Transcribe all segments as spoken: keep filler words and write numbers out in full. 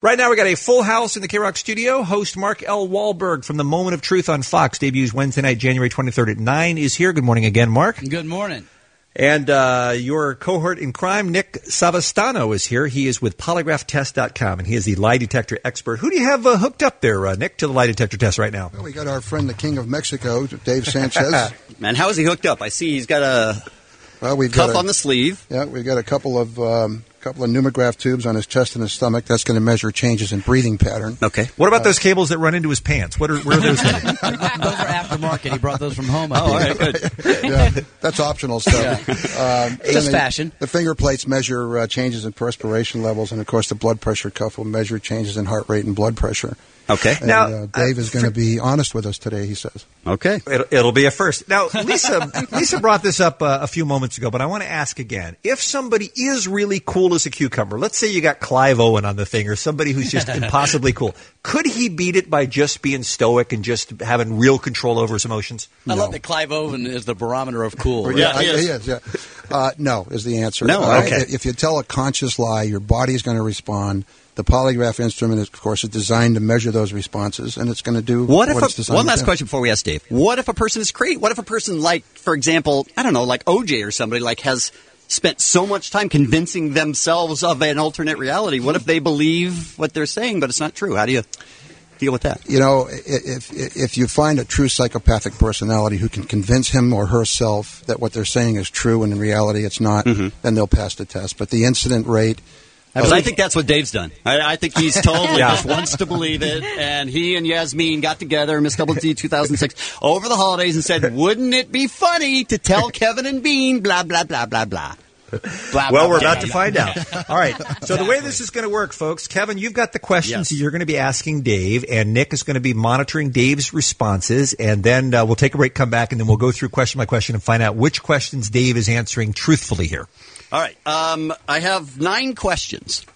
Right now, we got a full house in the K-Rock studio. Host Mark L. Wahlberg from The Moment of Truth on Fox debuts Wednesday night, January twenty-third at nine is here. Good morning again, Mark. Good morning. And uh, your cohort in crime, Nick Savastano, is here. He is with polygraph test dot com, and he is the lie detector expert. Who do you have uh, hooked up there, uh, Nick, to the lie detector test right now? Well, we got our friend, the King of Mexico, Dave Sanchez. Man, how is he hooked up? I see he's got a well, we've cuff got a, on the sleeve. Yeah, we've got a couple of um, couple of pneumograph tubes on his chest and his stomach. That's going to measure changes in breathing pattern. Okay. What about uh, those cables that run into his pants? What are, where are those headed? Those are aftermarket. He brought those from home. I oh, all right, good. Yeah, that's optional stuff. Yeah. Um, Just they, fashion. The finger plates measure uh, changes in perspiration levels, and, of course, the blood pressure cuff will measure changes in heart rate and blood pressure. Okay. And, now, uh, Dave is going to be honest with us today, he says. Okay. It'll, it'll be a first. Now, Lisa Lisa brought this up uh, a few moments ago, but I want to ask again. If somebody is really cool as a cucumber, let's say you got Clive Owen on the thing or somebody who's just impossibly cool, could he beat it by just being stoic and just having real control over his emotions? I No. love that Clive Owen is the barometer of cool. Right? Yeah, I, he is. Yeah. Uh, no is the answer. No, Uh, okay. If you tell a conscious lie, your body is going to respond. The polygraph instrument, is, of course, is designed to measure those responses, and it's going to do What what, if it's a, designed one to last do. question before we ask Dave? What if a person is crazy? What if a person, like, for example, I don't know, like O J or somebody, like has spent so much time convincing themselves of an alternate reality? What if they believe what they're saying, but it's not true? How do you deal with that? You know, if if you find a true psychopathic personality who can convince him or herself that what they're saying is true and in reality it's not, Mm-hmm. then they'll pass the test. But the incident rate... Because I think that's what Dave's done. I, I think he's totally Yeah. just wants to believe it. And he and Yasmin got together, Miss Double D two thousand six, over the holidays and said, wouldn't it be funny to tell Kevin and Bean, blah, blah, blah, blah, blah. Blah, Well, blah, we're blah, about blah, to find out. All right. So the way this is going to work, folks, Kevin, you've got the questions Yes. you're going to be asking Dave, and Nick is going to be monitoring Dave's responses, and then uh, we'll take a break, come back, and then we'll go through question by question and find out which questions Dave is answering truthfully here. All right. Um, I have nine questions.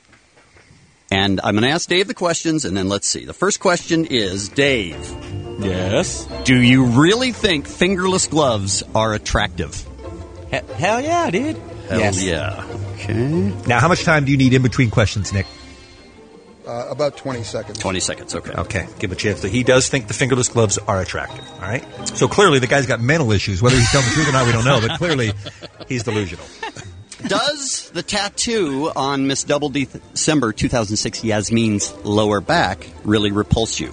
And I'm going to ask Dave the questions, and then let's see. The first question is, Dave. Yes. Do you really think fingerless gloves are attractive? He- hell yeah, dude. Hell yes. yeah. Okay. Now, how much time do you need in between questions, Nick? Uh, about twenty seconds. twenty seconds, okay. Okay, give him a chance. He does think the fingerless gloves are attractive, all right? So clearly the guy's got mental issues. Whether he's telling the truth or not, we don't know, but clearly he's delusional. Does the tattoo on Miss Double D December two thousand six Yasmin's lower back really repulse you?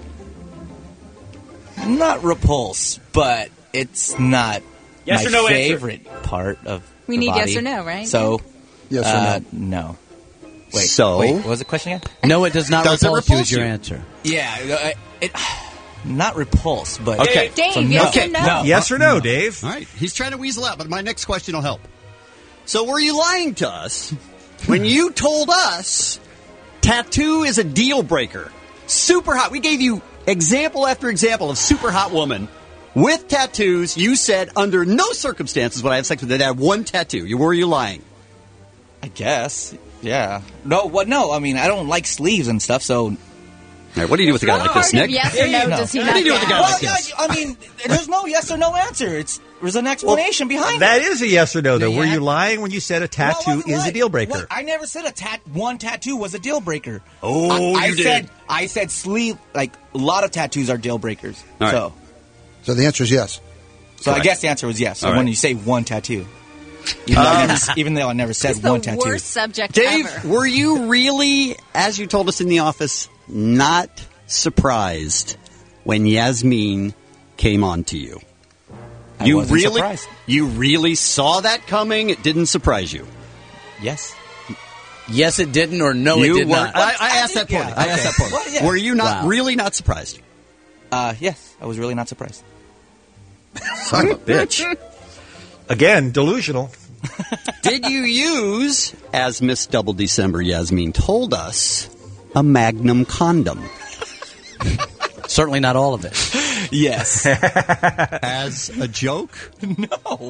Not repulse, but it's not Yes my or no answer? favorite part of We the need body. yes or no, right? So, Yes uh, or no? no. Wait, So- wait, what was the question again? No, it does not Does it repulse you repulse is your you? answer. Yeah, uh, it, not repulse, but Okay. Dave, So yes no. or no? No. Yes or no, Dave? All right. He's trying to weasel out, but my next question will help. So were you lying to us when you told us tattoo is a deal breaker? Super hot. We gave you example after example of super hot woman with tattoos. You said under no circumstances would I have sex with her that had one tattoo. You were you lying? I guess, yeah. No, what? No, I mean I don't like sleeves and stuff, so. All right. What do you do with a guy like this, Part of Nick? yes or no, No. does he What not do you do with a get? guy Well, like yeah, this? I mean, there's no yes or no answer. It's there's an explanation behind That it. is a yes or no, though. Yeah. Were you lying when you said a Well, tattoo I wasn't is a lying. deal breaker? Well, I never said a tat one tattoo was a deal breaker. Oh, I, I you did. said I said sleeve like a lot of tattoos are deal breakers. All right. So So the answer is yes. so I Correct. guess the answer was yes. So All when right. you say one tattoo, even, though, I never, even though I never said It's the one tattoo. worst subject Dave, ever. were you really, as you told us in the office, not surprised when Yasmin came on to you? I You wasn't really, surprised. you really saw that coming? It didn't surprise you. Yes. Yes, it didn't, or no, you it did weren't. not. I, I asked that Yeah, point. I asked okay. that point. Well, yeah. Were you not Wow. really not surprised? Uh, yes, I was really not surprised. Son of a bitch. Again, delusional. Did you use, as Miss Double December Yasmin told us, a Magnum condom? Certainly not all of it. Yes. As a joke? No.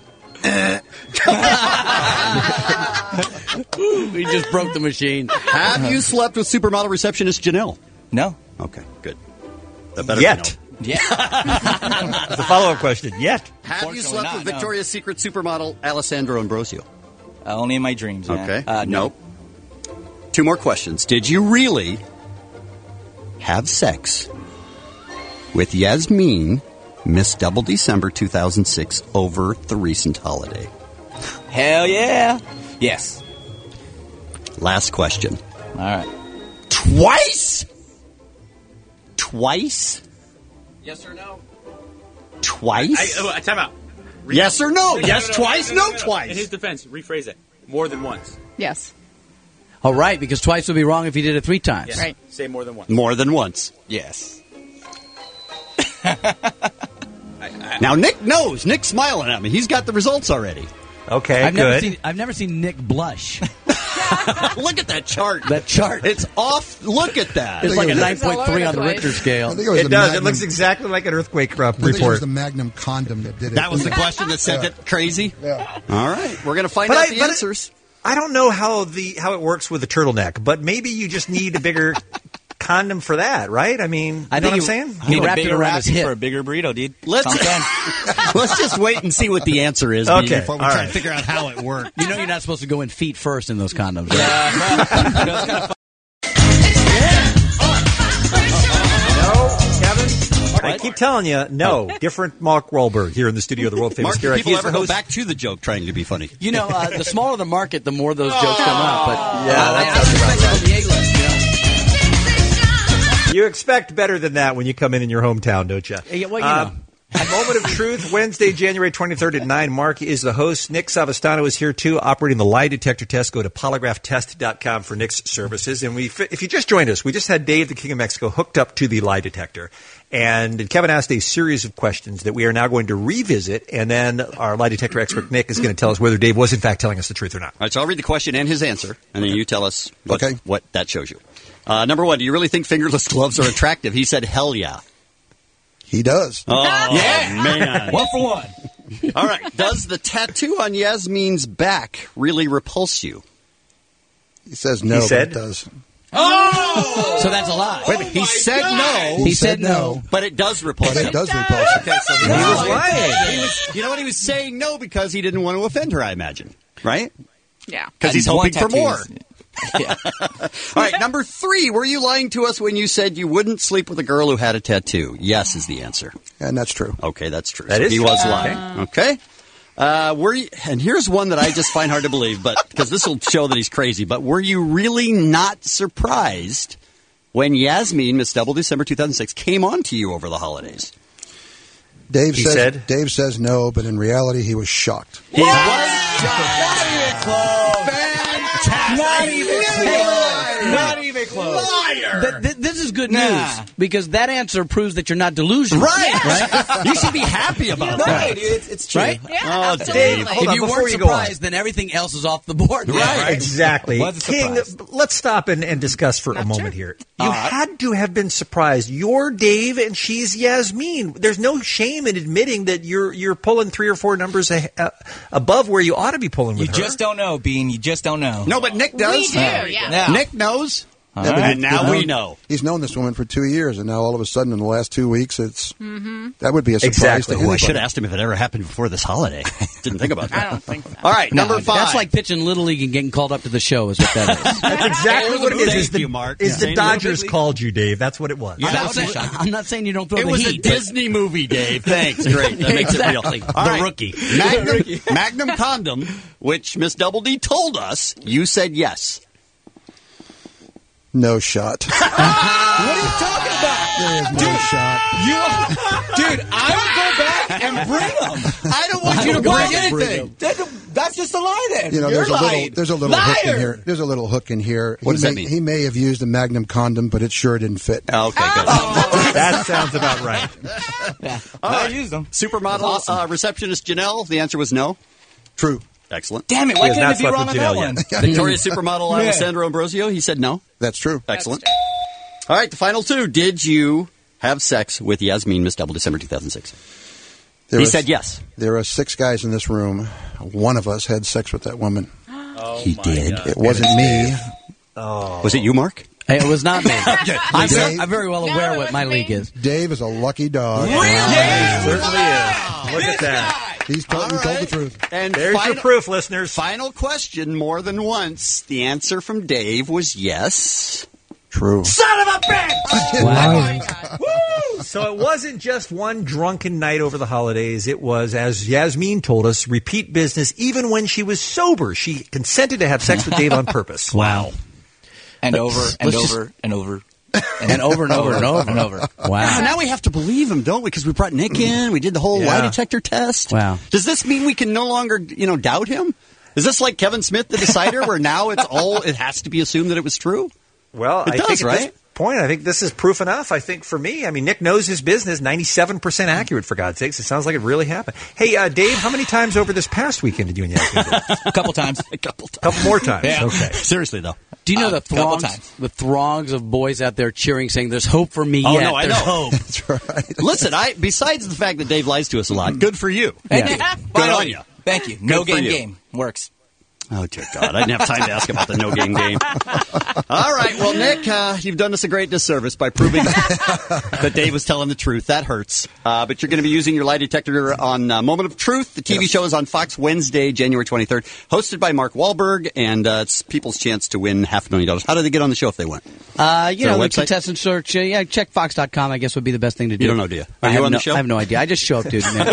We just broke the machine. Have you slept with supermodel receptionist Janelle? No. Okay, good. That better Yet. Yeah. That's a follow-up question. Yet. Have you Fortunately slept not, with no. Victoria's Secret supermodel Alessandro Ambrosio? Uh, only in my dreams. Man. Okay. Uh, no. nope. Two more questions. Did you really have sex with Yasmin, Miss Double December two thousand six, over the recent holiday? Hell yeah. Yes. Last question. All right. Twice? Twice? Yes or no? Twice? I, I, time out. Yes or no? No, Yes no, no, twice? no, no, No, no, no. twice. In his defense, rephrase it. More than once. Yes. Oh, right, because twice would be wrong if you did it three times. Yes. Right. Say more than once. More than once. Yes. Now, Nick knows. Nick's smiling at me. He's got the results already. Okay, I've good. never seen I've never seen Nick blush. Look at that chart. That chart. It's off. Look at that. It's like a It's nine all point three over on the the Richter place. scale. I think it was It the does. Magnum, It looks exactly like an earthquake uh, I think it was report. the Magnum condom that did it. That was the question that sent it crazy? Yeah. All right. We're going to find But out I- the but I- answers. I don't know how the how it works with the turtleneck, but maybe you just need a bigger condom for that, right? I mean, I you know what I'm think saying? He Need a wrapped it bigger around his wrapping hip. for a bigger burrito, dude. Let's, let's just wait and see what the answer is Okay, before we all try right. to figure out how it works. You know you're not supposed to go in feet first in those condoms, right? No, Kevin. I keep telling you, no. Different Mark Wahlberg here in the studio of the world famous Mark, do Garrett. people He's ever the go host. back to the joke trying to be funny? You know, uh, the smaller the market, the more those jokes come out. But Yeah, that I sounds about expect on the A-list, you know? You expect better than that when you come in in your hometown, don't you? Yeah, well, you Uh, know. A Moment of Truth, Wednesday, January twenty-third at nine. Mark is the host. Nick Savastano is here, too, operating the lie detector test. Go to polygraph test dot com for Nick's services. And we, if you just joined us, we just had Dave, the King of Mexico, hooked up to the lie detector. And Kevin asked a series of questions that we are now going to revisit. And then our lie detector expert, Nick, is going to tell us whether Dave was, in fact, telling us the truth or not. All right, so I'll read the question and his answer, and then you tell us what, Okay. what that shows you. Uh, number one, do you really think fingerless gloves are attractive? He said, hell yeah. He does. Oh, yeah. Man. One for one. All right. Does the tattoo on Yasmin's back really repulse you? He says no, He but said- it does. So that's a lie. Wait a minute. He said no, He said no. but it does repulse But him. it does repulse him. Okay, so he He was was lying. He was, you know what? He was saying no because he didn't want to offend her, I imagine. Right? Yeah. Because he's And hoping for tattoos. more. Yeah. All right, number three. Were you lying to us when you said you wouldn't sleep with a girl who had a tattoo? Yes is the answer. And that's true. Okay, that's true. That so is he true. was lying. Okay. Uh, were you, and here's one that I just find hard to believe, but because this will show that he's crazy. But were you really not surprised when Yasmin, Miss Double December two thousand six, came on to you over the holidays? Dave He says said- Dave says no, but in reality he was shocked. He was shocked. Not even close. Not even close. Th- th- this is good Nah. news because that answer proves that you're not delusional. Right. right. You should be happy about No, that. dude, it's, it's true. Right? Yeah, Oh, absolutely. Dave. Hold If on, you before weren't you go on. surprised, then everything else is off the board. Right, exactly. Was a King, surprise. let's stop and, and discuss for a Not moment true. here. You had to have been surprised. You're Dave and she's Yasmin. There's no shame in admitting that you're you're pulling three or four numbers a, uh, above where you ought to be pulling with You her. just don't know, Bean. You just don't know. No, but Nick does. We do, yeah. Yeah. Nick knows. Yeah, but And he- now he's we known- know. He's known this woman for two years, and now all of a sudden, in the last two weeks, it's that would be a surprise Exactly. to Oh, I anybody. should have asked him if it ever happened before this holiday. Didn't think about that. I don't think so. All right, number No, five. That's like pitching Little League and getting called up to the show is what that is. That's exactly what it is. Thank Is the, you, Mark. is Yeah. the Saying a little Dodgers bit- called you, Dave. That's what it was. I'm, that not was saying, a- I'm not saying you don't throw It the was heat. a but- Disney movie, Dave. Thanks. Great. That makes it real. Exactly. All The right. rookie. Magnum, Magnum condom, which Miss Double D told us, you said yes. No shot. What are you talking about? There is no shot. You, dude, I would go back and bring them. I don't want I you to don't bring bring anything. That- That's just a lie then. You know, You're there's a little, lying. there's a little hook in Liar. here. There's a little hook in here. What he does may, that mean? He may have used a Magnum condom, but it sure didn't fit. Okay, good. That sounds about right. All I right. used them. Supermodel uh, receptionist Janelle, the answer was no. True. Excellent. Damn it! He Why has couldn't not it be slept wrong with on that Janelle one? yet. Victoria's supermodel Yeah. Alessandro Ambrosio, he said no. That's true. Excellent. All right, the final two. Did you have sex with Yasmin, Miss Double December two thousand six? There He was- said yes. There are six guys in this room. One of us had sex with that woman. he did. It wasn't me. Was it you, Mark? Hey, it was not me. I'm, Dave- I'm very well No, aware it what my wasn't league me. is. Dave is a lucky dog. Certainly is. Look at that. He's told, he told the truth. And There's final, your proof, listeners. final question more than once. The answer from Dave was yes. True. Son of a bitch! Wow. Woo! So it wasn't just one drunken night over the holidays. It was, as Yasmin told us, repeat business. Even when she was sober, she consented to have sex with Dave on purpose. Wow. And over and let's over and over. And, and over and over and over and over. Wow. Oh, now we have to believe him, don't we? Because we brought Nick in. We did the whole Yeah. lie detector test. Wow. Does this mean we can no longer, you know, doubt him? Is this like Kevin Smith, the decider, where now it's all, it has to be assumed that it was true? Well, It I does, think at right? this point, I think this is proof enough. I think for me, I mean, Nick knows his business, ninety-seven percent accurate, for God's sakes. It sounds like it really happened. Hey, uh, Dave, how many times over this past weekend did you and Yasmin do it? A couple times. A couple times. A couple more times. Yeah. Okay. Seriously, though. Do you know Uh, the couple throngs, times. the throngs of boys out there cheering, saying, "There's hope for me Oh, yet. no, I There's know. hope." That's right. Listen, I besides the fact that Dave lies to us a lot, good for you. Thank Yeah. you. Good Finally. on you. Thank you. No Good for game you. game. Works. Oh, dear God. I didn't have time to ask about the no game game. All right. Well, Nick, uh, you've done us a great disservice by proving that Dave was telling the truth. That hurts. Uh, but you're going to be using your lie detector on uh, Moment of Truth. The T V Yes. show is on Fox Wednesday, January twenty-third, hosted by Mark Wahlberg, and uh, it's people's chance to win half a million dollars. How do they get on the show if they win? Uh, you there know, a the website? contestant search. Uh, yeah, check fox dot com, I guess, would be the best thing to do. You don't know, do you? I Are you have on no, the show? I have no idea. I just show up, dude. Man.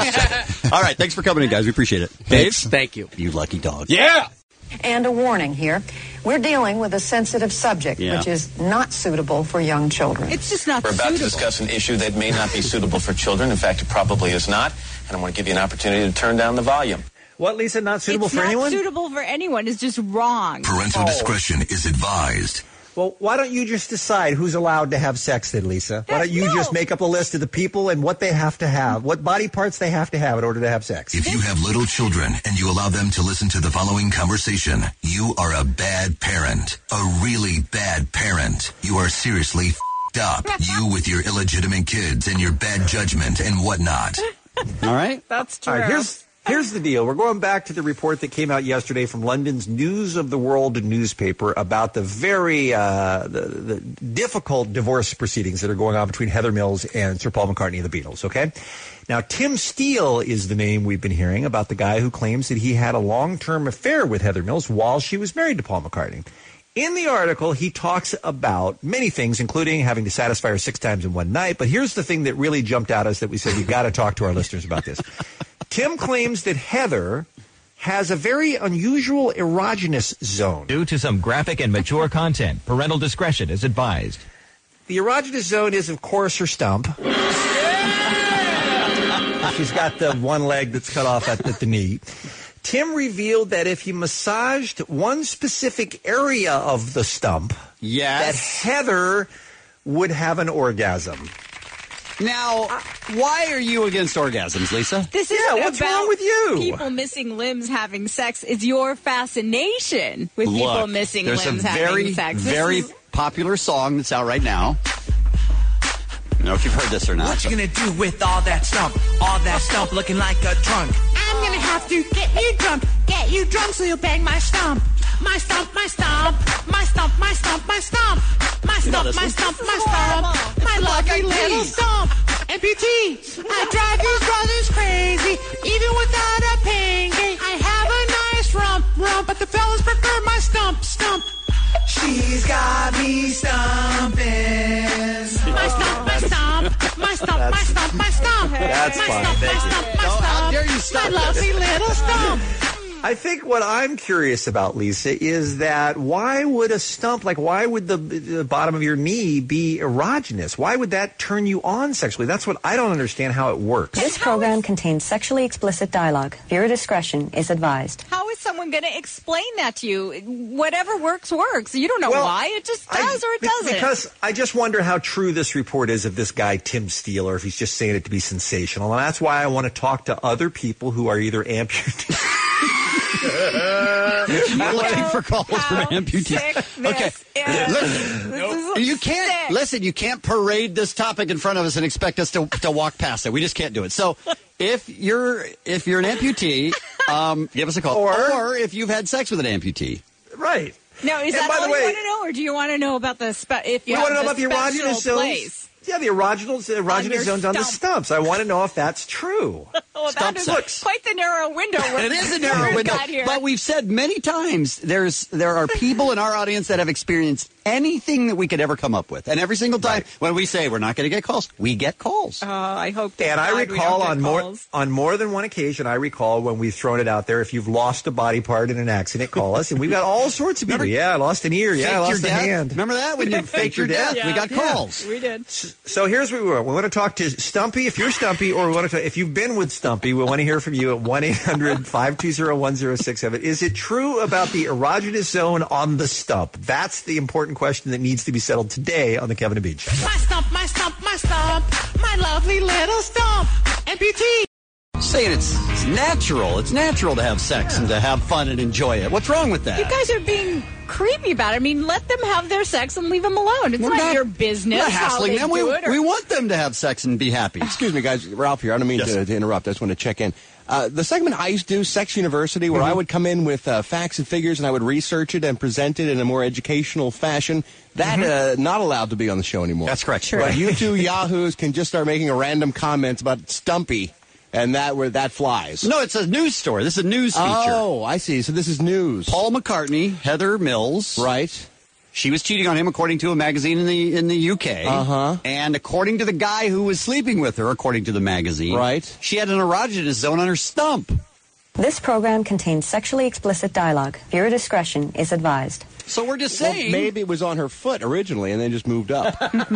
All right. Thanks for coming in, guys. We appreciate it. Dave? Thank you. You lucky dog. Yeah. And a warning here. We're dealing with a sensitive subject, Yeah. which is not suitable for young children. It's just not We're about to suitable. discuss an issue that may not be suitable for children. In fact, it probably is not. And I want to give you an opportunity to turn down the volume. What, Lisa? Not suitable it's for not anyone? suitable for anyone. It's just wrong. Parental discretion is advised. Well, why don't you just decide who's allowed to have sex then, Lisa? Why don't you No. just make up a list of the people and what they have to have, what body parts they have to have in order to have sex? If you have little children and you allow them to listen to the following conversation, you are a bad parent. A really bad parent. You are seriously f***ed up. You with your illegitimate kids and your bad judgment and whatnot. All right. That's true. All right, here's here's the deal. We're going back to the report that came out yesterday from London's News of the World newspaper about the very uh, the, the difficult divorce proceedings that are going on between Heather Mills and Sir Paul McCartney of the Beatles. Okay, now Tim Steele is the name we've been hearing about, the guy who claims that he had a long-term affair with Heather Mills while she was married to Paul McCartney. In the article, he talks about many things, including having to satisfy her six times in one night. But here's the thing that really jumped out at us that we said, we've got to talk to our listeners about this. Tim claims that Heather has a very unusual erogenous zone. Due to some graphic and mature content, parental discretion is advised. The erogenous zone is, of course, her stump. She's got the one leg that's cut off at, at the knee. Tim revealed that if he massaged one specific area of the stump, that Yes. Heather would have an orgasm. Now, why are you against orgasms, Lisa? This Yeah, isn't what's about wrong with you? people missing limbs having sex. It's your fascination with Look, people missing there's limbs a having very, sex. This very is- popular song that's out right now. I don't know if you've heard this or not. What you gonna do with all that stump? All that stump looking like a trunk. I'm gonna have to get you drunk, get you drunk so you'll bang my stump. My stump, my stump, my stump, my stump, my stump. My You know stump, this my one? stump, This my is stump. horrible. My It's lovely Black Eyed little Peas. stump. M P T. I drive these brothers crazy, even without a pinky. I have a nice rump, rump, but the fellas prefer my stump, stump. She's got me stumping. My stump, my stump, my stump, my stump, my stump. That's my fine. stump, Thank my you. stump, my No, stump. how dare you stop My this. lovely little stump. I think what I'm curious about, Lisa, is that why would a stump, like why would the, the bottom of your knee be erogenous? Why would that turn you on sexually? That's what I don't understand how it works. This program contains sexually explicit dialogue. Viewer discretion is advised. How is someone going to explain that to you? Whatever works, works. You don't know Well, why. It just does I- or it be- doesn't. Because I just wonder how true this report is of this guy, Tim Steele, or if he's just saying it to be sensational. And that's why I want to talk to other people who are either amputees. I'm looking for calls from amputees. Okay, listen, you can't listen. You can't parade this topic in front of us and expect us to, to walk past it. We just can't do it. So, if you're if you're an amputee, um, give us a call. Or- or if you've had sex with an amputee, Right. Now, is And that by all the you way- want to know, or do you want to know about the spe- if you We have want to know about the special erogenous zones. place? Yeah, the erogenous, the On erogenous your zones on the stump. stumps. I want to know if that's true. Oh, Stump that is sucks. quite the narrow window. we're- it is a we've narrow window. got here. But we've said many times there's there are people in our audience that have experienced anything that we could ever come up with. And every single time when we say we're not going to get calls, we get calls. Oh, I hope that. And I God we recall don't get on more calls. on more than one occasion, I recall when we've thrown it out there. If you've lost a body part in an accident, call us, and we've got all sorts of people. Remember, yeah, I lost an ear. Yeah, I Faked lost your a death? hand. Remember that when you faked your death? Yeah. We got Yeah. calls. We did. So here's what we want. We want to talk to Stumpy. If you're Stumpy, or we want to talk, if you've been with Stumpy, we want to hear from you at one eight hundred five two zero one zero six seven. Is it true about the erogenous zone on the stump? That's the important question that needs to be settled today on the Kevin and Bean Show. My stump, my stump, my stump, my lovely little stump. Amputee. Saying it's, it's natural. It's natural to have sex and to have fun and enjoy it. What's wrong with that? You guys are being creepy about it. I mean, let them have their sex and leave them alone. It's We're not, not- your business We're not how hassling they them. do We, it. Or, we want them to have sex and be happy. Excuse me, guys. Ralph here. I don't mean Yes. to, to interrupt. I just want to check in. Uh, the segment I used to do, Sex University, where I would come in with uh, facts and figures and I would research it and present it in a more educational fashion. That uh, not allowed to be on the show anymore. That's correct. Sure. But you two yahoos can just start making a random comments about Stumpy, and that where that flies. No, it's a news story. This is a news feature. Oh, I see. So this is news. Paul McCartney, Heather Mills. Right. She was cheating on him, according to a magazine in the in the U K. Uh-huh. And according to the guy who was sleeping with her, according to the magazine, Right. she had an erogenous zone on her stump. This program contains sexually explicit dialogue. Viewer discretion is advised. So we're just Well, saying. maybe it was on her foot originally and then just moved up.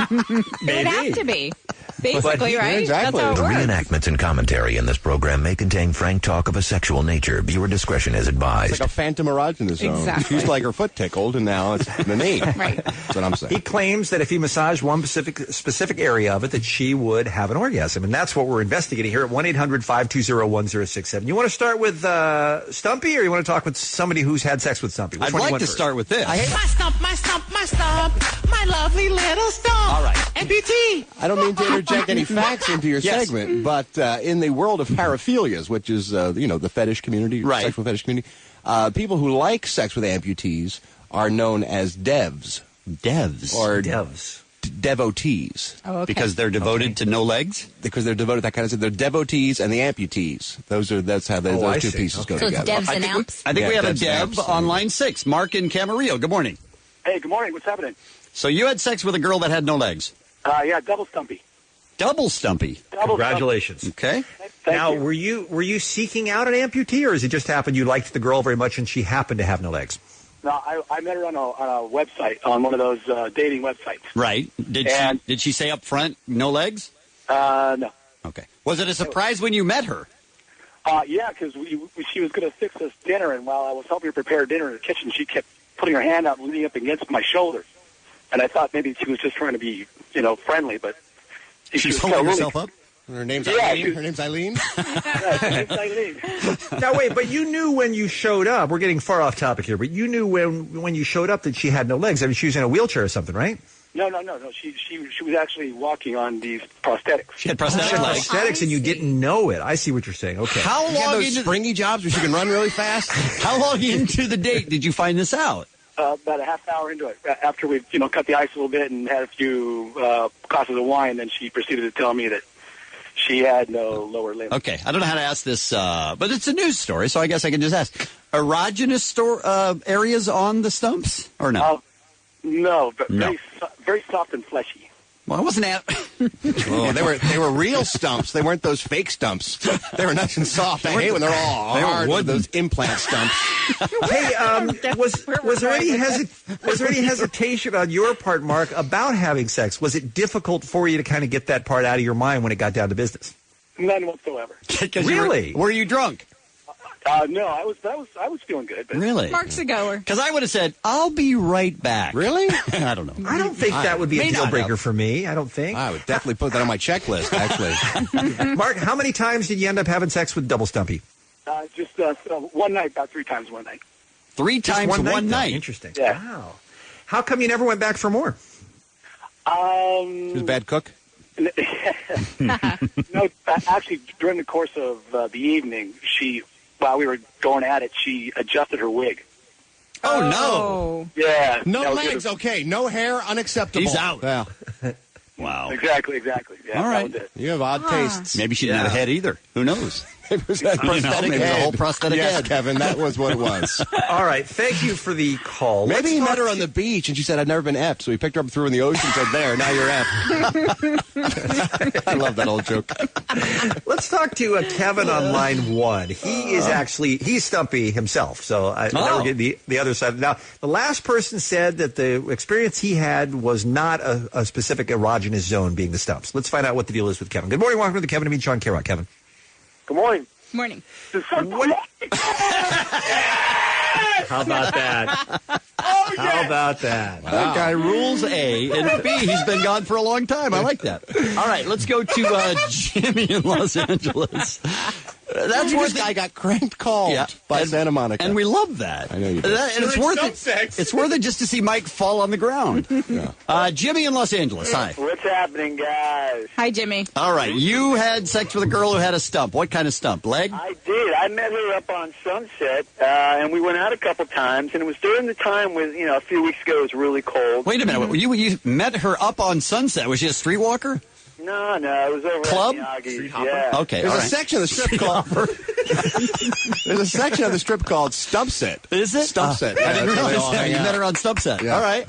it would have to be. Basically, Yeah, right? exactly. That's The how it works. reenactments and commentary in this program may contain frank talk of a sexual nature. Viewer discretion is advised. It's like a phantom erogenous zone. Exactly. She's like her foot tickled, and now it's the knee. Right. That's what I'm saying. He claims that if he massaged one specific specific area of it, that she would have an orgasm, and that's what we're investigating here at one eight hundred five two zero one zero six seven. You want to start with uh, Stumpy, or you want to talk with somebody who's had sex with Stumpy? Which I'd one do you like want to first? start with this. My stump, my stump, my stump, my lovely little stump. All right. Amputee. I don't mean to interject any facts into your Yes. segment, but uh, in the world of paraphilias, which is uh, you know the fetish community, Right. sexual fetish community, uh, people who like sex with amputees are known as devs Devs. or Devs. d- devotees. Oh, okay. Because they're devoted to no legs? Because they're devoted to that kind of stuff. They're devotees and the amputees. Those are that's how they, Oh, those I two see. pieces Okay. go So it's together. devs I and think, we, amps? I think Yeah, we have a devs and Dev amps. on line six. Mark in Camarillo. Good morning. Hey, good morning. What's happening? So you had sex with a girl that had no legs. Uh, yeah, double stumpy. Double stumpy. Double Congratulations. Okay. Stumpy. Thank now, you. were you were you seeking out an amputee, or is it just happened you liked the girl very much and she happened to have no legs? No, I, I met her on a, on a website, on one of those uh, dating websites. Right. Did And- she did she say up front no legs? Uh, no. Okay. Was it a surprise when you met her? Uh, yeah, because we, we, she was going to fix us dinner, and while I was helping her prepare dinner in the kitchen, she kept putting her hand out and leaning up against my shoulder. And I thought maybe she was just trying to be, you know, friendly, but she She's was holding really- herself up. Her name's Yeah, Eileen. she- Her name's Eileen. Yeah, she was Eileen. Now wait, but you knew when you showed up. We're getting far off topic here, but you knew when when you showed up that she had no legs. I mean, she was in a wheelchair or something, right? No, no, no, no. She she she was actually walking on these prosthetics. She had prosthetic Oh, legs. prosthetics, and you didn't know it. I see what you're saying. Okay. How You have long those into springy jobs where she can run really fast. how long into the date did you find this out? Uh, about a half hour into it, after we you know cut the ice a little bit and had a few uh, glasses of wine, then she proceeded to tell me that she had no lower limb. Okay, I don't know how to ask this, uh, but it's a news story, so I guess I can just ask. Erogenous store, uh, areas on the stumps, or no? Uh, no, but No. very so- very soft and fleshy. Well, I wasn't at. Oh, they were they were real stumps. They weren't those fake stumps. They were nice and soft. I hate when they're all They were hard. wooden. Those implant stumps. Hey, um, was was there any hesi- was there any hesitation on your part, Mark, about having sex? Was it difficult for you to kind of get that part out of your mind when it got down to business? None whatsoever. Really? Were, were you drunk? Uh, no, I was I was I was feeling good. But Really? Mark's a goer. Because I would have said, "I'll be right back." Really? I don't know. I don't think that would be May a deal not breaker have. for me. I don't think. I would definitely put that on my checklist. Actually, Mark, how many times did you end up having sex with Double Stumpy? uh, just uh, so one night, about three times one night. Three Just times one, though. night. Interesting. Yeah. Wow. How come you never went back for more? Um, she was a bad cook. no, uh, actually, during the course of uh, the evening, she, while we were going at it, she adjusted her wig. Oh, no! Yeah, No that was legs. good. Okay. No hair. Unacceptable. He's out. Yeah. Wow. Exactly, exactly. Yeah, All right. that was it. You have odd tastes. Maybe she didn't have a Yeah. head either. Who knows? It was that You know, prosthetic maybe the head. whole prosthetic yes, head. Kevin, that was what it was. All right, thank you for the call. Maybe Let's he met talk her on to- the beach, and she said, I've never been effed, so he picked her up, threw her in the ocean, and said, there, now you're effed. I love that old joke. Let's talk to uh, Kevin on line one. He is actually, he's Stumpy himself, so I Oh. never get the, the other side. Now, the last person said that the experience he had was not a, a specific erogenous zone being the stumps. Let's find out what the deal is with Kevin. Good morning, welcome to the Kevin and Bean Sean K-Rock. Kevin. Good morning. Morning. How about that? Oh, How about that? That guy rules A, and B, he's been gone for a long time. I like that. All right, let's go to uh, Jimmy in Los Angeles. That's This worth guy it. got cranked called Yeah. by And- Santa Monica. And we love that. I know you do. That- and it's worth it. sex. It's worth it just to see Mike fall on the ground. Yeah. Uh, Jimmy in Los Angeles. Hi. What's happening, guys? Hi, Jimmy. All right, you had sex with a girl who had a stump. What kind of stump? Leg? I did. I met her up on Sunset, uh, and we went out a couple times, and it was during the time when, you know, a few weeks ago it was really cold. Wait a minute. You, you met her up on Sunset. Was she a streetwalker? No, no, it was over Club? at Miyagi's. Yeah. Okay, There's all a right. section of the strip called. There's a section of the strip called Stump Set. Is it? Stump Uh, Set. I Yeah, didn't that's where they realize all that. hang You out. met her on Stump Set. Yeah. All right.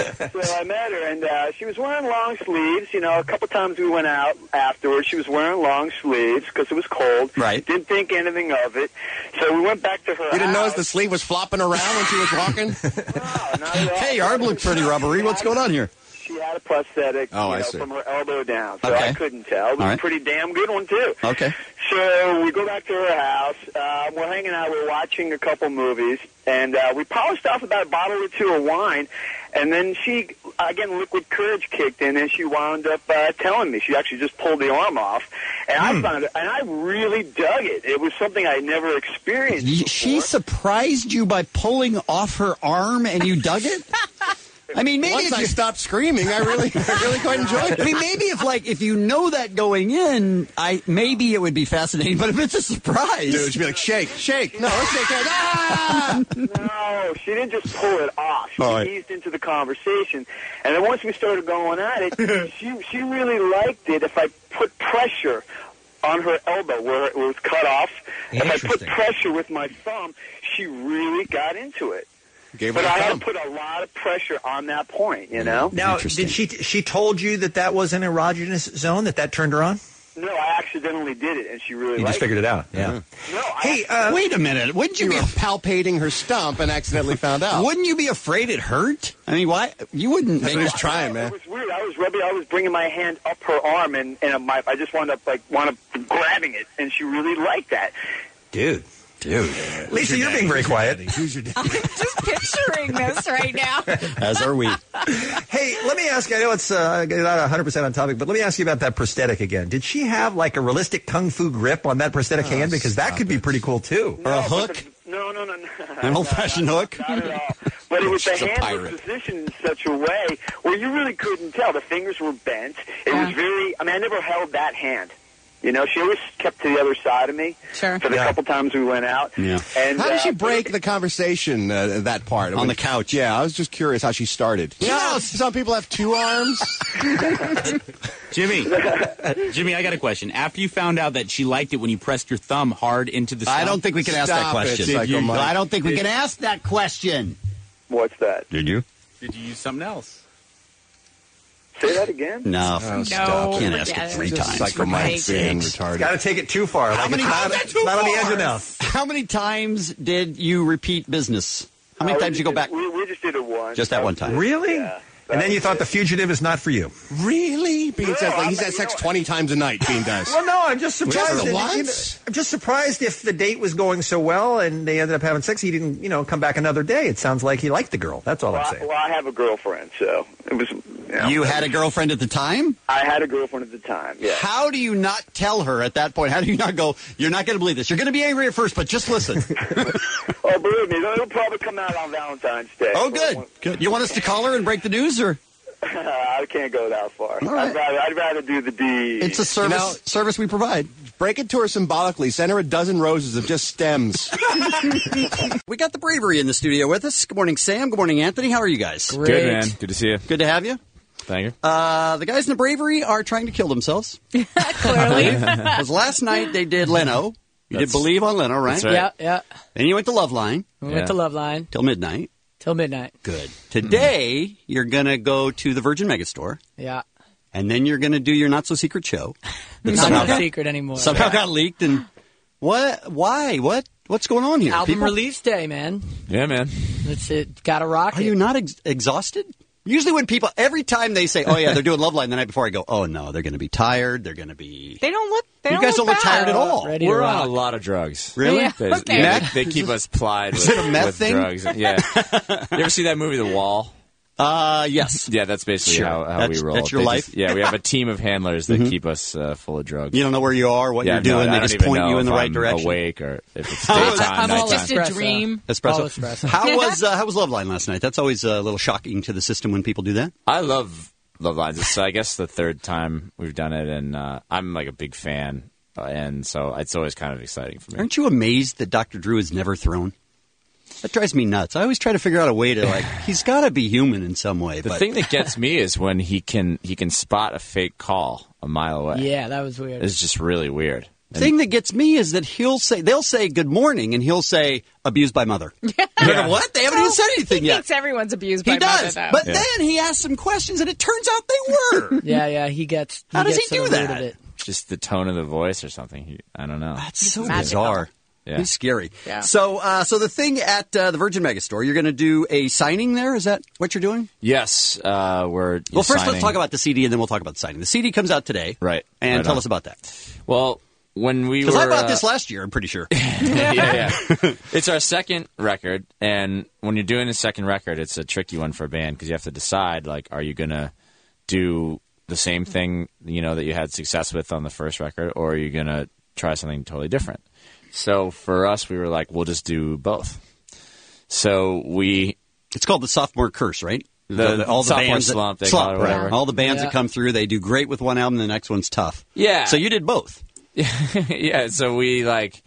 So I met her, and uh, she was wearing long sleeves. You know, a couple times we went out afterwards. She was wearing long sleeves because it was cold. Right. Didn't think anything of it. So we went back to her You didn't house. notice the sleeve was flopping around when she was walking? No, not at all. Hey, your arm looked pretty rubbery. What's going on here? She had a prosthetic, Oh, you I know, see. from her elbow down, so Okay. I couldn't tell. It was All a right. pretty damn good one, too. Okay. So we go back to her house. Uh, we're hanging out. We're watching a couple movies, and uh, we polished off about a bottle or two of wine. And then she, again, liquid courage kicked in, and she wound up uh, telling me. She actually just pulled the arm off, and I found it, and I really dug it. It was something I never experienced. Y- before. She surprised you by pulling off her arm, and you dug it. I mean, maybe Once if I you stopped screaming, I really, I really quite enjoyed I it. mean, maybe if like if you know that going in, I maybe it would be fascinating. But if it's a surprise, Dude, she'd be like, shake, shake. No, let's shake it. Ah! No, she didn't just pull it off. She All right. eased into the conversation, and then once we started going at it, she she really liked it if I put pressure on her elbow where it was cut off. If I put Interesting. pressure with my thumb, she really got into it. Gave her But I a had thumb. to put a lot of pressure on that point, you know? Now, Interesting. did she she told you that that was an erogenous zone, that that turned her on? No, I accidentally did it, and she really You liked just figured it out. Yeah. it. No, I Hey, uh, wait a minute. Wouldn't you You be? were palpating her stump and accidentally found out. Wouldn't you be afraid it hurt? I mean, why? You wouldn't make He was it. trying, It man. was weird. I was rubbing. I was bringing my hand up her arm, and and my, I just wound up like wound up grabbing it, and she really liked that. Dude. Dude. Lisa, you're being very quiet. Who's your daddy? I'm just picturing this right now. As are we. Hey, let me ask you, I know it's uh, not one hundred percent on topic, but let me ask you about that prosthetic again. Did she have like a realistic kung fu grip on that prosthetic Oh, hand? Because that could be pretty cool too. Or a No, hook? but the- No, no, no, no. An old-fashioned hook? Not at all. But it was the She's a hand pirate. was positioned in such a way where you really couldn't tell. The fingers were bent. It was very. I mean, I never held that hand. You know, she always kept to the other side of me. Sure. For the Yeah. couple times we went out. Yeah. And How did she uh, break the conversation, uh, that part? On the couch. Yeah, I was just curious how she started. You know, some people have two arms. Jimmy, Jimmy, I got a question. After you found out that she liked it when you pressed your thumb hard into the stump, I don't think we can ask that Stop it, question. Psycho Did you- Mike. I don't think we can ask that question. What's that? Did you? did you use something else? Say that again. No. Oh, No. stop. Can't ask forget it three it. times. Psycho Mike Right. being Got retarded. to take it too far. Like many it's not, times? it's not on the edge of mouth. How many times did you repeat business? How many Uh, we times just you go did- back? We, we just did it once. Just that one time. Really? Yeah. And then you thought the fugitive is not for you. Really? Bean No, says like, I'm he's not- had you sex know- twenty times a night. Bean does. Well, no, I'm just surprised. Just the that- once? I'm just surprised if the date was going so well and they ended up having sex. He didn't, you know, come back another day. It sounds like he liked the girl. That's all Well, I'm I, saying. well, I have a girlfriend, so it was. You, know, You had a girlfriend at the time? I had a girlfriend at the time. Yeah. How do you not tell her at that point? How do you not go, you're not going to believe this. You're going to be angry at first, but just listen. Oh, believe me, it'll probably come out on Valentine's Day. Oh, good. Good. You want us to call her and break the news, or? I can't go that far. All right. I'd rather, I'd rather do the deed. It's a service You know- service we provide. Break it to her symbolically. Send her a dozen roses of just stems. We got the bravery in the studio with us. Good morning, Sam. Good morning, Anthony. How are you guys? Great. Good, man. Good to see you. Good to have you. Thank you. Uh, the guys in the bravery are trying to kill themselves. Clearly. Because last night they did Leno, You did Believe on Leno, right? That's right. Yeah, yeah. Then you went to Loveline. We went to Loveline. Till midnight. Till midnight. Good. Today, mm-hmm. you're going to go to the Virgin Megastore. Yeah. And then you're going to do your not-so-secret show. Not so secret anymore. Somehow yeah. got leaked. And what? Why? What? What's going on here? Album People? release day, man. Yeah, man. It's it. Got to rock Are it. you not ex- exhausted? Usually when people, every time they say, oh, yeah, they're doing Loveline the night before, I go, oh, no, they're going to be tired. They're going to be... They don't look... They you don't guys look don't look bad. tired at all. Ready We're to on rock. a lot of drugs. Really? Yeah, They, okay. yeah, they, they keep us plied with, Is it a meth with thing? drugs. Yeah. You ever see that movie, The Wall? Uh, yes. Yeah, that's basically Sure. how, how That's- we roll. that's your They life? just- yeah, we have a team of handlers that Mhm. keep us uh, full of drugs. You don't know where you are, what yeah, you're doing. No, I they don't just even point know you in the if right I'm direction. awake or if it's How was- daytime, I'm all nighttime. just a dream. Espresso. All espresso. How was uh, how was Loveline last night? That's always a little shocking to the system when people do that. I love Love Lines. It's, I guess, the third time we've done it, and uh, I'm like a big fan, uh, and so it's always kind of exciting for me. Aren't you amazed that Doctor Drew is never thrown? That drives me nuts. I always try to figure out a way to, like, he's got to be human in some way. The but. thing that gets me is when he can he can spot a fake call a mile away. Yeah, that was weird. It's just really weird. The thing that gets me is that he'll say, they'll say good morning, and he'll say abused by mother. Yeah. What? They haven't even said anything He yet. thinks everyone's abused He by mother, does, though. but Yeah. then he asks some questions, and it turns out they were. Yeah, yeah. He gets. He How does gets he to do the root that? of it. Just the tone of the voice or something. He, I don't know. That's so Magical. bizarre. Yeah. He's scary. Yeah. So, uh, so the thing at uh, the Virgin Megastore, you're going to do a signing there. Is that what you're doing? Yes, uh, we're Well, first signing. let's talk about the C D, and then we'll talk about the signing. The C D comes out today, Right. And Right tell on. us about that. Well, when we were... Because I bought uh, this last year, I'm pretty sure. yeah, yeah. It's our second record, and when you're doing a second record, it's a tricky one for a band because you have to decide, like, are you going to do the same thing, you know, that you had success with on the first record, or are you going to try something totally different? So for us, we were like, we'll just do both. So we... It's called the sophomore curse, right? The, all the sophomore bands that- slump, they slump, call it, right. whatever. All the bands Yeah. that come through, they do great with one album, the next one's tough. Yeah. So you did both. Yeah, so we like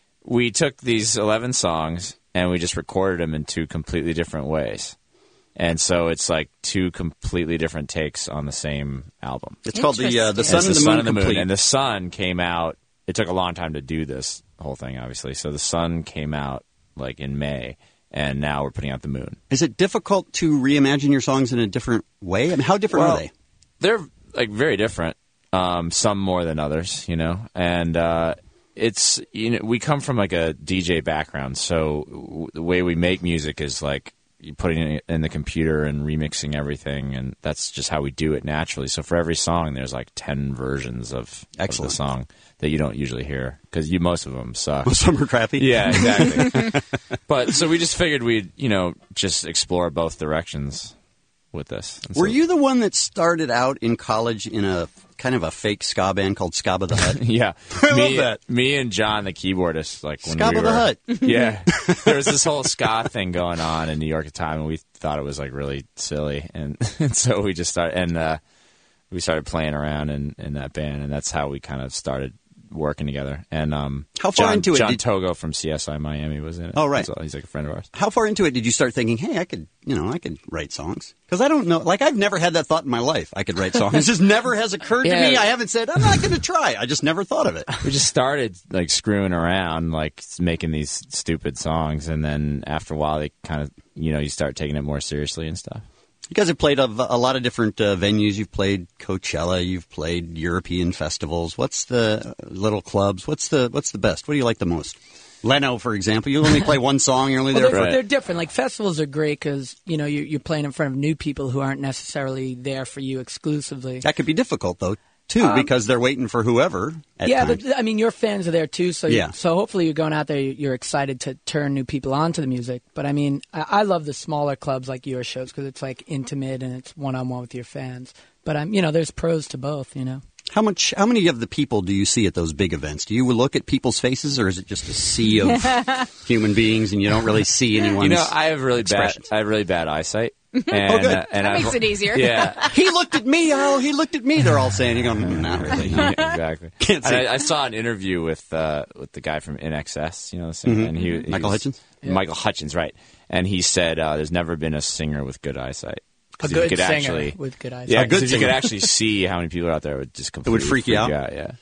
we took these eleven songs and we just recorded them in two completely different ways. And so it's like two completely different takes on the same album. It's called the uh, the And Sun it's and the the Sun Moon and the Moon. Complete. And the Sun came out. It took a long time to do this whole thing, obviously. So the Sun came out like in May, and now we're putting out the Moon. Is it difficult to reimagine your songs in a different way? I mean, how different Well, are they? They're like very different. Um, some more than others, you know, and uh, it's you know we come from like a D J background, so w- the way we make music is like you putting it in the computer and remixing everything, and that's just how we do it naturally. So for every song, there's like ten versions of, of the song that you don't usually hear because you most of them suck. Most of them are crappy. Yeah, exactly. But so we just figured we'd you know just explore both directions with this. And Were so- you the one that started out in college in a kind of a fake ska band called Scaba the Hut? Yeah, I me, love that. Me and John, the keyboardist, like when Scaba we were, the Hut. Yeah, there was this whole ska thing going on in New York at the time, and we thought it was like really silly, and, and so we just started and uh, we started playing around in, in that band, and that's how we kind of started working together. And um, How far John, into it John did- Togo from C S I Miami was in it. Oh, right. So he's like a friend of ours. How far into it did you start thinking, hey, I could, you know, I could write songs? Because I don't know. Like, I've never had that thought in my life. I could write songs. It just never has occurred to Yeah. me. I haven't said, I'm not going to try. I just never thought of it. We just started like screwing around, like making these stupid songs, and then after a while, they kind of, you know, you start taking it more seriously and stuff. You guys have played a, a lot of different uh, venues. You've played Coachella. You've played European festivals. What's the uh, little clubs? What's the what's the best? What do you like the most? Leno, for example. You only play one song. You're only Well, there they're, for... they're different. Like festivals are great because you know you're, you're playing in front of new people who aren't necessarily there for you exclusively. That could be difficult, though, too, Um, because they're waiting for whoever at yeah, times. but I mean, your fans are there too, so Yeah. so hopefully you're going out there, you're excited to turn new people onto the music. But I mean, I, I love the smaller clubs like your shows because it's like intimate and it's one on one with your fans. But I'm, you know, there's pros to both. You know. How much? How many of the people do you see at those big events? Do you look at people's faces, or is it just a sea of human beings, and you don't really see anyone's You know, I have really bad. expressions? I have really bad eyesight. Oh, And, good. uh, and That I've- makes it easier. Yeah. He looked at me. Oh, he looked at me. They're all saying, "You're going, mm, not really." Yeah, exactly. Can't And see. I, I saw an interview with uh, with the guy from I N X S, you know, the singer, Mhm. and he, he Michael was- Hutchins? Michael Hutchins, right? And he said uh, there's never been a singer with good eyesight. 'Cause A if you good could singer actually, with good eyesight. Yeah, A good 'cause if you singer. could actually see how many people are out there, it would just completely freak you out? Yeah.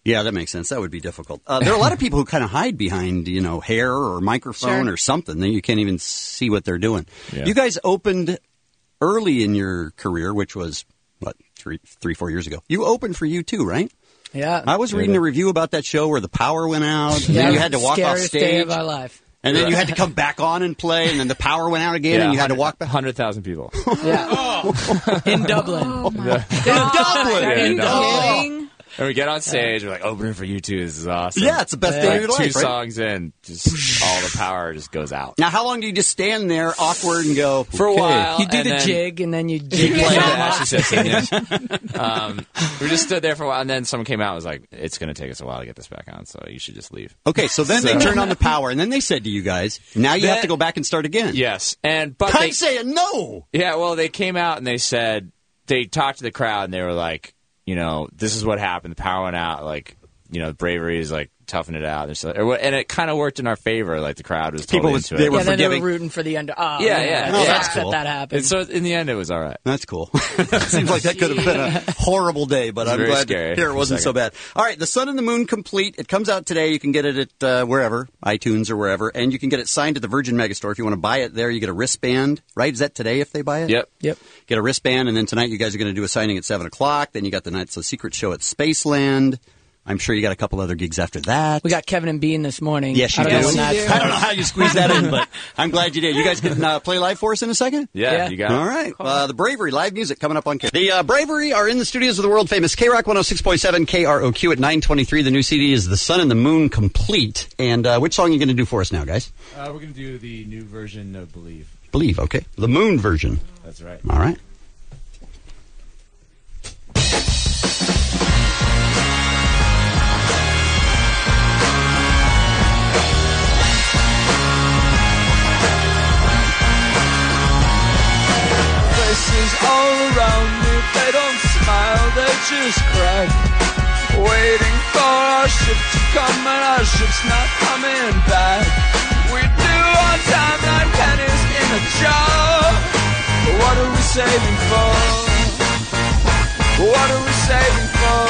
Yeah, that makes sense. That would be difficult. Uh, there are a lot of people who kind of hide behind, you know, hair or microphone Sure. or something. Then you can't even see what they're doing. Yeah. You guys opened early in your career, which was, what, three, three, four years ago. You opened for U two, right? Yeah. I was reading a review about that show where the power went out. And Yeah, then you had to walk off scariest day stage. of our life. And then you had to come back on and play, and then the power went out again, and you had to walk back. one hundred thousand people. Yeah. In Dublin. Oh my Yeah. God. Dublin. Are you Oh. kidding? And we get on stage, we're like, opening for you two, this is awesome. Yeah, it's the best day of your Like, life, Two right? songs in, just all the power just goes out. Now, how long do you just stand there awkward and go, For a okay. while. You do and the then- jig, and then you jig Yeah, play that's just it, yeah. um, we just stood there for a while, and then someone came out and was like, it's going to take us a while to get this back on, so you should just leave. Okay, so then So- they turned on the power, and then they said to you guys, now you have Then- to go back and start again. Yes, and but I'm they, saying no! yeah, well, they came out and they said, they talked to the crowd, and they were like, you know, this is what happened, the power went out, like, you know, bravery is like toughing it out, and so- and it kind of worked in our favor. Like the crowd was totally People was- into they it. were Yeah, then they forgiving. were rooting for the under. Oh, Yeah, yeah. Oh, Yeah. that's cool. that happened. And so in the end, it was all right. That's cool. Seems like that could have been a horrible day, but It was I'm very glad scary to hear for it a wasn't so second. bad. All right, The Sun and the Moon Complete. It comes out today. You can get it at uh, wherever, iTunes or wherever, and you can get it signed at the Virgin Megastore. If you want to buy it there, you get a wristband, right? Is that today if they buy it? Yep. Yep. Get a wristband, and then tonight you guys are going to do a signing at seven o'clock. Then you got the Night's a Secret show at Spaceland. I'm sure you got a couple other gigs after that. We got Kevin and Bean this morning. Yes, you I do. don't know when that's I don't know how you squeeze that in, but I'm glad you did. You guys can uh, play live for us in a second? Yeah, Yeah. you got it. All right. Uh, the Bravery live music coming up on K. The uh, Bravery are in the studios of the world famous K-Rock one oh six point seven K R O Q at nine twenty-three. The new C D is The Sun and the Moon Complete. And uh, which song are you going to do for us now, guys? Uh, we're going to do the new version of Believe. Believe, okay. The Moon version. That's right. All right. Faces all around me, they don't smile, they just cry. Waiting for our ship to come, and our ship's not coming back. We do our time like pennies in a jar. But what are we saving for? What are we saving for?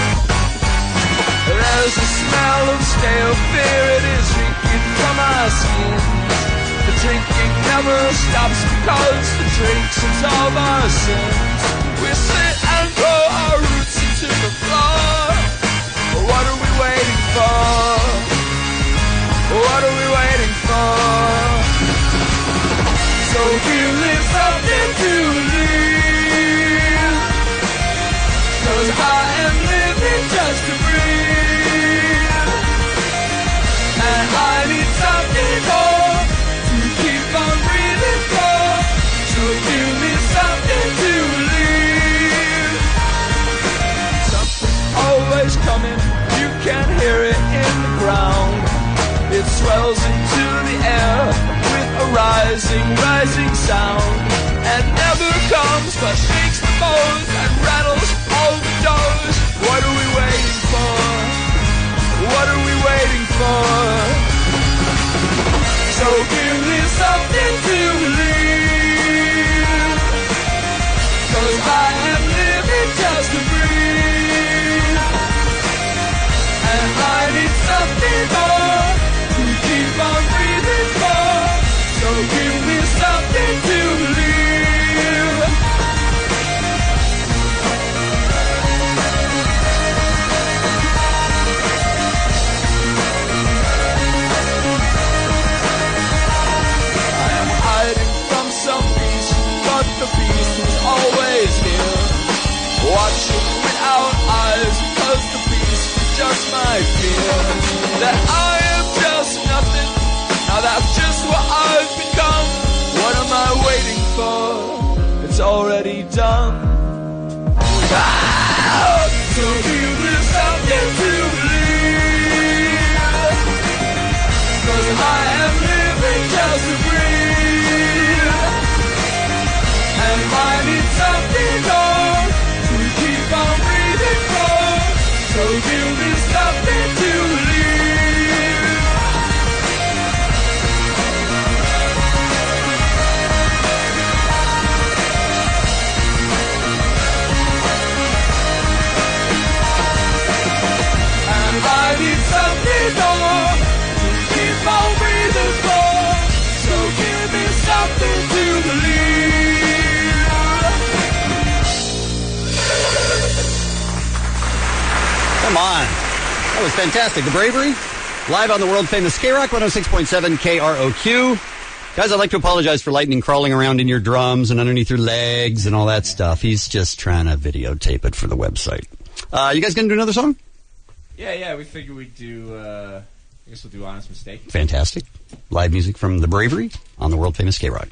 There's a smell of stale beer, it is reeking from our skins. The drinking never stops because the drinks absolve our sins. We sit and grow our roots into the floor. What are we waiting for? What are we waiting for? So give me something to live, 'cause I am living just to breathe, and I need something more to keep on breathing for. So give me something to live. Something's always coming, you can hear it in the ground. It swells into the air with a rising, rising sound, and never comes but shakes the bones and rattles all the doors. What are we waiting for? What are we waiting for? So give me something to live, 'cause I am living just to breathe, and I need something more to keep on breathing for. So give me something to live. I am hiding from some beast, but the beast is always here, watching without eyes, 'cause the beast is just my fear. That I am just nothing, now that's just what I've become. What am I waiting for? It's already done. Ah! So give me something to live, 'cause I am living just to breathe, and I need something more to keep on breathing for. So give me something to live. Come on. That was fantastic. The Bravery, live on the world-famous K-Rock one oh six point seven K R O Q. Guys, I'd like to apologize for Lightning crawling around in your drums and underneath your legs and all that stuff. He's just trying to videotape it for the website. Uh, you guys going to do another song? Yeah, yeah, we figured we'd do, uh, I guess we'll do Honest Mistake. Fantastic. Live music from The Bravery on the world-famous K-Rock.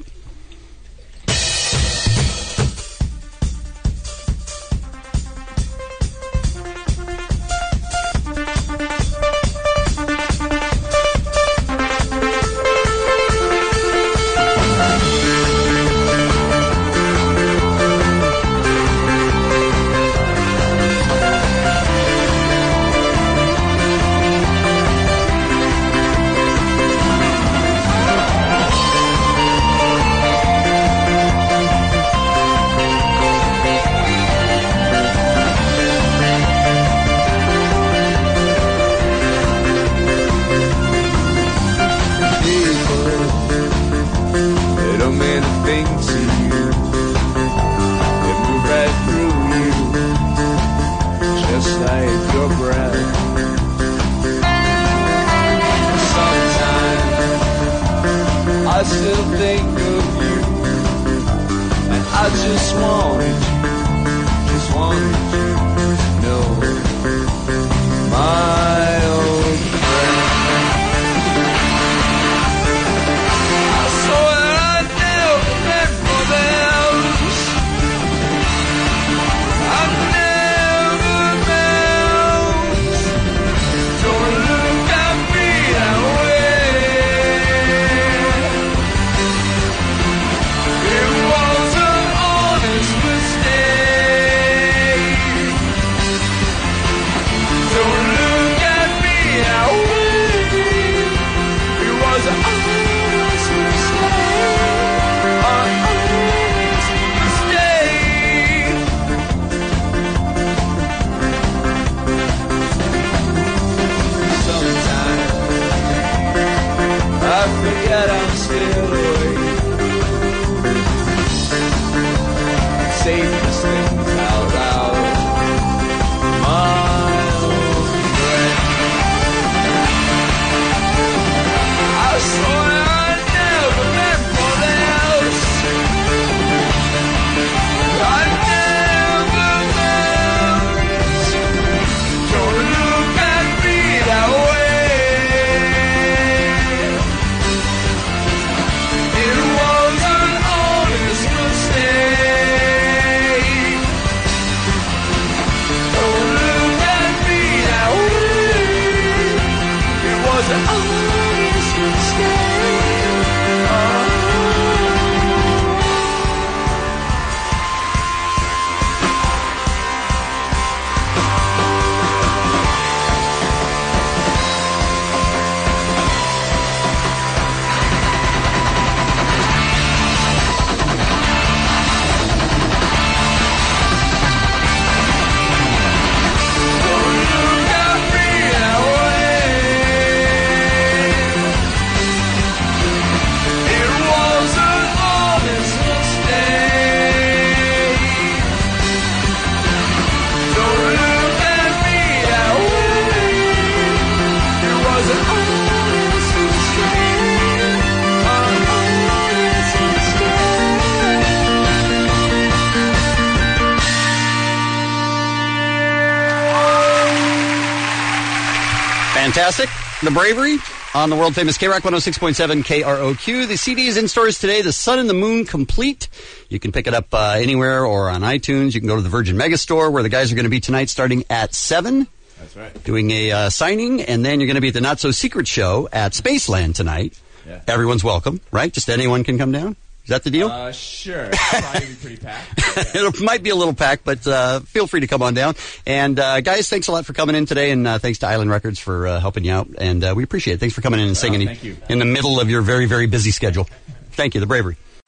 Fantastic. The Bravery on the world-famous K-Rock one oh six point seven K R O Q. The C D is in stores today, The Sun and the Moon Complete. You can pick it up uh, anywhere or on iTunes. You can go to the Virgin Megastore, where the guys are going to be tonight starting at seven. That's right. Doing a uh, signing, and then you're going to be at the Not So Secret Show at Spaceland tonight. Yeah. Everyone's welcome, right? Just anyone can come down? Is that the deal? Uh, sure. It'll probably be pretty packed. Yeah. It might be a little packed, but uh, feel free to come on down. And, uh, guys, thanks a lot for coming in today, and uh, thanks to Island Records for uh, helping you out. And uh, we appreciate it. Thanks for coming in and singing oh, thank you. in the middle of your very, very busy schedule. Thank you, The Bravery.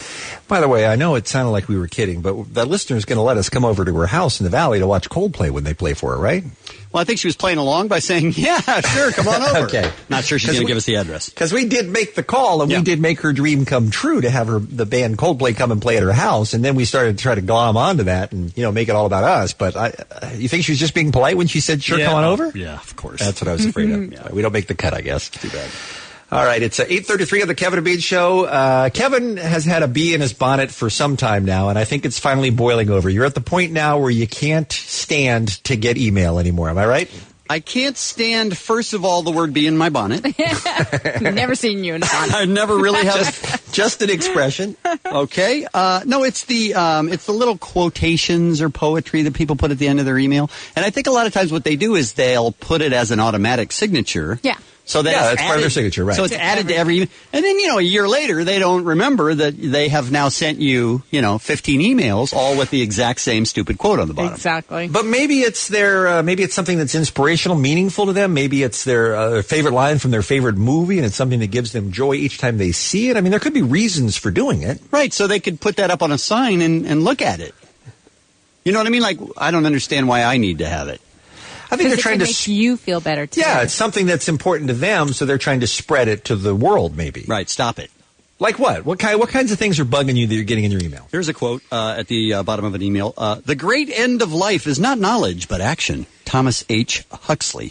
By the way, I know it sounded like we were kidding, but that listener's going to let us come over to her house in the valley to watch Coldplay when they play for her, right? Well, I think she was playing along by saying, yeah, sure, come on over. Okay. Not sure she's going to give us the address. Because we did make the call, and yeah. we did make her dream come true to have her the band Coldplay come and play at her house, and then we started to try to glom onto that and, you know, make it all about us. But I, uh, you think she was just being polite when she said, sure, yeah. come on over? Yeah, of course. That's what I was afraid of. Yeah. We don't make the cut, I guess. Too bad. All right, it's uh, eight thirty-three on the Kevin and Bean Show. Uh, Kevin has had a bee in his bonnet for some time now, and I think it's finally boiling over. You're at the point now where you can't stand to get email anymore. Am I right? I can't stand, first of all, the word bee in my bonnet. Never seen you in a bonnet. I never really have. just, just an expression. Okay. Uh, no, it's the um, it's the little quotations or poetry that people put at the end of their email. And I think a lot of times what they do is they'll put it as an automatic signature. Yeah. So that yeah, it's that's added, part of their signature, right? So it's added to every email. And then, you know, a year later, they don't remember that they have now sent you, you know, fifteen emails, all with the exact same stupid quote on the bottom. Exactly. But maybe it's their, uh, maybe it's something that's inspirational, meaningful to them. Maybe it's their uh, favorite line from their favorite movie, and it's something that gives them joy each time they see it. I mean, there could be reasons for doing it. Right, so they could put that up on a sign and, and look at it. You know what I mean? Like, I don't understand why I need to have it. I think they're it trying to make you feel better too. Yeah, it's something that's important to them, so they're trying to spread it to the world. Maybe. Right. Stop it. Like what? What kind? What kinds of things are bugging you that you're getting in your email? Here's a quote uh, at the uh, bottom of an email: uh, "The great end of life is not knowledge, but action." Thomas H. Huxley.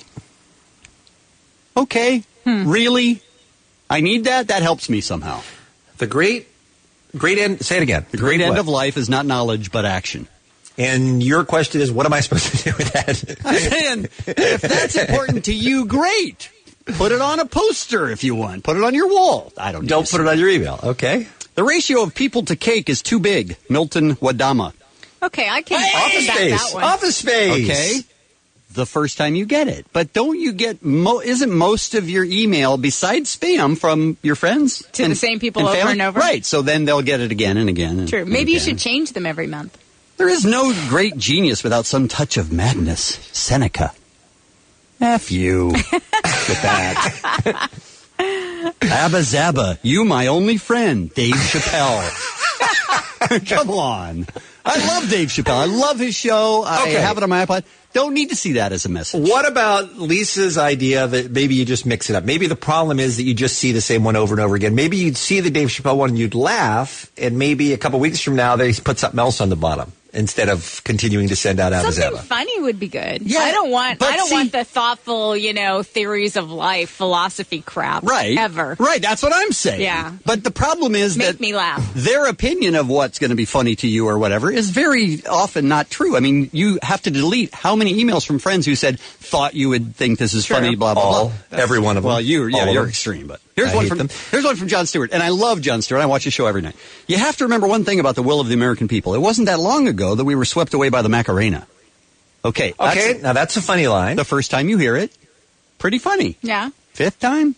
Okay. Hmm. Really? I need that. That helps me somehow. The great, great end. Say it again. The great, great end what? of life is not knowledge, but action. And your question is, what am I supposed to do with that? I'm saying, if that's important to you, great. Put it on a poster if you want. Put it on your wall. I don't. Don't put it on your email. Okay. The ratio of people to cake is too big. Milton Wadama. Okay, I can. Hey! Office that, space. That one. Office space. Okay. The first time you get it, but don't you get? Mo- isn't most of your email besides spam from your friends to and, the same people and over family? and over? Right. So then they'll get it again and again. And, True. and Maybe again. you should change them every month. There is no great genius without some touch of madness. Seneca. F you with that. Abba Zaba, you my only friend. Dave Chappelle. Come on. I love Dave Chappelle. I love his show. I Okay. have it on my iPod. Don't need to see that as a message. What about Lisa's idea that maybe you just mix it up? Maybe the problem is that you just see the same one over and over again. Maybe you'd see the Dave Chappelle one and you'd laugh, and maybe a couple weeks from now they put something else on the bottom instead of continuing to send out Abba Something Zaba. funny would be good. Yeah, I don't want. but I don't see- want the thoughtful, you know, theories of life, philosophy crap. Right. Ever. Right. That's what I'm saying. Yeah. But the problem is Make that me laugh. their opinion of what's going to be funny to you or whatever is very often not true. I mean, you have to delete how many emails from friends who said, thought you would think this is True. funny, blah, blah, All, blah. every one of them. Well, you, yeah, All of you're them. extreme, but here's I one hate from them. here's one from Jon Stewart, and I love Jon Stewart. I watch his show every night. You have to remember one thing about the will of the American people. It wasn't that long ago that we were swept away by the Macarena. Okay. Okay, that's now that's a funny line. the first time you hear it, pretty funny. Yeah. Fifth time?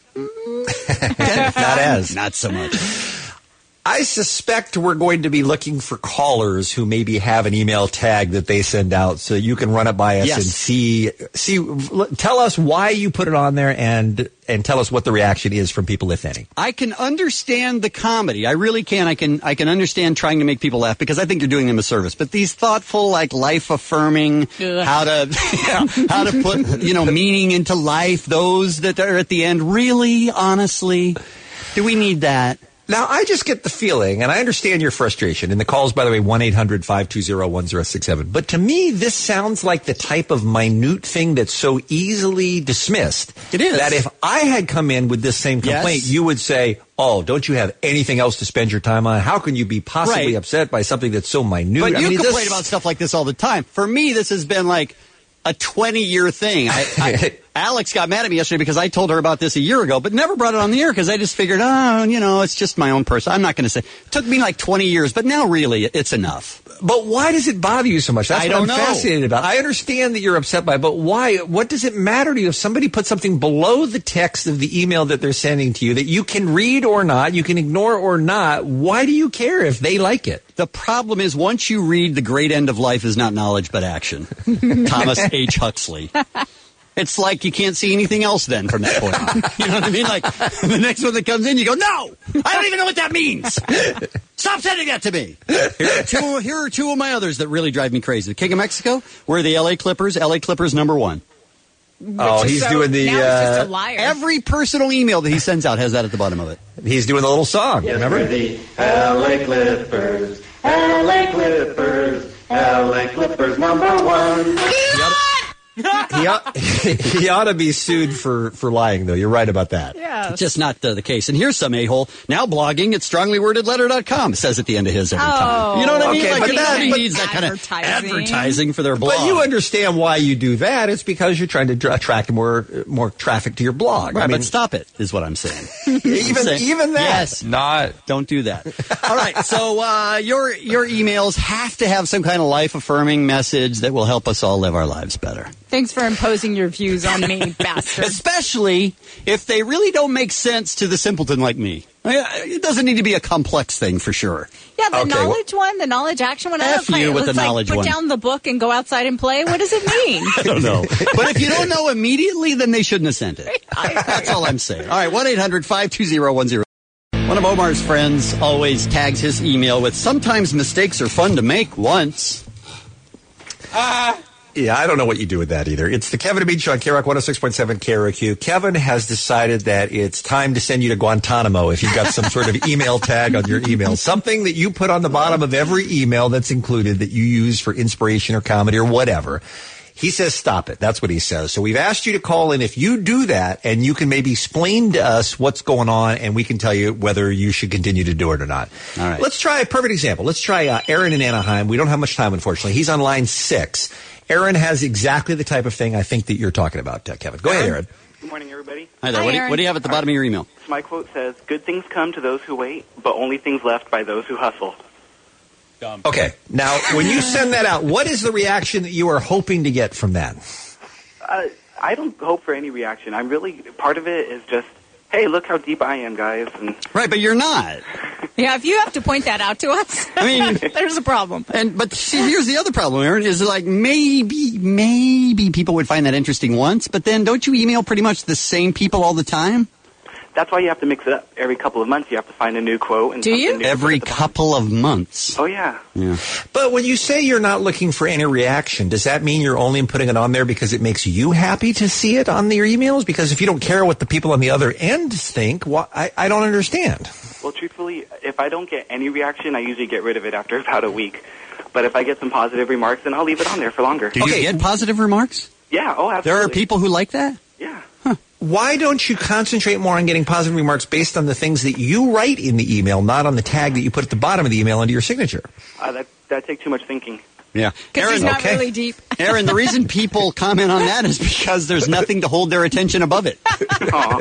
Not as. Not so much. I suspect we're going to be looking for callers who maybe have an email tag that they send out, so you can run it by us Yes. and see. See, l- tell us why you put it on there, and and tell us what the reaction is from people, if any. I can understand the comedy. I really can. I can. I can understand trying to make people laugh because I think you're doing them a service. But these thoughtful, like life affirming, Ugh. how to yeah, how to put you know meaning into life. Those that are at the end. Really, honestly, do we need that? Now, I just get the feeling, and I understand your frustration, and the call's, by the way, one eight hundred five two zero one zero six seven. But to me, this sounds like the type of minute thing that's so easily dismissed. It is. That if I had come in with this same complaint, Yes. you would say, oh, don't you have anything else to spend your time on? How can you be possibly Right. upset by something that's so minute? But I you mean, complain this- about stuff like this all the time. For me, this has been like a twenty-year thing. I, I, Alex got mad at me yesterday because I told her about this a year ago, but never brought it on the air because I just figured, oh, you know, it's just my own person. I'm not going to say. It took me like twenty years, but now really it's enough. But why does it bother you so much? That's I what don't I'm know. fascinated about. I understand that you're upset by it, but why? What does it matter to you if somebody puts something below the text of the email that they're sending to you that you can read or not, you can ignore or not? Why do you care if they like it? The problem is once you read The Great End of Life is not knowledge but action. Thomas H. Huxley. It's like you can't see anything else then from that point on. You know what I mean? Like, the next one that comes in, you go, no! I don't even know what that means! Stop sending that to me! Here are two, here are two of my others that really drive me crazy. The King of Mexico, we're the L A Clippers. L A Clippers number one. Oh, he's so, doing the... Now he's just a Uh, liar. Every personal email that he sends out has that at the bottom of it. he's doing the little song, Yes, remember? we're the L A Clippers, L A Clippers, L A Clippers number one. he, ought, he ought to be sued for, for lying, though. You're right about that. Yeah. It's just not uh, the case. And here's some a-hole now blogging at strongly worded letter dot com. It says at the end of his every time. You know what I mean? Okay, like, but everybody that- needs that kind of Advertising. advertising for their blog. But you understand why you do that. It's because you're trying to dr- attract more more traffic to your blog. Right, I mean, but stop it, is what I'm saying. even saying- even that. Yes. Not. Don't do that. All right, so uh, your your emails have to have some kind of life-affirming message that will help us all live our lives better. Thanks for imposing your views on me, bastard. Especially if they really don't make sense to the simpleton like me. It doesn't need to be a complex thing for sure. Yeah, the Okay, knowledge one, the knowledge action one. I F don't you quite- with the it's like, knowledge put one. down the book and go outside and play. What does it mean? I don't know. But if you don't know immediately, then they shouldn't have sent it. That's all I'm saying. All right, one eight hundred five two zero one zero. One of Omar's friends always tags his email with, sometimes mistakes are fun to make once. Ah. Yeah, I don't know what you do with that either. It's the Kevin and Bean Show on K R O C one oh six point seven K R O Q. Kevin has decided that it's time to send you to Guantanamo if you've got some sort of email tag on your email. Something that you put on the bottom of every email that's included that you use for inspiration or comedy or whatever. He says stop it. That's what he says. So we've asked you to call in if you do that, and you can maybe explain to us what's going on, and we can tell you whether you should continue to do it or not. All right. Let's try a perfect example. Let's try uh, Aaron in Anaheim. We don't have much time, unfortunately. He's on line six. Aaron has exactly the type of thing I think that you're talking about, uh, Kevin. Go ahead, Aaron. Good morning, everybody. Hi there. What do, you, what do you have at the bottom of your email? So my quote says, good things come to those who wait, but only things left by those who hustle. Okay. Now, when you send that out, what is the reaction that you are hoping to get from that? Uh, I don't hope for any reaction. I'm really, part of it is just, hey, look how deep I am, guys. And Right, but you're not. Yeah, if you have to point that out to us, I mean, there's a problem. And but see, here's the other problem, Aaron, is like maybe, maybe people would find that interesting once, but then don't you email pretty much the same people all the time? that's why you have to mix it up. Every couple of months you have to find a new quote. And Do you? new Every couple of months. Oh, yeah. Yeah. But when you say you're not looking for any reaction, does that mean you're only putting it on there because it makes you happy to see it on your emails? Because if you don't care what the people on the other end think, why, I, I don't understand. Well, truthfully, if I don't get any reaction, I usually get rid of it after about a week. But if I get some positive remarks, then I'll leave it on there for longer. Do you get positive remarks? Yeah, oh, absolutely. There are people who like that? Yeah. Why don't you concentrate more on getting positive remarks based on the things that you write in the email, not on the tag that you put at the bottom of the email under your signature? Uh, that that takes too much thinking. Yeah. Because he's not really deep. Aaron, the reason people comment on that is because there's nothing to hold their attention above it. All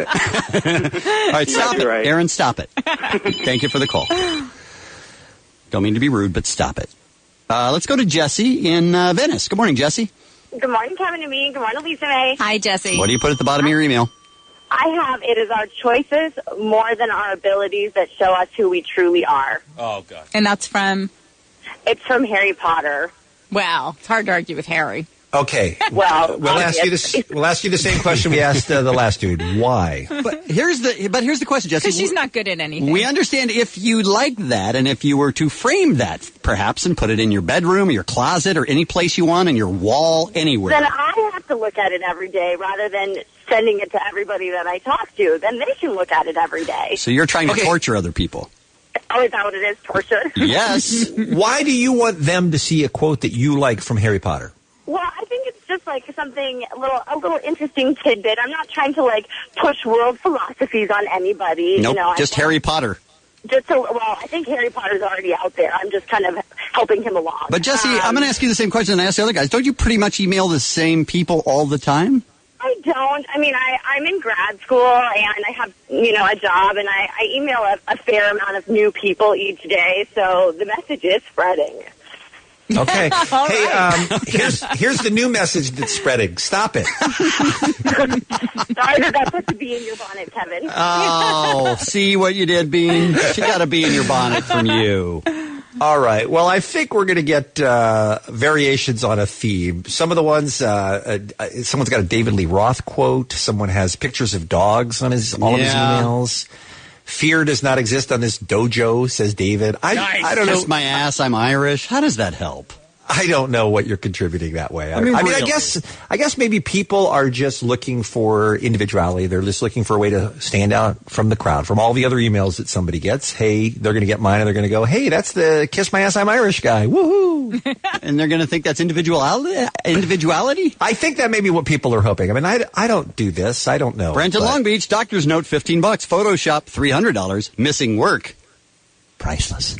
right, stop it. Right. Aaron, stop it. Thank you for the call. Don't mean to be rude, but stop it. Uh, let's go to Jesse in uh, Venice. Good morning, Jesse. Good morning, Kevin and me. Good morning, Lisa May. Hi, Jesse. What do you put at the bottom of your email? I have, it is our choices more than our abilities that show us who we truly are. Oh, God. And that's from? It's from Harry Potter. Wow. It's hard to argue with Harry. Okay. Well, we'll ask you this. We'll ask you the same question we asked uh, the last dude. Why? But here's the. But here's the question, Jesse. Because she's not good at anything. We understand if you like that, and if you were to frame that, perhaps, and put it in your bedroom, or your closet, or any place you want, on your wall, anywhere. Then I have to look at it every day rather than sending it to everybody that I talk to. Then they can look at it every day. So you're trying to Okay. torture other people. Oh, is that what it is? Torture? Yes. Why do you want them to see a quote that you like from Harry Potter? Well, I think it's just like something a little, a little interesting tidbit. I'm not trying to like push world philosophies on anybody. Nope, you know, just I, Harry Potter. Just so, well, I think Harry Potter's already out there. I'm just kind of helping him along. But Jesse, Um, I'm going to ask you the same question I asked the other guys. Don't you pretty much email the same people all the time? I don't. I mean, I, I'm in grad school and I have, you know, a job, and I, I email a, a fair amount of new people each day, so the message is spreading. Okay. All Hey, right. um, here's here's the new message that's spreading. Stop it. Sorry that that put the bee in your bonnet, Kevin. Oh, see what you did, Bean? She got a bee in your bonnet from you. All right. Well, I think we're going to get uh, variations on a theme. Some of the ones, uh, uh, someone's got a David Lee Roth quote. Someone has pictures of dogs on his all Yeah. of his emails. Fear does not exist on this dojo, says David. I, Nice. I don't know. Kiss my ass, I'm Irish. How does that help? I don't know what you're contributing that way. I mean, I, I really. guess I guess maybe people are just looking for individuality. They're just looking for a way to stand out from the crowd, from all the other emails that somebody gets. Hey, they're going to get mine, and they're going to go, "Hey, that's the kiss my ass, I'm Irish guy." Woohoo! And they're going to think that's individuality. Individuality. I think that may be what people are hoping. I mean, I, I don't do this. I don't know. Brent in but- Long Beach, doctor's note, fifteen bucks. Photoshop, three hundred dollars. Missing work, priceless.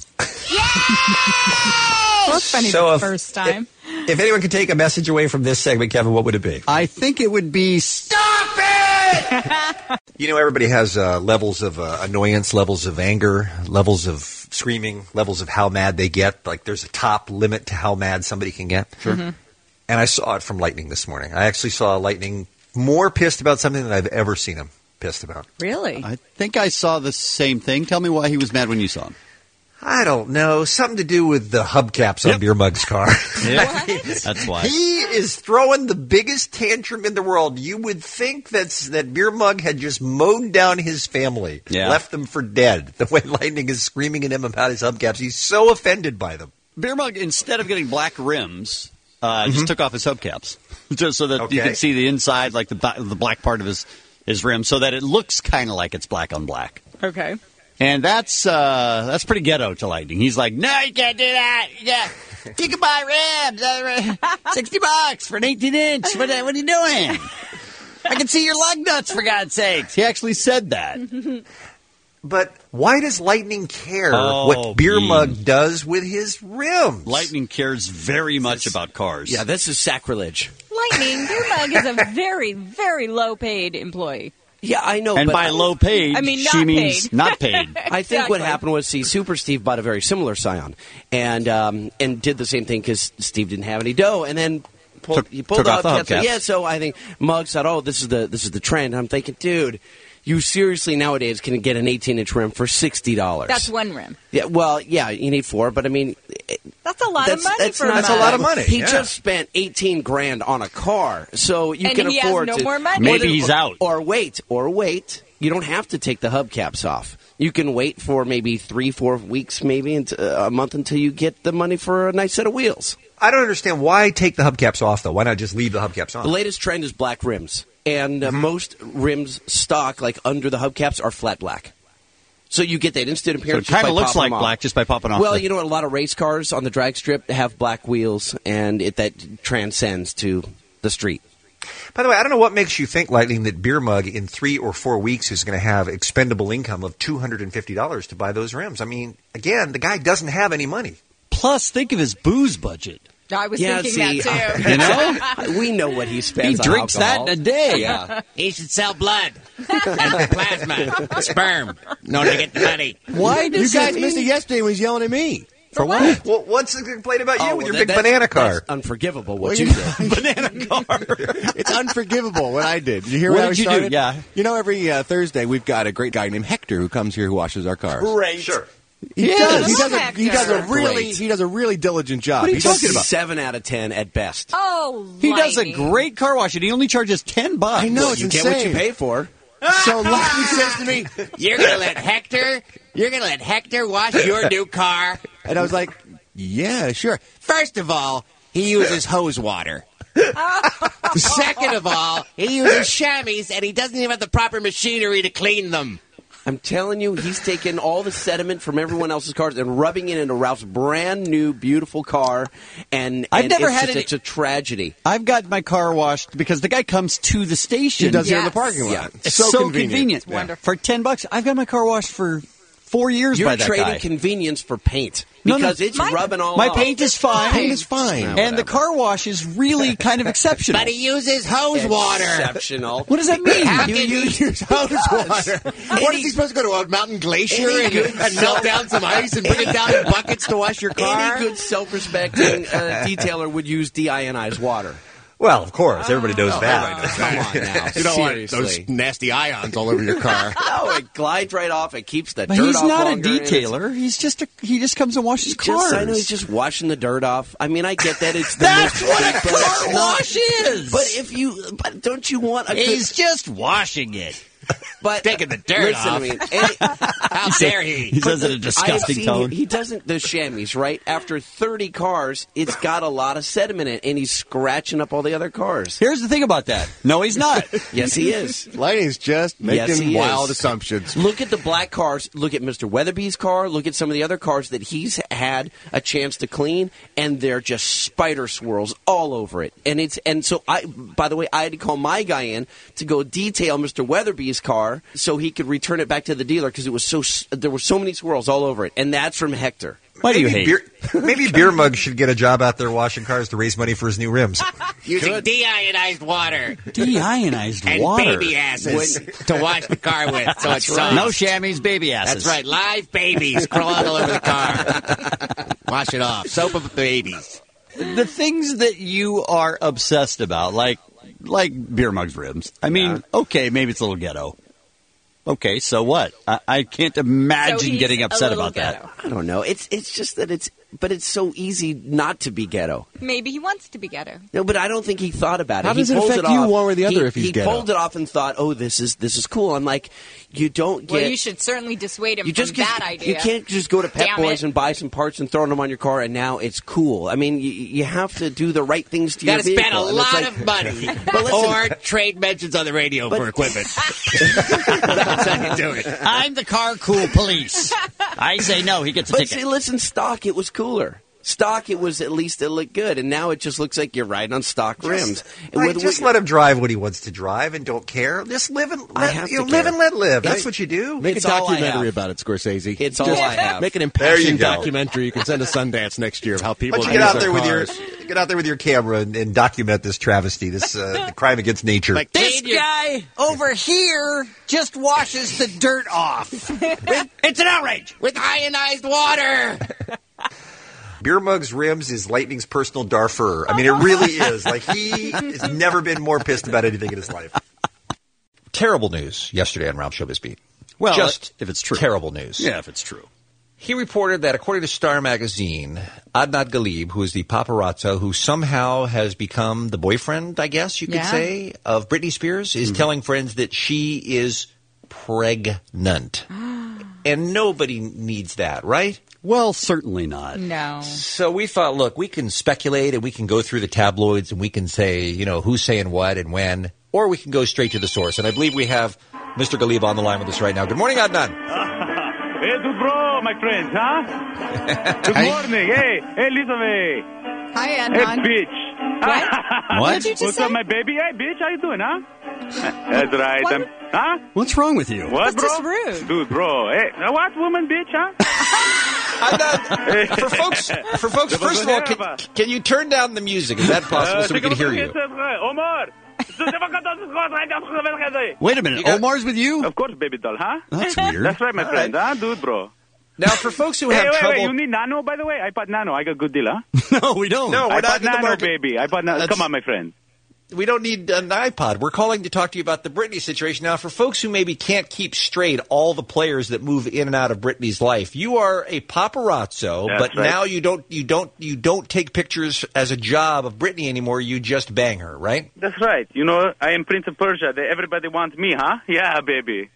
Well, it's funny So the if- first time. If anyone could take a message away from this segment, Kevin, what would it be? I think it would be stop it. You know, everybody has uh, levels of uh, annoyance, levels of anger, levels of screaming, levels of how mad they get. Like there's a top limit to how mad somebody can get. Sure. Mm-hmm. And I saw it from Lightning this morning. I actually saw Lightning more pissed about something than I've ever seen him pissed about. Really? I think I saw the same thing. Tell me why he was mad when you saw him. I don't know. Something to do with the hubcaps on Beer Mug's car. That's why. He is throwing the biggest tantrum in the world. You would think that's, that Beer Mug had just mowed down his family, Yeah. left them for dead. The way Lightning is screaming at him about his hubcaps. He's so offended by them. Beer Mug, instead of getting black rims, uh, just took off his hubcaps just so that you Okay. could see the inside, like the ba- the black part of his, his rim, so that it looks kind of like it's black on black. Okay. And that's uh, that's pretty ghetto to Lightning. He's like, no, you can't do that. Yeah, you can buy rims, uh, sixty bucks for an eighteen inch. What, what are you doing? I can see your lug nuts, for God's sakes. He actually said that. But why does Lightning care Oh, what Beer Bean. Mug does with his rims? Lightning cares very much about cars. Yeah, this is sacrilege. Lightning, Beer Mug is a very, very low-paid employee. Yeah, I know. And but by low paid, I mean, not she means paid. not paid. I think what Exactly. happened was, see, Super Steve bought a very similar Scion, and um, and did the same thing because Steve didn't have any dough, and then pulled, Took- he pulled took the off the hubcaps. hubcaps. Yeah, so I think Muggs thought, oh, this is the this is the trend. I'm thinking, dude, you seriously nowadays can get an eighteen inch rim for sixty dollars. That's one rim. Yeah, well, yeah, you need four, but I mean, That's a lot that's, of money that's for not a That's a lot of Mug. money. He yeah. just spent eighteen grand on a car, so you And can he has afford no to. more money. Maybe or- he's out. Or wait, or wait. You don't have to take the hubcaps off. You can wait for maybe three, four weeks, maybe into, uh, a month until you get the money for a nice set of wheels. I don't understand why take the hubcaps off, though. Why not just leave the hubcaps on? The latest trend is black rims, and uh, most rims stock, like under the hubcaps, are flat black. So you get that instant So appearance. it just kind by of looks popping like them off. black just by popping off. Well, the- you know what? A lot of race cars on the drag strip have black wheels, and it that transcends to the street. By the way, I don't know what makes you think, Lightning, that Beer Mug in three or four weeks is going to have expendable income of two hundred fifty dollars to buy those rims. I mean, again, the guy doesn't have any money. Plus, think of his booze budget. I was Yeah, thinking see, that too. You know? We know what he spends. He on drinks that alcohol. in a day. Yeah. He should sell blood and plasma, sperm, in order to get the money. Why does You guys he- missed it yesterday when he was yelling at me. For what? Well, what's the complaint about you Oh, with well, your that- big that's- banana car? That's unforgivable. What Well, you you- did. banana car? It's unforgivable what I did. Did you hear What what, I did you do? started? Yeah. You know, every uh, Thursday we've got a great guy named Hector who comes here who washes our cars. Great. Sure. He Yes. does. He Love does, a, he does a Hector. really Great. he does a really diligent job. What are you He does- talking about? Seven out of ten at best. Oh, He does a Lightning. great car wash, and he only charges ten bucks. I know, it's you insane. get what you pay for. So Lightning says to me, You're gonna let Hector, you're gonna let Hector wash your new car? and I was like, yeah, sure. First of all, he uses hose water. Second of all, he uses chamois, and he doesn't even have the proper machinery to clean them. I'm telling you, he's taking all the sediment from everyone else's cars and rubbing it into Ralph's brand new, beautiful car. And, I've and never it's had just, any- it's a tragedy. I've got my car washed because the guy comes to the station. He does it in the Yes. parking lot. Yeah. It's It's so, so, convenient. convenient. wonderful. For ten bucks, I've got my car washed for four years You're by that trading guy. convenience for paint No, no. because it's My- rubbing all my off. paint is fine. Paint is fine. Yeah, and the whatever. car wash is really kind of exceptional. But he uses hose water. Exceptional. What does that mean? How You can you use hose water. What is he supposed to go to a mountain glacier any and, good and melt down some ice and bring it down in buckets to wash your car? Any good self-respecting uh, detailer would use deionized water. Well, of course, everybody knows Oh, that. everybody knows that. Come on now. You don't want Seriously. those nasty ions all over your car. No, it glides right off. It keeps the But dirt he's off not a longer, and it's- detailer. He's just a, he just comes and washes Just, cars. I know he's just washing the dirt off. I mean, I get that it's the That's most- what a but car it's not- wash is. But if you, but don't you want a good? He's just washing it. But taking the dirt listen off. to me. And- How dare he? He says it in a I have disgusting seen tone. He, he doesn't the chamois right after thirty cars. It's got a lot of sediment in it, and he's scratching up all the other cars. Here's the thing about that. No, he's not. Yes, he is. Laney's just making Yes, he wild is. assumptions. Look at the black cars. Look at Mister Weatherby's car. Look at some of the other cars that he's had a chance to clean, and they're just spider swirls all over it. And it's and so I. By the way, I had to call my guy in to go detail Mister Weatherby's car so he could return it back to the dealer because it was so there were so many swirls all over it, and that's from Hector. Why do you Maybe hate? beer, maybe Beer Mug should get a job out there washing cars to raise money for his new rims. Using deionized water Deionized and water. baby asses to wash the car with. So it's soft. No chamois, baby asses. That's right. Live babies crawling all over the car. Wash it off. Soap up the babies. The things that you are obsessed about, like like Beer Mug's ribs. I mean, okay, maybe it's a little ghetto. Okay, so what? I, I can't imagine So he's getting a upset little about that. ghetto. I don't know. It's it's just that it's but it's so easy not to be ghetto. Maybe he wants to be ghetto. No, but I don't think he thought about it. How he does it pulled affect it you off. one way or the other he, if he's he ghetto? pulled it off and thought, "Oh, this is this is cool." I'm like, you don't get. Well, you should certainly dissuade him you just from get- that idea. You can't just go to Pep Damn Boys it. and buy some parts and throw them on your car, and now it's cool. I mean, you, you have to do the right things to You your got to vehicle. spend a and it's lot like- of money But listen- or trade mentions on the radio But- for equipment. That's how you do it. I'm the car cool police. I say no, he gets a But ticket. see, listen, stock, it was cooler. Stock, it was at least it looked good, and now it just looks like you're riding on stock rims. And Right, with- just with- let him drive what he wants to drive and don't care. Just live and I let, have you to know, live care. and let live. That's It's- what you do. Make It's a all I documentary have. about it, Scorsese. It's all Just I have. Make an There you impassioned go. documentary you can send to Sundance next year of how people Why don't use you get out their there with your cars. get out there with your camera and, and document this travesty, this uh, the crime against nature. Like This clean your- guy over here just washes the dirt off. It's an outrage. with ionized water. Beer Mug's rims is Lightning's personal Darfur. I mean, it really is. Like, he has never been more pissed about anything in his life. Terrible news yesterday on Ralph Showbiz Beat. Well, Just if it's true. terrible news. Yeah, if it's true. He reported that, according to Star Magazine, Adnan Ghalib, who is the paparazzo who somehow has become the boyfriend, I guess you could Yeah. say, of Britney Spears, is telling friends that she is pregnant. And nobody needs that, right? Well, certainly not. No. So we thought, look, we can speculate and we can go through the tabloids and we can say, you know, who's saying what and when, or we can go straight to the source. And I believe we have Mister Ghalib on the line with us right now. Good morning, Adnan. Hey, good bro, my friends, huh? Good morning. Hey, hey, listen me. Hi, Hey, Adnan. bitch. What? What did you just What's say? up, my baby? Hey, bitch, how you doing, huh? That's right. What? I'm, huh? What's wrong with you? What, That's bro? just rude. Dude, bro. Hey, now what, woman, bitch, huh? Adnan, for folks, for folks, first of all, can, can you turn down the music? Is that possible so we can hear you? Omar. Wait a minute. Omar's with you? Of course, baby doll, huh? That's weird. That's right, my All friend, right. huh? Dude, bro. Now, for folks who Hey, have wait, trouble, wait, you need Nano, by the way? iPod Nano. I got good deal, huh? No, we don't. no, we're iPod not in the Nano, market. baby. iPod Nano. That's- Come on, my friend. We don't need an iPod. We're calling to talk to you about the Britney situation. Now, for folks who maybe can't keep straight all the players that move in and out of Britney's life, you are a paparazzo, That's but right. now you don't you don't you don't take pictures as a job of Britney anymore. You just bang her, right? That's right. You know, I am Prince of Persia. They, everybody wants me, huh? Yeah, baby.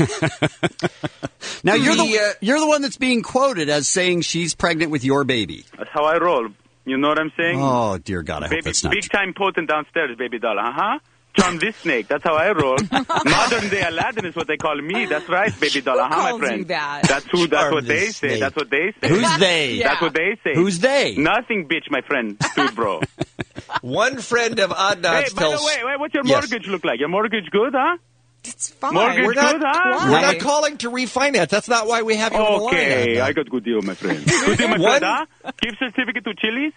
Now you're the The, uh, you're the one that's being quoted as saying she's pregnant with your baby. That's how I roll. You know what I'm saying? Oh dear God, I hope baby, that's not big true. time potent downstairs, baby doll. Uh huh. John this snake. That's how I roll. Modern day Aladdin is what they call me. That's right, baby doll. Uh huh, my calls friend. you that? That's who. That's Charm what they this say. snake. That's what they say. Who's they? Yeah. That's what they say. Who's they? Nothing, bitch, my friend. Dude, bro. One friend of Hey, Adnan's by the tells way, wait, what's your Yes. mortgage look like? Your mortgage good, huh? It's fine. Mortgage We're not, good, huh? we're not calling to refinance. That's not why we have you on the line. Okay, Adnan. I got good deal, my friend. Good deal, my One- friend, huh? Gift certificate to Chili's?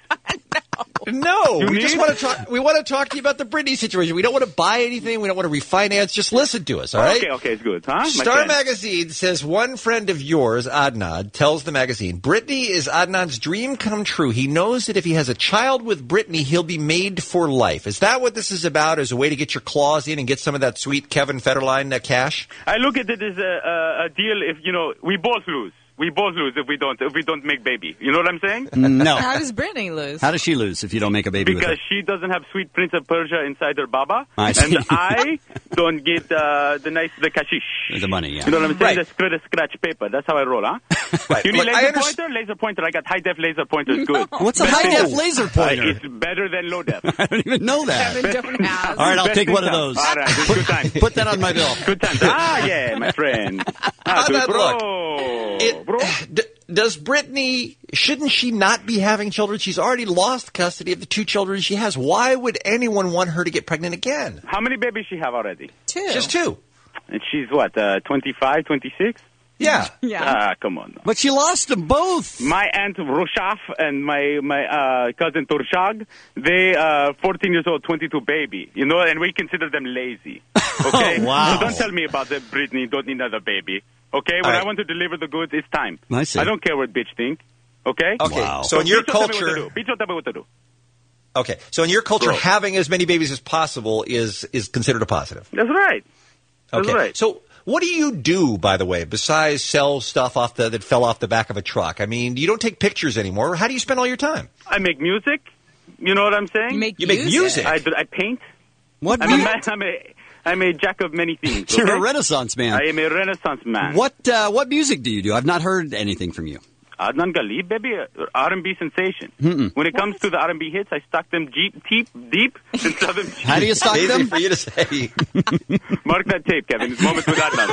No, You we just need- want to talk. We want to talk to you about the Britney situation. We don't want to buy anything. We don't want to refinance. Just listen to us, all right? Okay, okay, it's good, huh? My Star friend. Magazine says one friend of yours, Adnan, tells the magazine, Britney is Adnan's dream come true. He knows that if he has a child with Britney, he'll be made for life. Is that what this is about, as a way to get your claws in and get some of that sweet Kevin Federline uh, cash? I look at it as a, a, a deal if, you know, we both lose. We both lose if we don't if we don't make baby. You know what I'm saying? No. How does Brittany lose? How does she lose if you don't make a baby with her? Because she doesn't have sweet Prince of Persia inside her baba, I see. and I don't get uh, the nice the kashish. The money, yeah. You know what I'm saying? Right. The scratch, scratch paper. That's how I roll, huh? Right. You need Look, I laser underst- pointer? Laser pointer. I got high def laser pointer. It's good. What's a Best high-def thing- laser pointer? Uh, it's better than low def. I don't even know that. Kevin don't have. All right, I'll Best take thing one of now. those. All right, it's good time. Put that on my bill. Good times. Ah, yeah, my friend. Ah, Adnan, good, bro. look, it- bro. D- does Britney, shouldn't she not be having children? She's already lost custody of the two children she has. Why would anyone want her to get pregnant again? How many babies she have already? Two. Just two. And she's what, uh, twenty-five, twenty-six? Yeah. Yeah. Ah, come on. But she lost them both. My aunt Roshaf and my my uh, cousin Torshag, they uh, fourteen years old, twenty-two baby. You know, and we consider them lazy. Okay? Oh, wow. So don't tell me about the Britney, don't need another baby. Okay? When All right. I want to deliver the goods, it's time. I see. I don't care what bitch think. Okay? Okay. Wow. So in your Bicho, tell me what to culture, do. Bicho, tell me what to do. okay. So in your culture, Bro. having as many babies as possible is is considered a positive. That's right. That's Okay. right. So what do you do, by the way, besides sell stuff off the that fell off the back of a truck? I mean, you don't take pictures anymore. How do you spend all your time? I make music. You know what I'm saying? You make You make music. I, do- I paint. What? I'm a, mu- man, I'm, a, I'm a jack of many things. You're okay? a Renaissance man. I am a Renaissance man. What uh, what music do you do? I've not heard anything from you. Adnan Galib, baby, uh, R and B sensation. Mm-mm. When it comes to the R and B hits, I stock them deep, deep, deep in southern. How do you stock Easy them? for you to say. Mark that tape, Kevin. It's Moments with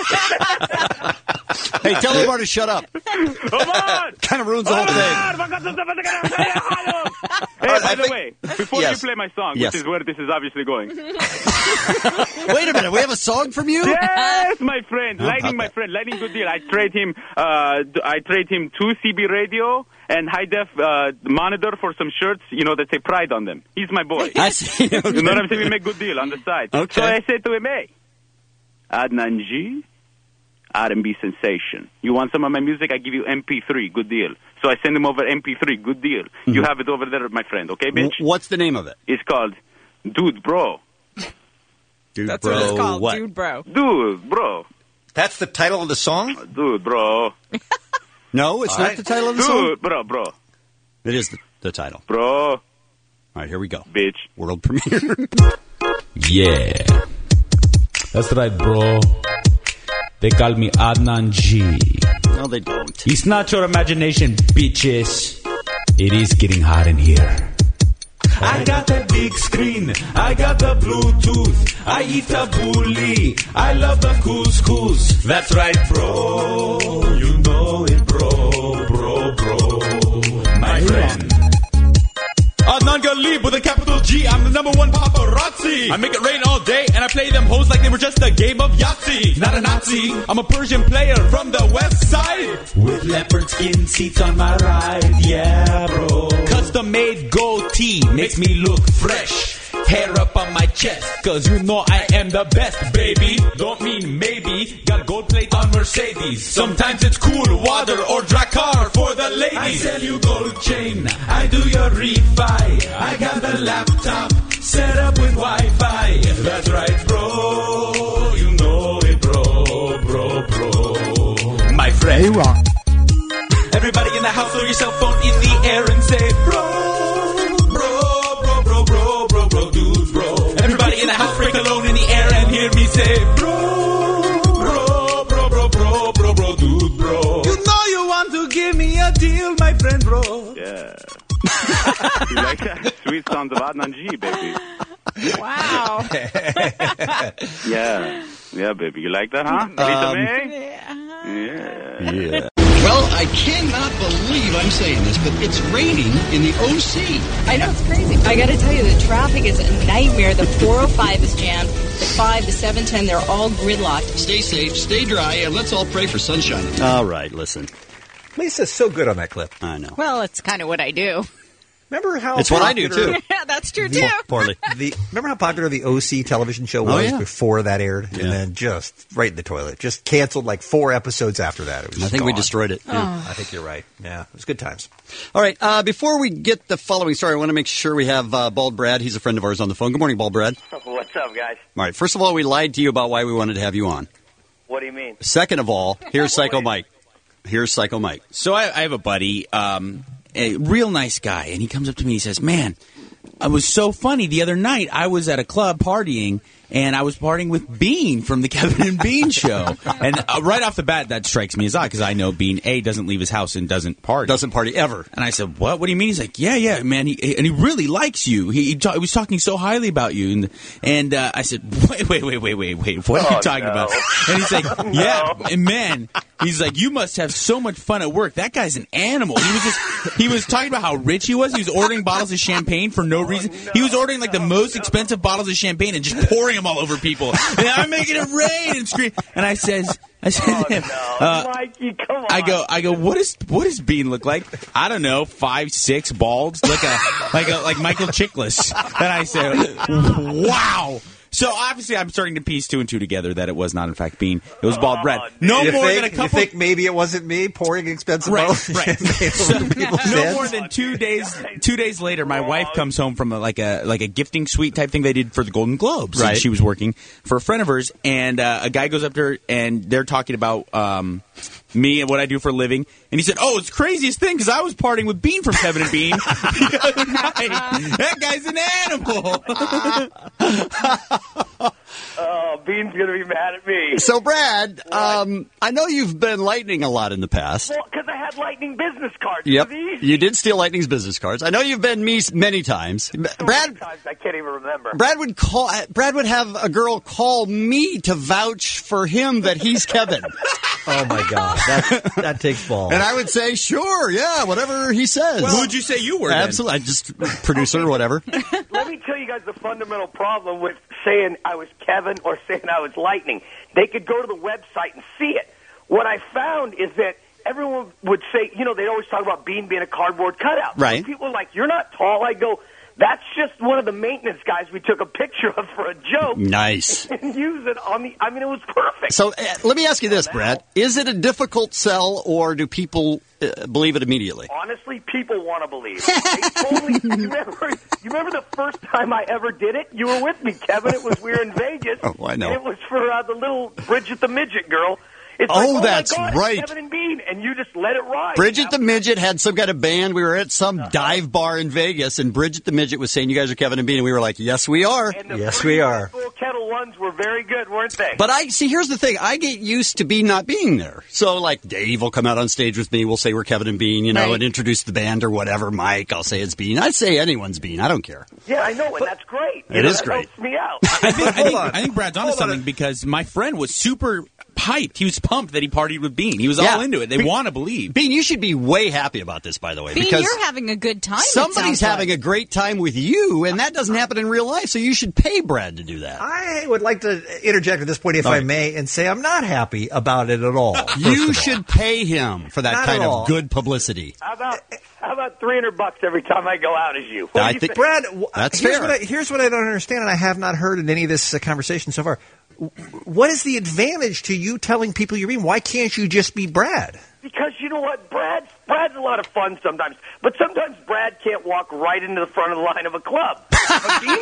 Adnan. Hey, tell Omar to shut up. Come on! Kind of ruins the whole thing. Hey, I by the think- way, before Yes. you play my song, Yes. which is where this is obviously going. Wait a minute, we have a song from you? Yes, my friend. How Lightning, about my that? friend. Lightning, good deal. I trade him. Uh, d- I trade him two C B radio and high def uh, monitor for some shirts. You know that say Pride on them. He's my boy. I see. You know what I'm saying? We make good deal on the side. Okay. So I said to him, hey, Adnan G, R and B sensation. You want some of my music? I give you M P three. Good deal. So I send him over M P three. Good deal. You have it over there, my friend. Okay, bitch? W- What's the name of it? It's called Dude Bro. Dude, That's bro, what it's called, what? dude, bro. Dude Bro. That's the title of the song? Dude Bro. No, it's All not right. the title of the song. Dude Bro, bro. It is the, the title. Bro. All right, here we go. Bitch. World premiere. Yeah. That's right, bro. They call me Adnan G. No, they don't. It's not your imagination, bitches. It is getting hot in here. I got that big screen. I got the Bluetooth. I eat a bully. I love the couscous. That's right, bro. You know it, bro, bro, bro. My friend. Adnan Galib with a capital G. I'm the number one paparazzi. I make it rain all day, and I play them hoes like they were just a game of Yahtzee. Not a Nazi. I'm a Persian player from the west side. With leopard skin seats on my ride. Yeah, bro. Custom made goatee makes me look fresh. Hair up on my chest, cause you know I am the best, baby. Don't mean maybe. Got gold plate on Mercedes. Sometimes it's cool water or Drakkar for the ladies. I sell you gold chain. I do your refi. I got the laptop set up with Wi-Fi. That's right, bro. You know it, bro, bro, bro. My friend. Hey, rock. Everybody in the house, throw your cell phone in the air and say, bro, bro, bro, bro, bro, bro, bro, dude, bro. Everybody in the house, break alone in the air and hear me say, bro, bro, bro, bro, bro, bro, bro, dude, bro. You know you want to give me a deal, my friend, bro. Yeah. You like that? Sweet sounds of Adnan G, baby. Wow. Yeah. Yeah, baby. You like that, huh? Um, Lisa May? Yeah. Yeah. Well, I cannot believe I'm saying this, but it's raining in the O C. I know, it's crazy. I got to tell you, the traffic is a nightmare. The four oh five is jammed. The five, the seven ten, they're all gridlocked. Stay safe, stay dry, and let's all pray for sunshine. All right, listen. Lisa's so good on that clip. I know. Well, it's kind of what I do. Remember how It's what I do, popular- too. Yeah, that's true, too. Poorly. The, remember how popular the O C television show was Oh, yeah. before that aired? Yeah. And then just right in the toilet. Just canceled like four episodes after that. It was I think we gone. destroyed it. Yeah. I think you're right. Yeah, it was good times. All right, uh, before we get the following story, I want to make sure we have uh, Bald Brad. He's a friend of ours on the phone. Good morning, Bald Brad. What's up, guys? All right, first of all, we lied to you about why we wanted to have you on. What do you mean? Second of all, here's Psycho Mike. Here's Psycho Mike. So I, I have a buddy, um, a real nice guy, and he comes up to me and he says, man, it was so funny. The other night I was at a club partying, and I was partying with Bean from the Kevin and Bean show. And uh, right off the bat, that strikes me as odd, because I know Bean, A, doesn't leave his house and doesn't party. Doesn't party ever. And I said, what? What do you mean? He's like, yeah, yeah, man. He, and he really likes you. He, he, ta- he was talking so highly about you. And and uh, I said, wait, wait, wait, wait, wait, wait. What are you Oh, talking no. about? And he's like, yeah, and man. He's like, you must have so much fun at work. That guy's an animal. He was just, he was talking about how rich he was. He was ordering bottles of champagne for no reason. He was ordering like the most expensive bottles of champagne and just pouring them all over people. And I'm making it rain and scream. And I says, I said, to him, uh, Mikey, come on. I go, I go. What is what does Bean look like? I don't know, five, six, bald, like a like a like Michael Chiklis. And I said, wow. So obviously, I'm starting to piece two and two together that it was not in fact Bean. It was Bald Brad. No you more think, than a couple. You think maybe it wasn't me pouring expensive Right, bottles of right. champagne So, over people's no heads? more than two days. Two days later, my wife comes home from a, like a like a gifting suite type thing they did for the Golden Globes. Right. And she was working for a friend of hers, and uh, a guy goes up to her, and they're talking about um, me and what I do for a living. And he said, "Oh, it's the craziest thing because I was partying with Bean from Kevin and Bean the other night. That guy's an animal." Oh, Bean's going to be mad at me. So, Brad, um, I know you've been lightning a lot in the past. Well, because I had Lightning business cards. Yep, It was easy. you did steal Lightning's business cards. I know you've been me many times. So Brad, many times I can't even remember. Brad would call. Brad would have a girl call me to vouch for him that he's Kevin. Oh my God, that that takes balls. And I would say, sure, yeah, whatever he says. Well, who'd you say you were? then? Absolutely, I just producer or whatever. Let me tell you guys the fundamental problem with saying I was Kevin or saying I was Lightning. They could go to the website and see it. What I found is that everyone would say, you know, they always talk about Bean being a cardboard cutout. Right. People are like, you're not tall. I go, that's just one of the maintenance guys we took a picture of for a joke. Nice. And use it on the, I mean, it was perfect. So uh, let me ask you this, Brad: is it a difficult sell, or do people uh, believe it immediately? Honestly, people want to believe. They totally, you, remember, you remember the first time I ever did it? You were with me, Kevin. It was we were in Vegas. Oh, I know. And it was for uh, the little Bridget the Midget girl. It's Oh, like, oh that's my God, right. It's Kevin and Bean, and you just let it ride. Bridget the Midget had some kind of band. We were at some dive bar in Vegas, and Bridget the Midget was saying, "You guys are Kevin and Bean," and we were like, "Yes, we are." And the Yes, we are. Full Kettle ones were very good, weren't they? But I see. Here's the thing: I get used to Bean not being there. So, like, Dave will come out on stage with me. We'll say we're Kevin and Bean, you know, Right. and introduce the band or whatever. Mike, I'll say it's Bean. I'd say anyone's Bean. I don't care. yeah, I know, and that's great. It You know, is that great. helps me out. I think, I Hold think, on. I think Brad's onto Hold on. something because my friend was super hyped. He was pumped that he partied with Bean. He was Yeah. all into it. They Be- want to believe. Bean, you should be way happy about this, by the way, Bean, because you're having a good time. it somebody's sounds having like. a great time with you, and that doesn't happen in real life. So you should pay Brad to do that. I would like to interject at this point, if All I right. may, and say I'm not happy about it at all. first You of all. should pay him for that Not kind at of all. good publicity. How about how about three hundred bucks every time I go out as you? What I do you think- Brad, w- That's here's fair. What I, here's what I don't understand, and I have not heard in any of this uh, conversation so far. W- What is the advantage to you telling people you're Bean? Why can't you just be Brad? Because you know what, Brad? Brad's a lot of fun sometimes, but sometimes Brad can't walk right into the front of the line of a club. But Bean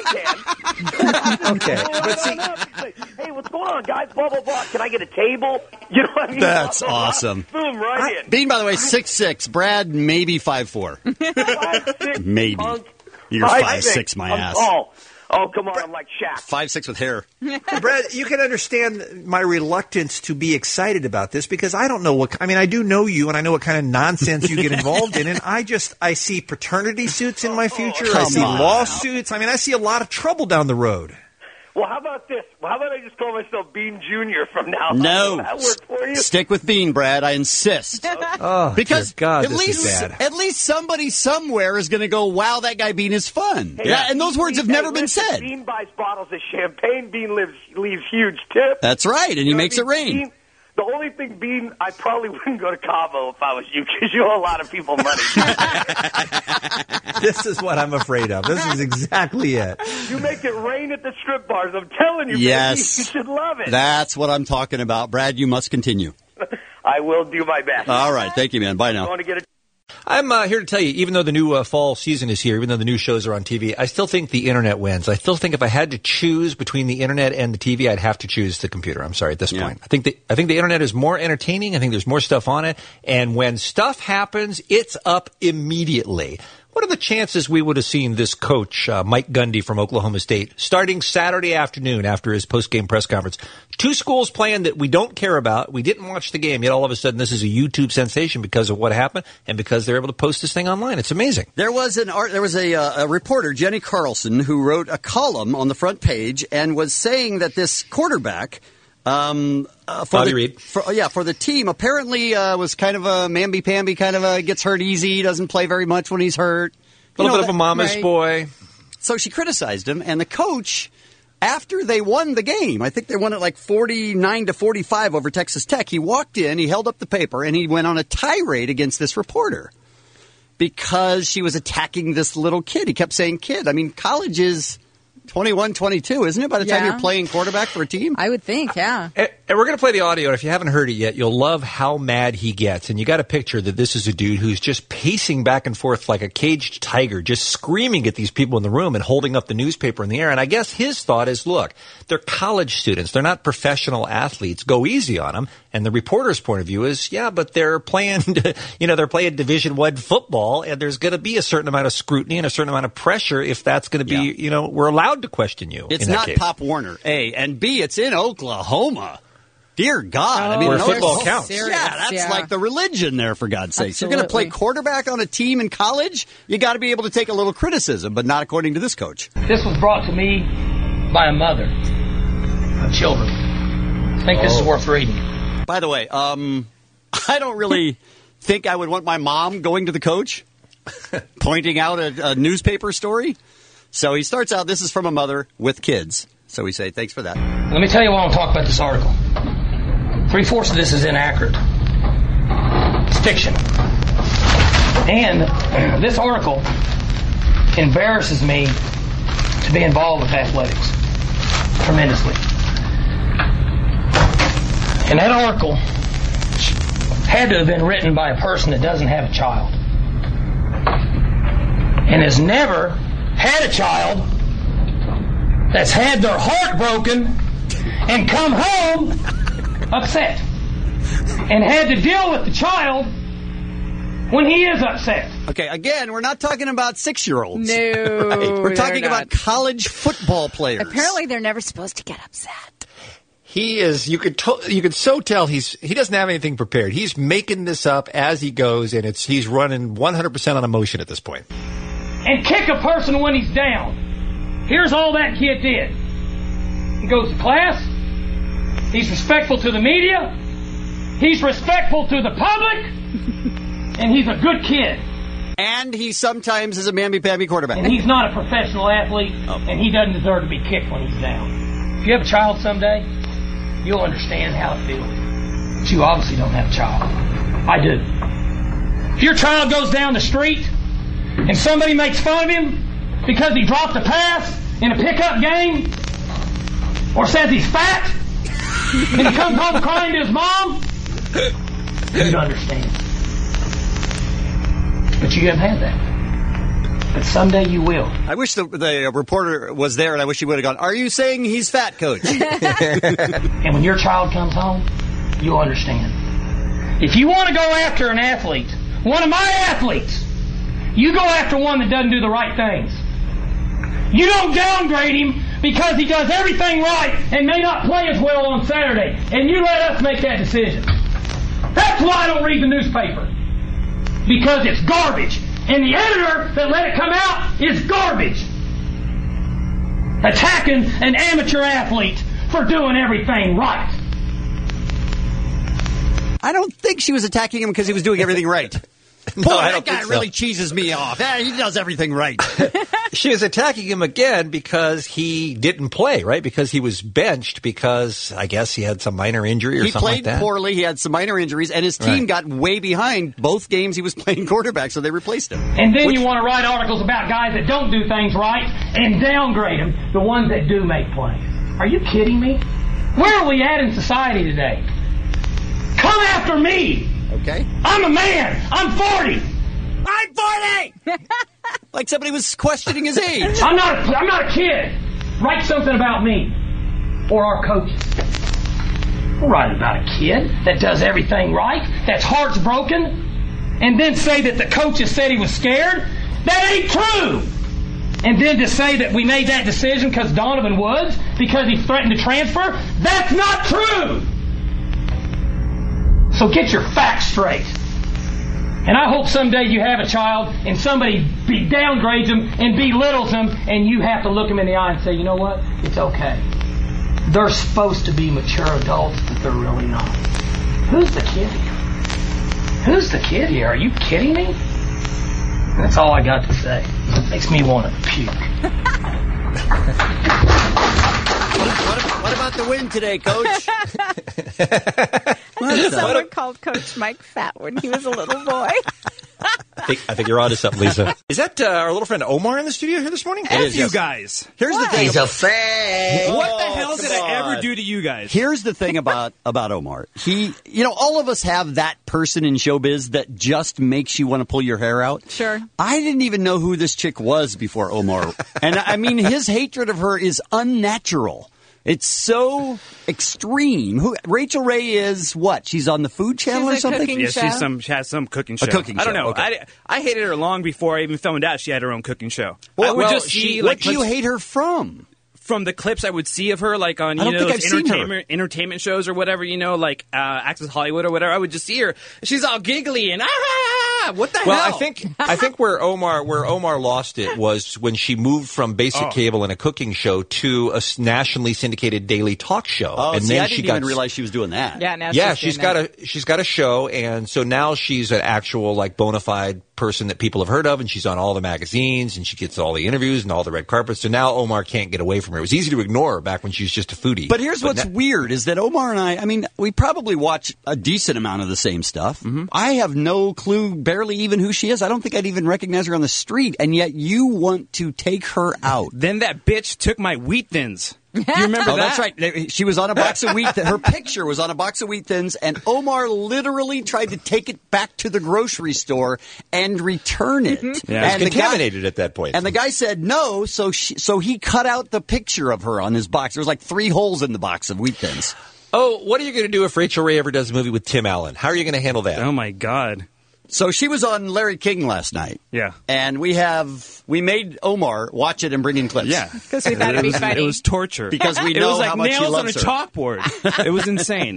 can. Okay, but see, like, hey, what's going on, guys? Blah blah blah. Can I get a table? You know what I mean? That's Blah, blah, blah. awesome. Boom, right in. Bean, by the way, six six. Brad, maybe five four. Five, six, Maybe. punk. You're Five, five six, my I'm ass. tall. Oh, come on, I'm like Shaq. Five six with hair. Brad, you can understand my reluctance to be excited about this because I don't know what. I mean, I do know you, and I know what kind of nonsense you get involved in, and I just I see paternity suits in my future. I Come see on. lawsuits. I mean, I see a lot of trouble down the road. Well, how about this? Well, how about I just call myself Bean Junior from now on? No. Will that work for you? Stick with Bean, Brad. I insist. Oh, because dear God, at this least is bad. at least somebody somewhere is going to go, wow, that guy Bean is fun. Hey, yeah, and those words have hey, never been listen, said. Bean buys bottles of champagne. Bean lives, leaves huge tips. That's right, and he You know makes what I it mean? rain. Bean, the only thing, Bean, I probably wouldn't go to Cabo if I was you, because you owe a lot of people money. This is what I'm afraid of. This is exactly it. You make it rain at the strip bars. I'm telling you, Yes. baby, you should love it. That's what I'm talking about. Brad, you must continue. I will do my best. All right. Thank you, man. Bye now. I want to get a I'm uh, here to tell you, even though the new uh, fall season is here, even though the new shows are on T V, I still think the internet wins. I still think if I had to choose between the internet and the T V, I'd have to choose the computer. I'm sorry, at this point. I think the I think the internet is more entertaining. I think there's more stuff on it. And when stuff happens, it's up immediately. What are the chances we would have seen this coach, uh, Mike Gundy from Oklahoma State, starting Saturday afternoon after his post-game press conference? Two schools playing that we don't care about. We didn't watch the game, yet all of a sudden this is a YouTube sensation because of what happened and because they're able to post this thing online. It's amazing. There was an art. There was a, uh, a reporter, Jenny Carlson, who wrote a column on the front page and was saying that this quarterback, um, uh, for Bobby the, Reed. for, yeah, for the team, apparently uh, was kind of a mamby-pamby, kind of a gets hurt easy, doesn't play very much when he's hurt. A little You know, bit of a that- mama's right. boy. So she criticized him, and the coach, after they won the game, I think they won it like forty-nine to forty-five over Texas Tech, he walked in, he held up the paper, and he went on a tirade against this reporter because she was attacking this little kid. He kept saying kid. I mean, college is twenty-one, twenty-two, isn't it, by the time Yeah. you're playing quarterback for a team? I would think, yeah. And, and we're going to play the audio, and if you haven't heard it yet, you'll love how mad he gets. And you got to picture that this is a dude who's just pacing back and forth like a caged tiger, just screaming at these people in the room and holding up the newspaper in the air. And I guess his thought is, look, they're college students. They're not professional athletes. Go easy on them. And the reporter's point of view is, yeah, but they're playing, you know, they're playing Division One football, and there's going to be a certain amount of scrutiny and a certain amount of pressure if that's going to be, you know, we're allowed to question you. It's in that not case. Pop Warner, A. And B, it's in Oklahoma. Dear God. I mean, Where no- football counts. serious, yeah, that's yeah. like the religion there, for God's sakes. You're going to play Absolutely. quarterback on a team in college? You got to be able to take a little criticism, but not according to this coach. This was brought to me by a mother of children. I think this is worth reading. By the way, um, I don't really think I would want my mom going to the coach, pointing out a, a newspaper story. So he starts out, this is from a mother with kids. So we say, thanks for that. Let me tell you why I want to talk about this article. Three-fourths of this is inaccurate. It's fiction. And this article embarrasses me to be involved with athletics tremendously. And that article had to have been written by a person that doesn't have a child and has never had a child that's had their heart broken and come home upset and had to deal with the child when he is upset. Okay, again, we're not talking about six-year-olds. No, Right? We're they're talking not. about college football players. Apparently, they're never supposed to get upset. He is. You could. To, you could so tell he's. He doesn't have anything prepared. He's making this up as he goes, and it's. He's running one hundred percent on emotion at this point. And kick a person when he's down. Here's all that kid did. He goes to class. He's respectful to the media. He's respectful to the public. And he's a good kid. And he sometimes is a mamby-pamby quarterback. And he's not a professional athlete. And he doesn't deserve to be kicked when he's down. If you have a child someday, you'll understand how it feels. But you obviously don't have a child. I do. If your child goes down the street and somebody makes fun of him because he dropped a pass in a pickup game or says he's fat and he comes home crying to his mom, you'd understand. But you haven't had that. But someday you will. I wish the, the reporter was there, and I wish he would have gone, are you saying he's fat, Coach? And when your child comes home, you'll understand. If you want to go after an athlete, one of my athletes, you go after one that doesn't do the right things. You don't downgrade him because he does everything right and may not play as well on Saturday. And you let us make that decision. That's why I don't read the newspaper. Because it's garbage. And the editor that let it come out is garbage. attacking an amateur athlete for doing everything right. I don't think she was attacking him because he was doing everything right. Boy, No, I that don't guy think so. really cheeses me off. Yeah, he does everything right. She was attacking him again because he didn't play, right? Because he was benched because I guess he had some minor injury or He something played like that. poorly. He had some minor injuries, and his team Right. got way behind both games he was playing quarterback, so they replaced him. And then Which- you want to write articles about guys that don't do things right and downgrade them, the ones that do make plays. Are you kidding me? Where are we at in society today? Come after me! Okay. I'm a man! I'm forty! I'm forty! Like somebody was questioning his age. I'm not a, I'm not a kid! Write something about me. Or our coaches. Don't write about a kid that does everything right, that's heart's broken, and then say that the coaches said he was scared? That ain't true! And then to say that we made that decision because Donovan Woods, because he threatened to transfer, that's not true! So get your facts straight. And I hope someday you have a child and somebody be, downgrades them and belittles them, and you have to look them in the eye and say, you know what? It's okay. They're supposed to be mature adults, but they're really not. Who's the kid here? Who's the kid here? Are you kidding me? That's all I got to say. It makes me want to puke. What, what about the win today, Coach? What the- Someone called Coach Mike fat when he was a little boy. I think, I think you're onto something, Lisa. Is that uh, our little friend Omar in the studio here this morning? F you guys. Here's the thing. He's a fan. What the Oh, hell did come I ever on. do to you guys? Here's the thing about, about Omar. He, you know, all of us have that person in showbiz that just makes you want to pull your hair out. Sure. I didn't even know who this chick was before Omar. And I mean, his hatred of her is unnatural. It's so extreme. Who Rachel Ray is what? She's on the Food Channel or something? Yeah, she's some, she has some cooking show. A cooking I don't show, know. okay. I, I hated her long before I even found out she had her own cooking show. Well, I would well, just she- see what like do you clips- hate her from? From the clips I would see of her, like on I you don't know think those I've seen her. entertainment entertainment shows or whatever, you know, like uh, Access Hollywood or whatever. I would just see her. She's all giggly and ah, what the Well, hell? I think I think where Omar where Omar lost it was when she moved from basic Oh. cable and a cooking show to a s- nationally syndicated daily talk show. Oh, and see, then I she didn't got even realize she was doing that. Yeah, now yeah, she's she's doing got a she's got a show, and so now she's an actual like bona fide person that people have heard of, and she's on all the magazines, and she gets all the interviews and all the red carpets. So now Omar can't get away from her. It was easy to ignore her back when she was just a foodie. But here's what's now- weird is that Omar and I, I mean, we probably watch a decent amount of the same stuff. Mm-hmm. I have no clue, barely even who she is. I don't think I'd even recognize her on the street, and yet you want to take her out. Then that bitch took my wheat thins. Do you remember Oh, that? that's right. She was on a box of wheat. Her picture was on a box of wheat thins, and Omar literally tried to take it back to the grocery store and return it. Yeah. It was And the guy- contaminated at that point. And the guy said no, so she, so he cut out the picture of her on his box. There was like three holes in the box of wheat thins. Oh, what are you going to do if Rachel Ray ever does a movie with Tim Allen? How are you going to handle that? Oh my god. So she was on Larry King last night. Yeah. And we have we made Omar watch it and bring in clips. Yeah. 'Cause we thought it'd it be was, funny. It was torture. Because we it know was like how much he nails loves on her. a chalkboard. It was insane.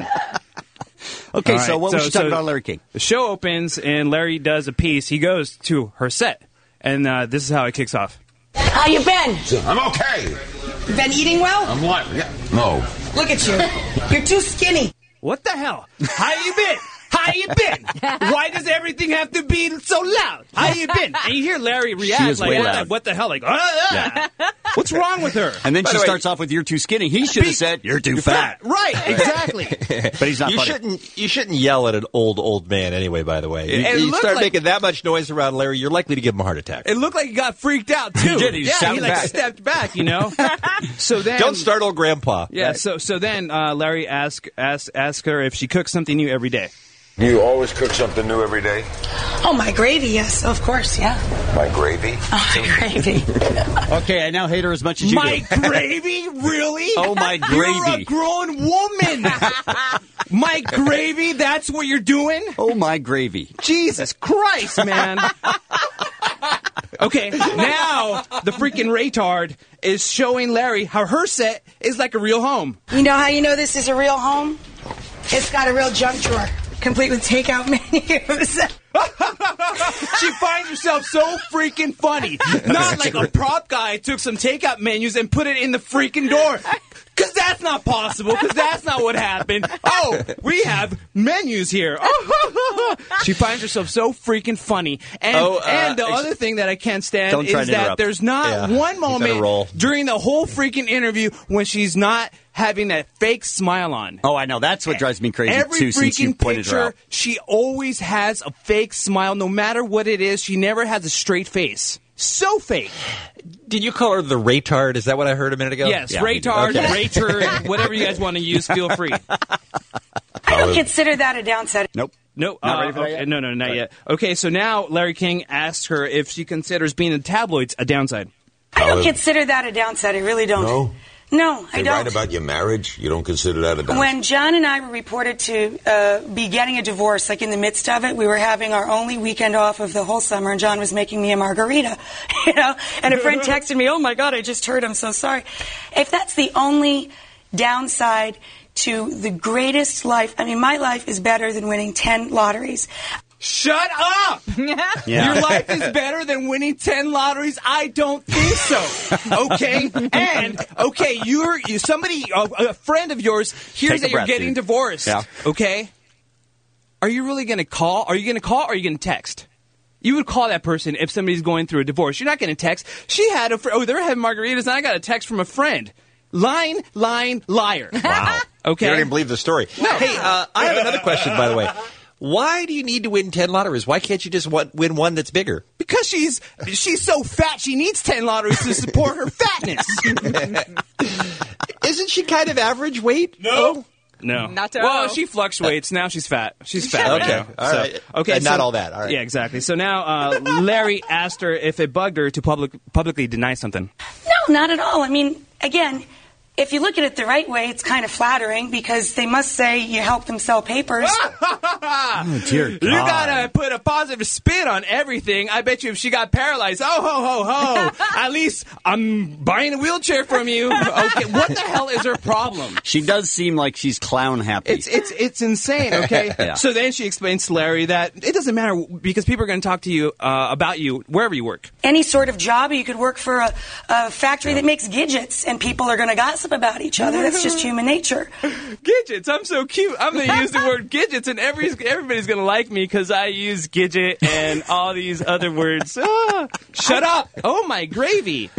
Okay, All so right, what was so- she talking so about Larry King? The show opens and Larry does a piece. He goes to her set, and uh, this is how it kicks off. How you been? I'm okay. Been eating well? I'm like, yeah. No. Look at you. You're too skinny. What the hell? How you been? How you been? Why does everything have to be so loud? How you been? And you hear Larry react She is like, way what, loud. the, what the hell? Like, ah, ah. What's wrong with her? And then By she the way- starts off with "You're too skinny." He should have said "You're too fat." Right, exactly. But he's not you funny. shouldn't you shouldn't yell at an old old man anyway. By the way, It- it you, you looked start like- making that much noise around Larry, you're likely to give him a heart attack. It looked like he got freaked out too. He did. He yeah, he shouted like back. stepped back. You know. So then, Don't startle Grandpa. Yeah. So so then uh, Larry asked ask ask her if she cooks something new every day. Do you always cook something new every day? Oh, my gravy, yes, of course, yeah. My gravy? Oh, my gravy. Okay, I now hate her as much as you My do. gravy, really? Oh, my You're a gravy. grown woman. My gravy. That's what you're doing. Oh my gravy! Jesus Christ, man. Okay, now the freaking retard is showing Larry how her set is like a real home. You know how you know this is a real home? It's got a real junk drawer. complete with takeout menus. She finds herself so freaking funny. Not like a prop guy took some takeout menus and put it in the freaking door. Because that's not possible, because that's not what happened. Oh, we have menus here. Oh, she finds herself so freaking funny. And, Oh, uh, and the ex- other thing that I can't stand Don't try is to that interrupt. there's not Yeah. one He's on a moment roll. during the whole freaking interview when she's not having that fake smile on. Oh, I know. That's what drives me crazy, Every too, since you freaking pointed her picture, out. she always has a fake smile, no matter what it is. She never has a straight face. So fake. Did you call her the Raytard? Is that what I heard a minute ago? Yes, Raytard, Okay. Raytard, whatever you guys want to use, feel free. I don't consider that a downside. Nope. No, Not uh, ready for that okay, yet? no, no, not yet. Okay, so now Larry King asked her if she considers being in tabloids a downside. I don't consider that a downside. I really don't. No? No, I They don't. write about your marriage. You don't consider that a downside? When John and I were reported to uh, be getting a divorce, like in the midst of it, we were having our only weekend off of the whole summer, and John was making me a margarita, you know. And a friend texted me, "Oh my God, I just heard. I'm so sorry." If that's the only downside to the greatest life, I mean, my life is better than winning ten lotteries. Shut up! Yeah. Your life is better than winning ten lotteries? I don't think so. Okay? And, okay, you're you, somebody, a, a friend of yours hears Take a that you're breath, getting dude. divorced. Yeah. Okay? Are you really going to call? Are you going to call or are you going to text? You would call that person if somebody's going through a divorce. You're not going to text. She had a fr- oh, they're having margaritas, and I got a text from a friend. Line, line, liar. Wow. Okay? You don't even believe the story. No. Hey, uh, I have another question, by the way. Why do you need to win ten lotteries? Why can't you just wa- win one that's bigger? Because she's she's so fat, she needs ten lotteries to support her fatness. Isn't she kind of average weight? No. No. Not to Well, know. she fluctuates. Now she's fat. She's fat right Okay. now. All So- right. Okay. And not so- all that. All right. Yeah, exactly. So now uh, Larry asked her if it bugged her to public, publicly deny something. No, not at all. I mean, again, if you look at it the right way, it's kind of flattering because they must say you helped them sell papers. Oh, dear God. You gotta put a positive spin on everything. I bet you if she got paralyzed, oh ho ho ho, at least I'm buying a wheelchair from you. Okay, what the hell is her problem? She does seem like she's clown happy. It's it's it's insane. Okay, Yeah. so then she explains to Larry that it doesn't matter because people are going to talk to you uh, about you wherever you work. Any sort of job, you could work for a, a factory that makes gadgets, and people are going to gossip about each other. That's just human nature. Gidgets, I'm so cute. I'm going to use the word gidgets, and every, everybody's going to like me because I use gidget and all these other words. Ah, shut up. Oh, my gravy.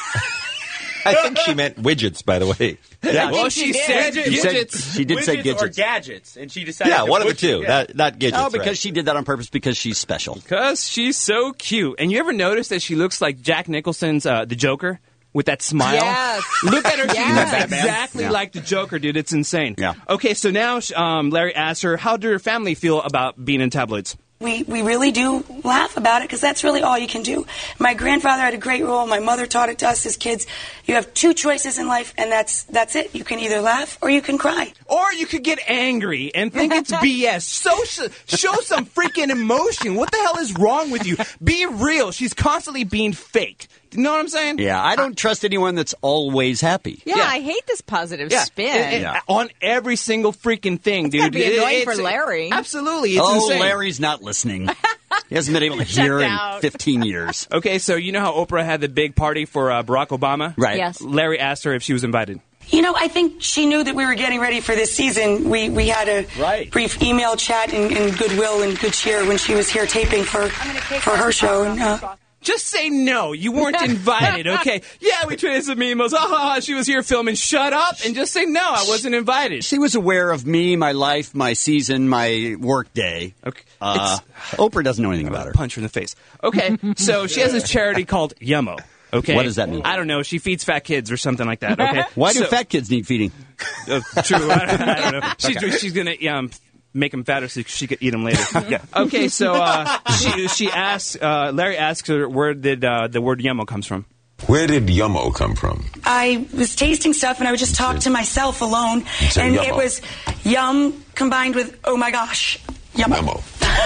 I think she meant widgets, by the way. Yeah. Well, she said She said- gidgets. she did say Widgets or gadgets. gadgets, and she decided. Yeah, to one of the push- two. yeah. Not, not gadgets. Oh, because right. she did that on purpose because she's special. Because she's so cute. And you ever notice that she looks like Jack Nicholson's uh, The Joker? With that smile. Yes. Look at her. She Yes. looks exactly Yeah. like the Joker, dude. It's insane. Yeah. Okay, so now um, Larry asked her, how did her family feel about being in tabloids? We, we really do laugh about it because that's really all you can do. My grandfather had a great role. My mother taught it to us as kids. You have two choices in life, and that's that's it. You can either laugh or you can cry. Or you could get angry and think it's B S. So sh- show some freaking emotion. What the hell is wrong with you? Be real. She's constantly being fake. You know what I'm saying? Yeah, I don't trust anyone that's always happy. Yeah, Yeah. I hate this positive Yeah. spin. It- it- Yeah. On every single freaking thing, dude. gotta be It- annoying it's- for Larry. Absolutely. It's oh, insane. Larry's not listening. He hasn't been able to hear in out. fifteen years. Okay, so you know how Oprah had the big party for uh, Barack Obama? Right. Yes. Larry asked her if she was invited. You know, I think she knew that we were getting ready for this season. We we had a Right. brief email chat and, and goodwill and good cheer when she was here taping for for her show. And, uh, Just say no. You weren't invited, okay? Yeah, we traded some emails. Ha ha ha. She was here filming. Shut up and just say no. I wasn't invited. She was aware of me, my life, my season, my work day. Okay. Uh, Oprah doesn't know anything about her. Punch her in the face. Okay, so she has this charity called Yummo. Okay, What does that mean? I don't know. She feeds fat kids or something like that. Okay, Why do So- fat kids need feeding? Uh, true. I don't, I don't know. She's, she's gonna um, make them fatter so she could eat them later. Yeah. Okay, so uh, she she asks uh, Larry asks her where did uh, the word Yummo comes from. Where did Yummo come from? I was tasting stuff and I would just talk to myself alone, say and yummo. it was yum combined with oh my gosh, yum. Yummo.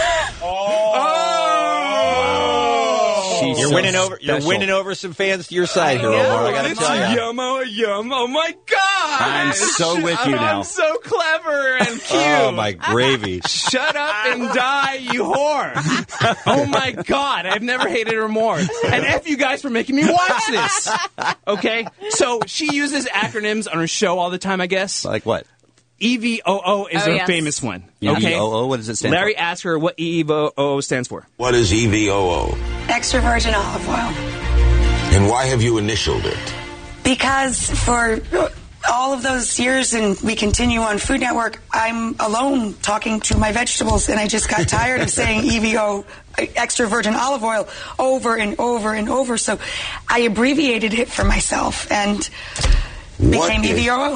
She's You're so winning over. You're special. winning over some fans to your side here, Omar. I got to It's tell you. Yummo, yum. Oh my God! I'm so with you now. I'm so clever and cute. Oh, my gravy. Shut up and die, you whore. Oh, my God. I've never hated her more. And F you guys for making me watch this. Okay? So she uses acronyms on her show all the time, I guess. Like what? E V O O is Oh, her yes. famous one. E V O O? What does it stand Larry for? asked her what E V O O stands for. What is E V O O? Extra virgin olive oil. And why have you initialed it? Because for all of those years, and we continue on Food Network, I'm alone talking to my vegetables, and I just got tired of saying E V O, extra virgin olive oil, over and over and over. So I abbreviated it for myself and became E V O O.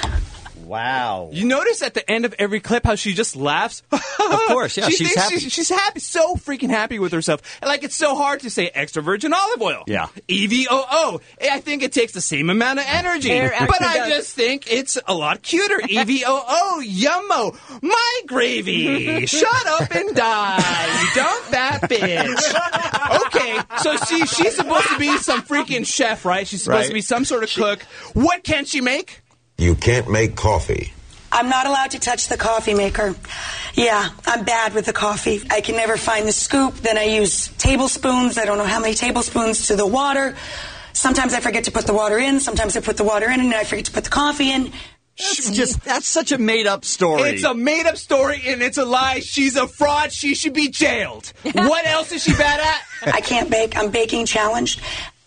Wow. You notice at the end of every clip how she just laughs? Of course, yeah, she she's thinks happy. She's, she's happy, so freaking happy with herself. And like, it's so hard to say extra virgin olive oil. Yeah. E V O O. I think it takes the same amount of energy. It actually But I does. just think it's a lot cuter. E V O O. Yummo. My gravy. Shut up and die. You dump that bitch. Okay, so she, she's supposed to be some freaking chef, right? She's supposed Right. to be some sort of cook. What can she make? You can't make coffee. I'm not allowed to touch the coffee maker. Yeah, I'm bad with the coffee. I can never find the scoop. Then I use tablespoons. I don't know how many tablespoons to the water. Sometimes I forget to put the water in. Sometimes I put the water in and I forget to put the coffee in. That's just that's such a made up story. It's a made up story and it's a lie. She's a fraud. She should be jailed. What else is she bad at? I can't bake. I'm baking challenged.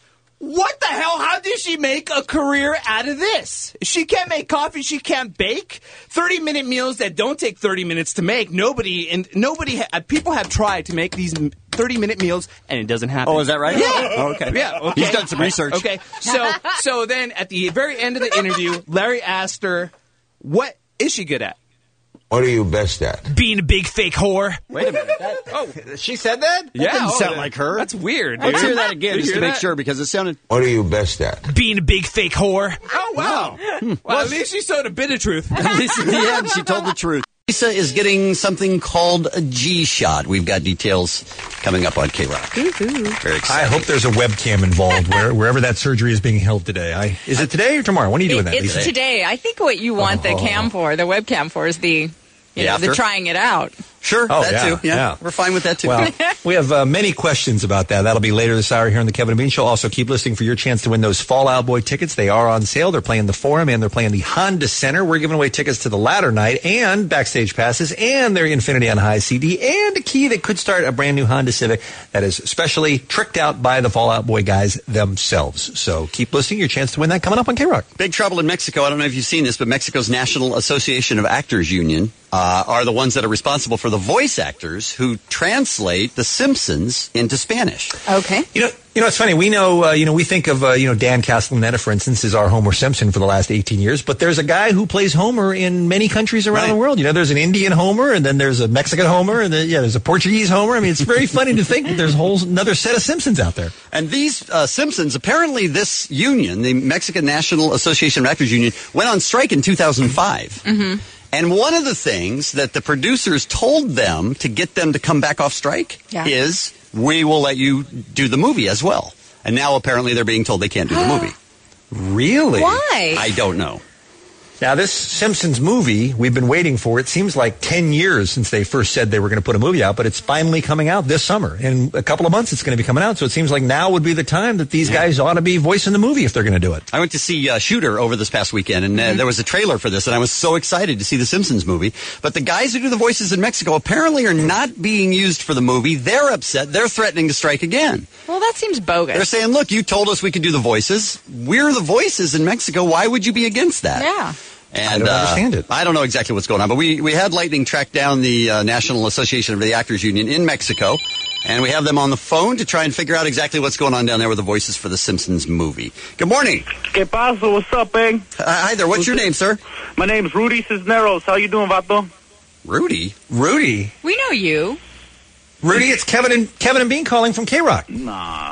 What the hell? How did she make a career out of this? She can't make coffee. She can't bake. thirty minute meals that don't take thirty minutes to make. Nobody and nobody. Ha- people have tried to make these thirty minute meals and it doesn't happen. Oh, is that right? Yeah. Oh, okay. Yeah. Okay. He's done some research. Okay. So so then at the very end of the interview, Larry asked her, "What is she good at?" What are you best at? Being a big fake whore. Wait a minute. That, Oh, She said that? that didn't oh, sound that- like her. That's weird. Let's dude. hear that again Did just you to hear make that? sure because it sounded. What are you best at? Being a big fake whore. Oh wow. Hmm. Well, at least she showed a bit of truth. At least in the end, she told the truth. Lisa is getting something called a G-shot. We've got details coming up on K-Rock. Very exciting. I hope there's a webcam involved where, wherever that surgery is being held today. I, is it today or tomorrow? When are you doing that, It's Lisa? today. I think what you want the cam for, the webcam for, is the, you The know, the after? trying it out. Sure, Oh, that yeah, too. Yeah, yeah. we're fine with that too. Well, we have uh, many questions about that. That'll be later this hour here on the Kevin and Bean Show. Also, keep listening for your chance to win those Fall Out Boy tickets. They are on sale. They're playing the Forum and they're playing the Honda Center. We're giving away tickets to the latter night and backstage passes and their Infinity on High C D and a key that could start a brand new Honda Civic that is specially tricked out by the Fall Out Boy guys themselves. So keep listening. Your chance to win that coming up on K-Rock. Big trouble in Mexico. I don't know if you've seen this, but Mexico's National Association of Actors Union uh, are the ones that are responsible for the voice actors who translate The Simpsons into Spanish. Okay. You know, you know, it's funny. We know, uh, you know, we think of, uh, you know, Dan Castellaneta, for instance, is our Homer Simpson for the last eighteen years. But there's a guy who plays Homer in many countries around Right. the world. You know, there's an Indian Homer, and then there's a Mexican Homer, and then, yeah, there's a Portuguese Homer. I mean, it's very funny to think that there's a whole another set of Simpsons out there. And these uh, Simpsons, apparently this union, the Mexican National Association of Actors Union, went on strike in two thousand five. Mm-hmm. And one of the things that the producers told them to get them to come back off strike Yeah. is, we will let you do the movie as well. And now apparently they're being told they can't do the movie. Really? Why? I don't know. Now, this Simpsons movie, we've been waiting for. It seems like ten years since they first said they were going to put a movie out, but it's finally coming out this summer. In a couple of months, it's going to be coming out. So it seems like now would be the time that these guys ought to be voicing the movie if they're going to do it. I went to see uh, Shooter over this past weekend, and uh, Mm-hmm. there was a trailer for this, and I was so excited to see the Simpsons movie. But the guys who do the voices in Mexico apparently are not being used for the movie. They're upset. They're threatening to strike again. Well, that seems bogus. They're saying, look, you told us we could do the voices. We're the voices in Mexico. Why would you be against that? Yeah. And, I don't uh, understand it. I don't know exactly what's going on, but we, we had Lightning track down the uh, National Association of the Actors Union in Mexico, and we have them on the phone to try and figure out exactly what's going on down there with the voices for the Simpsons movie. Good morning. ¿Qué pasa? What's up, Bang? Uh, hi there. What's your name, sir? My name's Rudy Cisneros. How you doing, Vato? Rudy. Rudy? We know you. Rudy, it's Kevin and Kevin and Bean calling from K-Rock. Nah.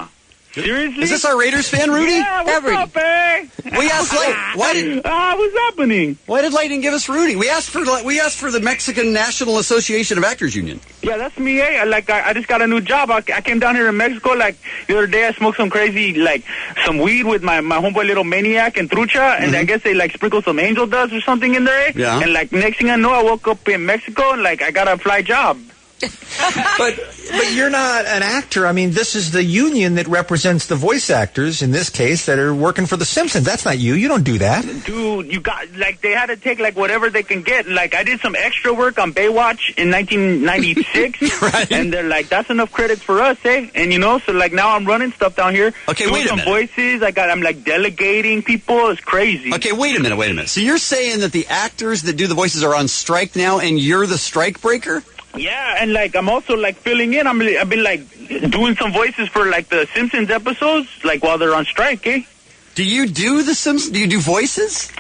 Seriously? Is this our Raiders fan, Rudy? Yeah, what's Every- up, eh? We asked Light. Why did? Ah, what's happening? Why did Lightning give us Rudy? We asked for we asked for the Mexican National Association of Actors Union. Yeah, that's me, eh? I, Like, I, I just got a new job. I, I came down here in Mexico, like, the other day I smoked some crazy, like, some weed with my, my homeboy Little Maniac and Trucha, and I guess they, like, sprinkled some angel dust or something in there, eh? Yeah. And, like, next thing I know, I woke up in Mexico, and, like, I got a fly job. but but you're not an actor. I mean, this is the union that represents the voice actors in this case that are working for The Simpsons. That's not you. You don't do that. Dude, you got, like, they had to take, like, whatever they can get. Like, I did some extra work on Baywatch in nineteen ninety-six, right. And they're like, that's enough credits for us, eh? And, you know, so, like, now I'm running stuff down here. Okay, doing wait a some minute. voices. I got, I'm, like, delegating people. It's crazy. Okay, wait a minute, wait a minute. So you're saying that the actors that do the voices are on strike now, and you're the strike breaker? Yeah, and, like, I'm also, like, filling in. I'm, I've been, like, doing some voices for, like, the Simpsons episodes, like, while they're on strike, eh? Do you do the Simpsons? Do you do voices?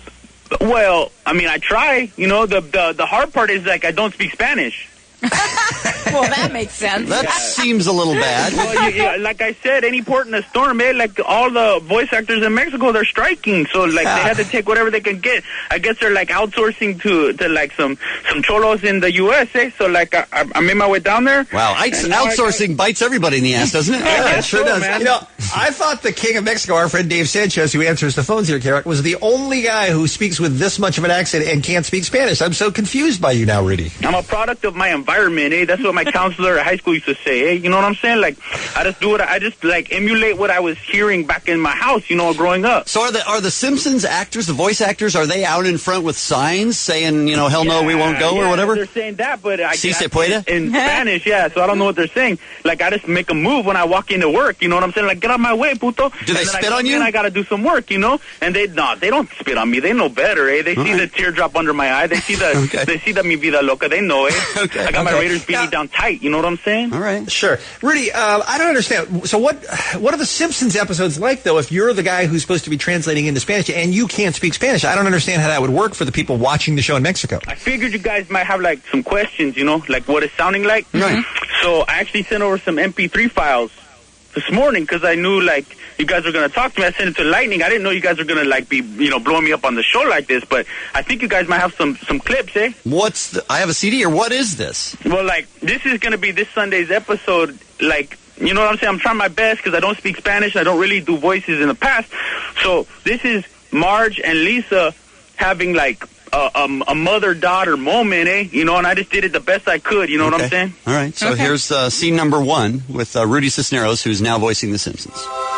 Well, I mean, I try. You know, the the, the hard part is, like, I don't speak Spanish. Well, that makes sense. That seems a little bad. Well, you, yeah, like I said, any port in a storm, eh? Like, all the voice actors in Mexico, they're striking. So, like, they had to take whatever they can get. I guess they're, like, outsourcing to, to like, some, some cholos in the U S, eh? So, like, I, I made my way down there. Wow, I, outsourcing bites everybody in the ass, doesn't it? Yeah, it sure does. You know, I thought the king of Mexico, our friend Dave Sanchez, who answers the phones here, Carrick, was the only guy who speaks with this much of an accent and can't speak Spanish. I'm so confused by you now, Rudy. I'm a product of my environment, eh? That's what my counselor at high school used to say, eh? You know what I'm saying? Like, I just do what I, I just, like, emulate what I was hearing back in my house, you know, growing up. So are the are the Simpsons actors, the voice actors, are they out in front with signs saying, you know, hell no, we won't go, yeah, or whatever? They're saying that, but I Si I- se puede? in Spanish, yeah. So I don't know what they're saying. Like, I just make a move when I walk into work. You know what I'm saying? Like, get out of my way, puto. Do they And then I spit come on you? in, I got to do some work, you know. And they no, they don't spit on me. They know better, eh? They All see right. the teardrop under my eye. They see the Okay. they see the mi vida loca. They know it. Okay. I got my Okay. Raiders beanie down tight. You know what I'm saying? All right. Sure. Rudy, uh, I don't understand. So what what are the Simpsons episodes like, though, if you're the guy who's supposed to be translating into Spanish and you can't speak Spanish? I don't understand how that would work for the people watching the show in Mexico. I figured you guys might have, like, some questions, you know, like what it's sounding like. Right. So I actually sent over some M P three files this morning because I knew, like, you guys were going to talk to me. I sent it to Lightning. I didn't know you guys were going to, like, be, you know, blowing me up on the show like this, but I think you guys might have some, some clips, eh? What's the, I have a C D, or what is this? Well, like, this is going to be this Sunday's episode, like, you know what I'm saying? I'm trying my best because I don't speak Spanish. I don't really do voices in the past. So this is Marge and Lisa having, like, a, a, a mother-daughter moment, eh? You know, and I just did it the best I could. You know what I'm Okay. saying? All right, so here's uh, scene number one with uh, Rudy Cisneros, who's now voicing The Simpsons.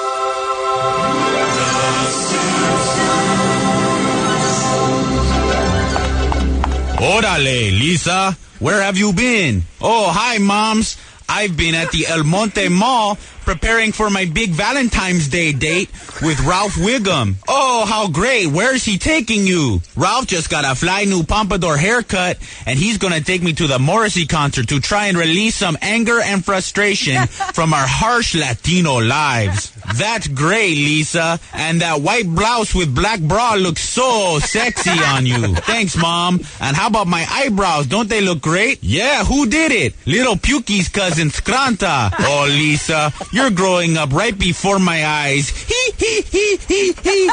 Orale, Lisa. Where have you been? Oh, hi, Moms. I've been at the El Monte Mall preparing for my big Valentine's Day date with Ralph Wiggum. Oh, how great. Where's he taking you? Ralph just got a fly new pompadour haircut, and he's going to take me to the Morrissey concert to try and release some anger and frustration from our harsh Latino lives. That's great, Lisa. And that white blouse with black bra looks so sexy on you. Thanks, Mom. And how about my eyebrows? Don't they look great? Yeah, who did it? Little Pukey's cousin, Scranta. Oh, Lisa, you're growing up right before my eyes. Hee, hee, hee, hee, hee.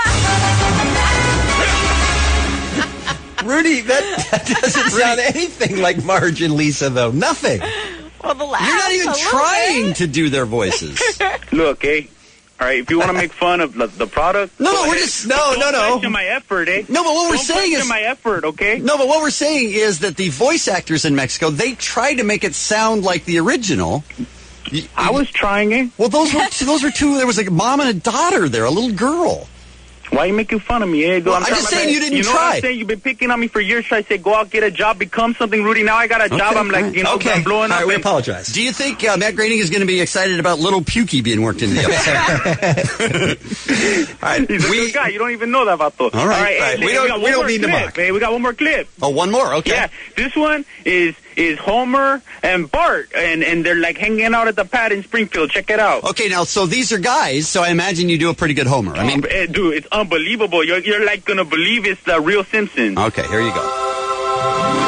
Rudy, that, that doesn't sound anything like Marge and Lisa, though. Nothing. Well, the laugh. You're not even a little trying bit. to do their voices. Look, eh? All right, if you want to make fun of the, the product, No, go no, we're ahead. just- no, Don't no, no. question my effort, eh? No, but what we're Don't saying question is- my effort, okay? No, but what we're saying is that the voice actors in Mexico, they try to make it sound like the original. I was trying it. Well, those were two, those were two. There was like a mom and a daughter there, a little girl. Why you making fun of me, eh? Well, I'm I'm trying just my saying best. you didn't you know try. What I'm saying? You've been picking on me for years. Try to say, go out, get a job, become something, Rudy. Now I got a job. Okay, I'm like, all right. you know, Okay. I'm blowing All up. right, we and- apologize. Do you think uh, Matt Groening is going to be excited about Little Pukey being worked into the episode? All right, He's a we, good guy. You don't even know that, Vato. All right, All right, right. hey, We hey, don't- got we one don't more need to clip, mock. hey, we got one more clip. Oh, one more. Okay. Yeah, this one is is Homer and Bart, and, and they're like hanging out at the pad in Springfield. Check it out. Okay, now, so these are guys, so I imagine you do a pretty good Homer. I mean, Eh, dude, it's unbelievable. You're, you're like gonna believe it's the real Simpsons. okay, here you go.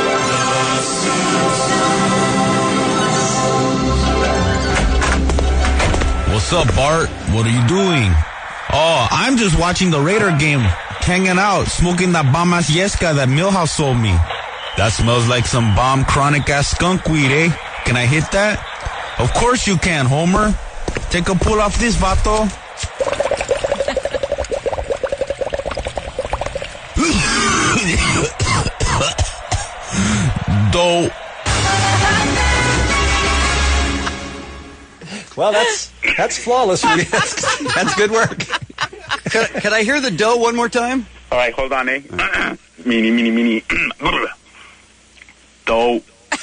Well, What's up, Bart? What are you doing? Oh, I'm just watching the Raider game, hanging out, smoking that bomb-ass Yeska that Millhouse sold me. That smells like some bomb chronic-ass skunk weed, eh? Can I hit that? Of course you can, Homer. Take a pull off this, vato. Dope. Well, that's that's flawless. That's, that's good work. Can, can I hear the dough one more time? All right, hold on, eh? Meeny, meeny, meeny. Dough.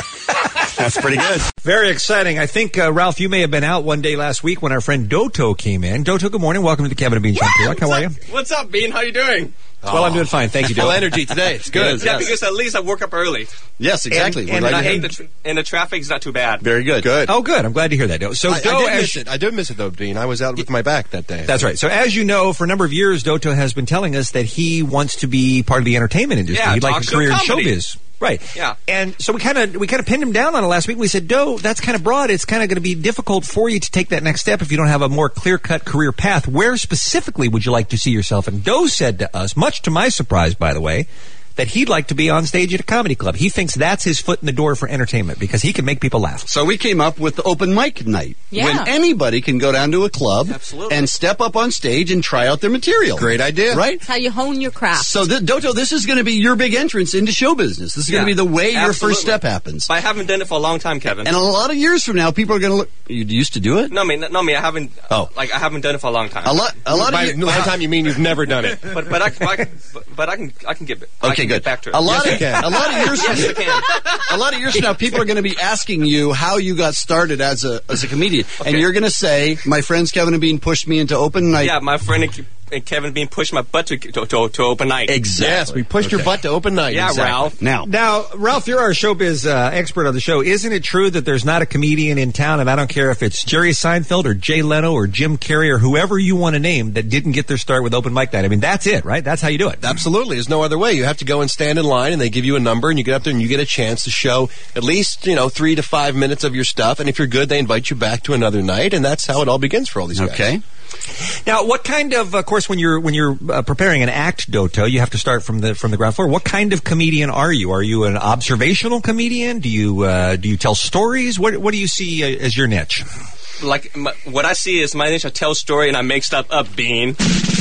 That's pretty good. Very exciting. I think, uh, Ralph, you may have been out one day last week when our friend Doto came in. Doto, good morning. Welcome to the Kevin and Bean Show. How are you? What's up, Bean? How you doing? Well, I'm doing fine. Thank you, Doto. Full energy today. It's good. Yeah, Yes. because at least I woke up early. Yes, exactly. And, We're and, glad I to hate hear the tra- and the traffic's not too bad. Very good. Good. Oh, good. I'm glad to hear that, Doto. So, I, Doto, I did as- miss it. I did miss it, though, Dean. I was out with my back that day. That's right. So as you know, for a number of years, Doto has been telling us that he wants to be part of the entertainment industry. Yeah, He'd like talk a show career in comedy. showbiz. Right. Yeah. And so we kind of we kind of pinned him down on it last week. We said, "Do, that's kind of broad. It's kind of going to be difficult for you to take that next step if you don't have a more clear-cut career path. Where specifically would you like to see yourself?" And Do said to us, much to my surprise, by the way, that he'd like to be on stage at a comedy club. He thinks that's his foot in the door for entertainment because he can make people laugh. So we came up with the open mic night. Yeah. When anybody can go down to a club Absolutely. and step up on stage and try out their material. Great idea. Right? It's how you hone your craft. So, th- Doto, this is going to be your big entrance into show business. This is going to Yeah, be the way your absolutely. first step happens. But I haven't done it for a long time, Kevin. And a lot of years from now, people are going to look. You used to do it? No, I mean, no, I mean, I haven't. Oh. Like I haven't done it for a long time. A lot- a lot of By you- a long time, you mean you've never done it. But but I, but I, but, but I can I can get I Okay, can good. get back to it. A lot Yes, of I can. a lot of years Yes, I can. a lot of years from now, people are going to be asking you how you got started as a as a comedian, and you're going to say, "My friends Kevin and Bean pushed me into open night." Yeah, my friend and, and Kevin being pushed my butt to to, to, to open night. Exactly. Yes, we pushed your butt to open night. Yeah, Exactly. Ralph. Now, Now, Ralph, you're our showbiz uh, expert on the show. Isn't it true that there's not a comedian in town, and I don't care if it's Jerry Seinfeld or Jay Leno or Jim Carrey or whoever you want to name, that didn't get their start with open mic night? I mean, that's it, right? That's how you do it. Absolutely. There's no other way. You have to go and stand in line, and they give you a number, and you get up there, and you get a chance to show at least, you know, three to five minutes of your stuff. And if you're good, they invite you back to another night, and that's how it all begins for all these guys. okay. Now, what kind of, of course, when you're when you're uh, preparing an act, Doto, you have to start from the from the ground floor. What kind of comedian are you? Are you an observational comedian? Do you uh, do you tell stories? What what do you see uh, as your niche? Like my, what I see is my niche. I tell story and I make stuff up. Bean.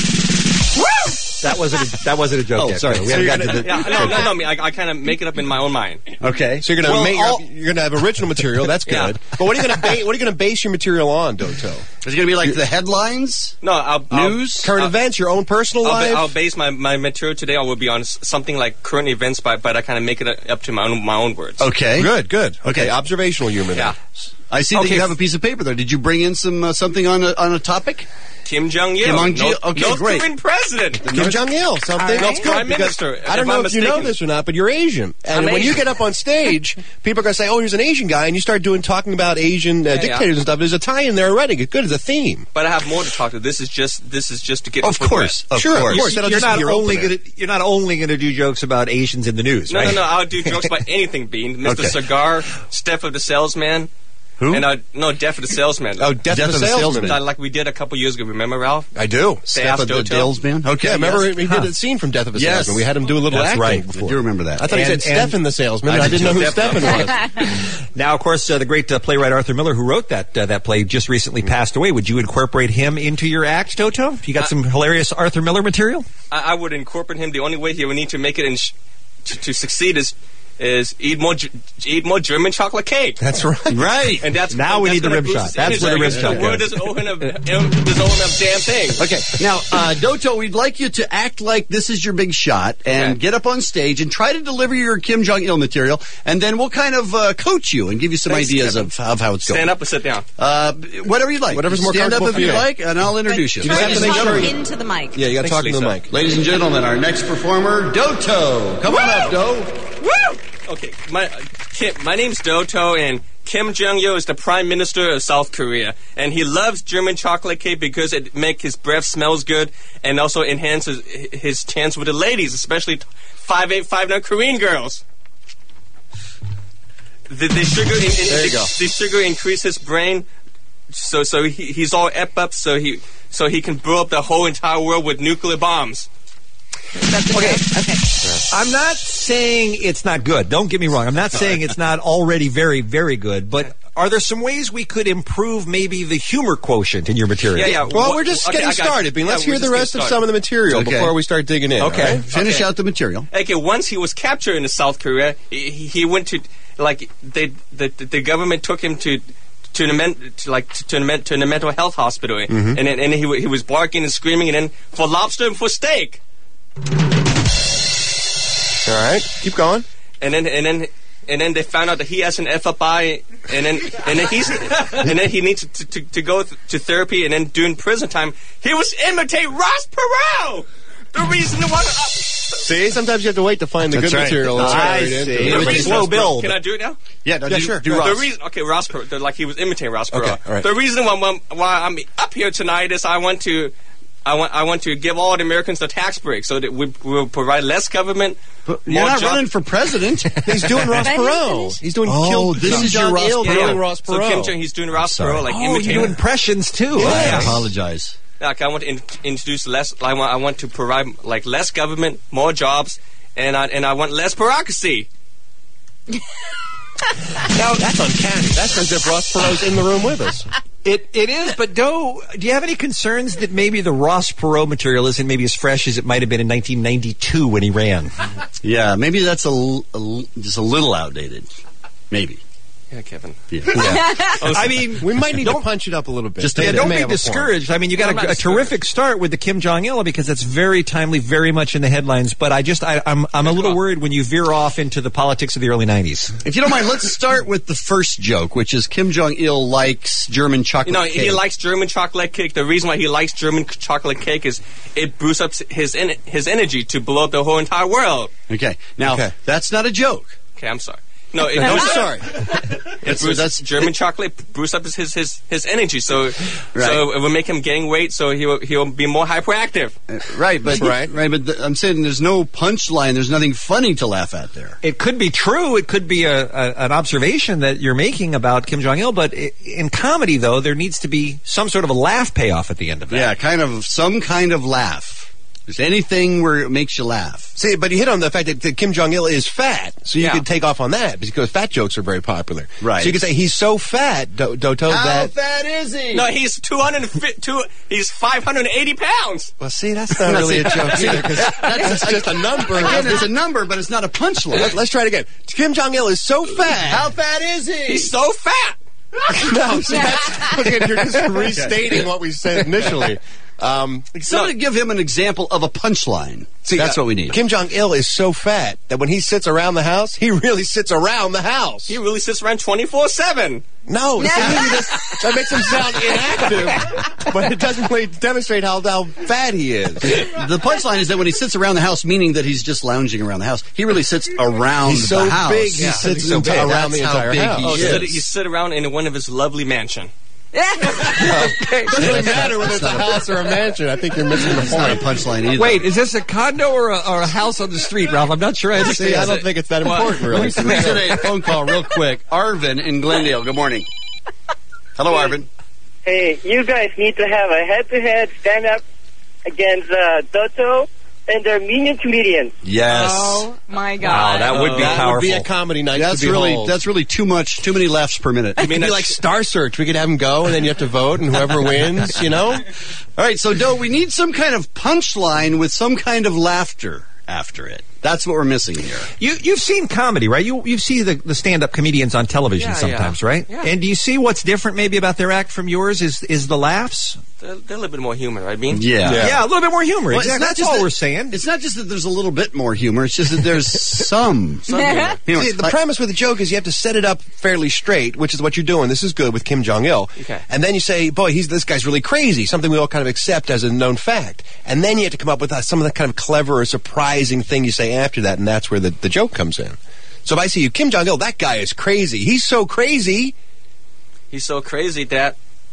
That wasn't a, that wasn't a joke. Oh, yet. sorry. We So haven't you're gotten to the. Yeah, no, no, no. I, mean, I, I kind of make it up in my own mind. Okay. So you're gonna Well, make, all- you're gonna have original material. That's good. Yeah. But what are you gonna ba- what are you gonna base your material on, Doto? Is it going to be like the headlines? No, I'll, I'll, News? Current I'll- events, your own personal I'll, life. ba- I'll base my, my material today. I will be on s- something like current events, but but I kind of make it up to my own my own words. Okay. Good, good. Okay, Okay. observational humor. Yeah. Then. I see that Okay. you have a piece of paper there. Did you bring in some uh, something on a, on a topic? Kim Jong Il, Kim Jong-il. North, Okay, North great. Korean president. Kim Jong Il, something. All right. That's good Prime because Minister, I don't if know I'm if you know mistaken. this or not, but you're Asian, and I'm when you Asian. get up on stage, people are going to say, "Oh, here's an Asian guy," and you start doing talking about Asian uh, Yeah, dictators yeah. and stuff. There's a tie in there already. It's good as a theme. But I have more to talk to. This is just this is just to get. Of the foot course. wet. Of Sure, of course. course. That'll You're just not be your only opener. gonna you're not only going to do jokes about Asians in the news, No, right? no, no. I'll do jokes about anything, Bean. Mister Okay. Cigar, Steph of the Salesman. Who? And I, no, Death of the Salesman. Oh, Death, Death of of the the Salesman. Salesman. Like we did a couple years ago. Remember, Ralph? I do. Step of the Doto. Salesman. Okay. Yeah, remember yes. we Huh. did a scene from Death of a Yes. Salesman. We had him do a little That's acting right. before. I do remember that. I thought he And- said and- Stephen the Salesman. I and I did didn't know who too. Stephen was. Now, of course, uh, the great uh, playwright Arthur Miller, who wrote that uh, that play, just recently passed away. Would you incorporate him into your act, Doto? You got some hilarious Arthur Miller material? I, I would incorporate him. The only way he would need to make it in sh- to, to succeed is is eat more Ge- eat more German chocolate cake. That's right. Right. And that's Now we that's need the gonna rim boost shot. his That's where the energy. rim shot The word goes. doesn't owe him a, doesn't owe him a damn thing. Okay, now, uh, Doto, we'd like you to act like this is your big shot and Okay. get up on stage and try to deliver your Kim Jong-il material, and then we'll kind of uh, coach you and give you some Thanks, ideas Kevin. of, of how it's going. Stand up or sit down. Uh, whatever you like. Whatever's more Stand up comfortable if for you you. like, and I'll introduce you. You just Try have to to make talk sure you- into the mic. Yeah, you got to Thanks, talk to the Lisa. mic. Ladies and gentlemen, our next performer, Doto. Come on up, Do. Woo! Okay, my Kim, my name's Doto, and Kim Jong-il is the Prime Minister of South Korea, and he loves German chocolate cake because it makes his breath smells good, and also enhances his chance with the ladies, especially five eight five nine Korean girls. The, the sugar, in, in, There you the, go. the sugar increases brain so so he, he's all ep up so he so he can blow up the whole entire world with nuclear bombs. Okay. Okay. I'm not saying it's not good. Don't get me wrong. I'm not saying it's not already very, very good. But are there some ways we could improve maybe the humor quotient in your material? Yeah, yeah. Well, we're just Okay, getting I got- started, but yeah, let's we're hear the just rest getting of some of the material Okay. before we start digging in. Okay. all right? Finish Okay. out the material. Okay, once he was captured in South Korea, he, he went to like they the the government took him to. To the men, to like to the, men, to the mental health hospital, Mhm. and then and he wa- he was barking and screaming, and then for lobster and for steak. All right, keep going. And then and then and then they found out that he has an F F I, and then and then he's and then he needs to, to, to go th- to therapy, and then during prison time he was imitate Ross Perot. The reason why. See, sometimes you have to wait to find the That's good right. material. That's I right. see. It was a reason- slow build. Can I do it now? Yeah, no, Yeah, do, sure. Do The Ross. The reason, okay, Ross Perot, the- like he was imitating Ross Perot. Okay, all right. The reason why, why, why I'm up here tonight is I want to, I want, I want to give all the Americans a tax break so that we will provide less government. You're more not job- running for president. He's doing Ross Perot. He's doing Oh, Kill, this Kim is your Jong Ross Il Perot. doing Ross So Perot. Kim Jong, he's doing Ross sorry. Perot, like Oh, imitating. you do impressions too. I Wow. apologize. Like I want to in, introduce less. I want, I want to provide like less government, more jobs, and I and I want less bureaucracy. Now, that's uncanny. That's as if Ross Perot's in the room with us. It it is, but Doe, do you have any concerns that maybe the Ross Perot material isn't maybe as fresh as it might have been in nineteen ninety-two when he ran? Yeah, maybe that's a, l- a l- just a little outdated. Maybe. Yeah, Kevin. Yeah. I mean, We might need to don't- punch it up a little bit. Just yeah, They don't may be have a point. discouraged. I mean, you got I'm not a, a discouraged. terrific start with the Kim Jong Il because that's very timely, very much in the headlines. But I just, I, I'm, I'm a little worried when you veer off into the politics of the early nineties. If you don't mind, let's start with the first joke, which is Kim Jong Il likes German chocolate You know, cake. he likes German chocolate cake. The reason why he likes German c- chocolate cake is it boosts up his en- his energy to blow up the whole entire world. Okay, now Okay. that's not a joke. Okay, I'm sorry. No, it, No, boosts up- sorry. It That's- boosts- that's- German chocolate boosts up his his, his, his energy, so Right. so it will make him gain weight, so he will he will be more hyperactive. Uh, Right, but Right. right, but th- I'm saying there's no punchline. There's nothing funny to laugh at there. It could be true. It could be a, a, an observation that you're making about Kim Jong Il. But i in comedy, though, there needs to be some sort of a laugh payoff at the end of that. Yeah, kind of some kind of laugh. Just anything where it makes you laugh. See, but you hit on the fact that, that Kim Jong Il is fat, so you Yeah. could take off on that because fat jokes are very popular. Right. So you could say he's so fat, Do- Doto, that. fat is he? No, he's two hundred two. He's five hundred eighty pounds. Well, see, that's not really a joke either because that's just a number. Again, it's a number, but it's not a punchline. Let, let's try it again. Kim Jong Il is so fat. How fat is he? He's so fat. No, see, that's, again, you're just restating what we said initially. Um, Somebody give him an example of a punchline. See, that's uh, what we need. Kim Jong Il is so fat that when he sits around the house, he really sits around the house. He really sits around twenty-four seven. No, see, that, that makes him sound inactive, but it doesn't really demonstrate how, how fat he is. The punchline is that when he sits around the house, meaning that he's just lounging around the house, he really sits around He's the so house. big, he sits so enti- big. around That's the how entire big house. he Oh, is. so that you sit around in one of his lovely mansion. It doesn't really matter whether it's a house or a mansion. I think you're missing the It's not a point. punchline either. Wait, is this a condo or a, or a house on the street, Ralph? I'm not sure I understand. See, I don't think it's that important, Let really. me squeeze in a phone call real quick. Arvin in Glendale. Good morning. Hello, Arvin. Hey, you guys need to have a head-to-head stand-up against uh, Dotto and their minion comedians. Yes. Oh my Wow, God! that would be that powerful. would be a comedy night That's to really behold. that's really too much. Too many laughs per minute. I mean, it'd be like Star Search. We could have him go, and then you have to vote, and whoever wins, you know? All right, so Doe, we need some kind of punchline with some kind of laughter after it. That's what we're missing here. You you've seen comedy, right? You you see the, the stand up comedians on television Yeah, sometimes, yeah. right? Yeah. And do you see what's different maybe about their act from yours? Is is the laughs? They're, they're a little bit more human, right, Bean? Yeah. Yeah, a little bit more humor. Well, it's exactly. not That's just all that- we're saying. It's not just that there's a little bit more humor. It's just that there's some. some humor. Humor. See, the Like- premise with the joke is you have to set it up fairly straight, which is what you're doing. This is good with Kim Jong Il. Okay. And then you say, boy, he's this guy's really crazy, something we all kind of accept as a known fact. And then you have to come up with uh, some of the kind of clever or surprising thing you say after that, and that's where the, the joke comes in. So if I see you, Kim Jong Il, that guy is crazy. He's so crazy. He's so crazy that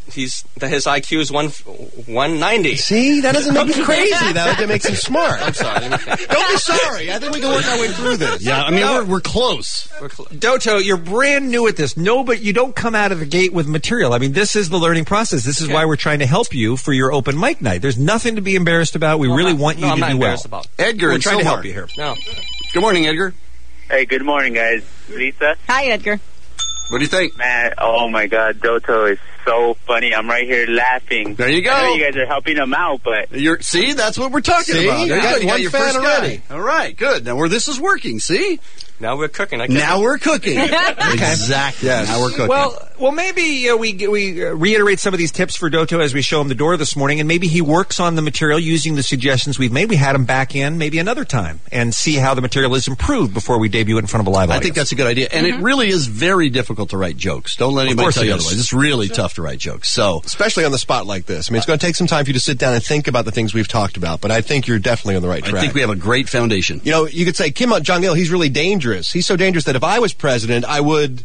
he's that his I Q is one one ninety. See, that doesn't make him crazy. That that makes him smart. I'm sorry. Don't be sorry. I think we can work our way through this. Yeah, I mean we're we're close. We're cl- Doto, you're brand new at this. No, but you don't come out of the gate with material. I mean, this is the learning process. This is Okay. why we're trying to help you for your open mic night. There's nothing to be embarrassed about. We No, really I'm not- want you no, I'm to not do well. embarrassed about it. Edgar, We're and trying to Silmar. help you here. No. Good morning, Edgar. Hey, good morning, guys. Lisa? Hi, Edgar. What do you think? Man, oh my God, Doto is so funny. I'm right here laughing. There you go. I know you guys are helping him out, but You're see, that's what we're talking See? about. There you Yeah, go. You got one your fan first already. guy. All right, good. Now where this is working. See, Now we're cooking. I guess. now we're cooking. Exactly. Yes. Now we're cooking. Well, well, maybe uh, we we uh, reiterate some of these tips for Doto as we show him the door this morning, and maybe he works on the material using the suggestions we've made. We had him back in maybe another time and see how the material is improved before we debut it in front of a live I audience. think that's a good idea, and it really is very difficult to write jokes. Don't let anybody course tell it you is. otherwise. It's really tough to write jokes. So, especially on the spot like this. I mean, it's going to take some time for you to sit down and think about the things we've talked about, but I think you're definitely on the right I track. think we have a great foundation. You know, you could say Kim Jong-il, he's really dangerous. He's so dangerous that if I was president, I would...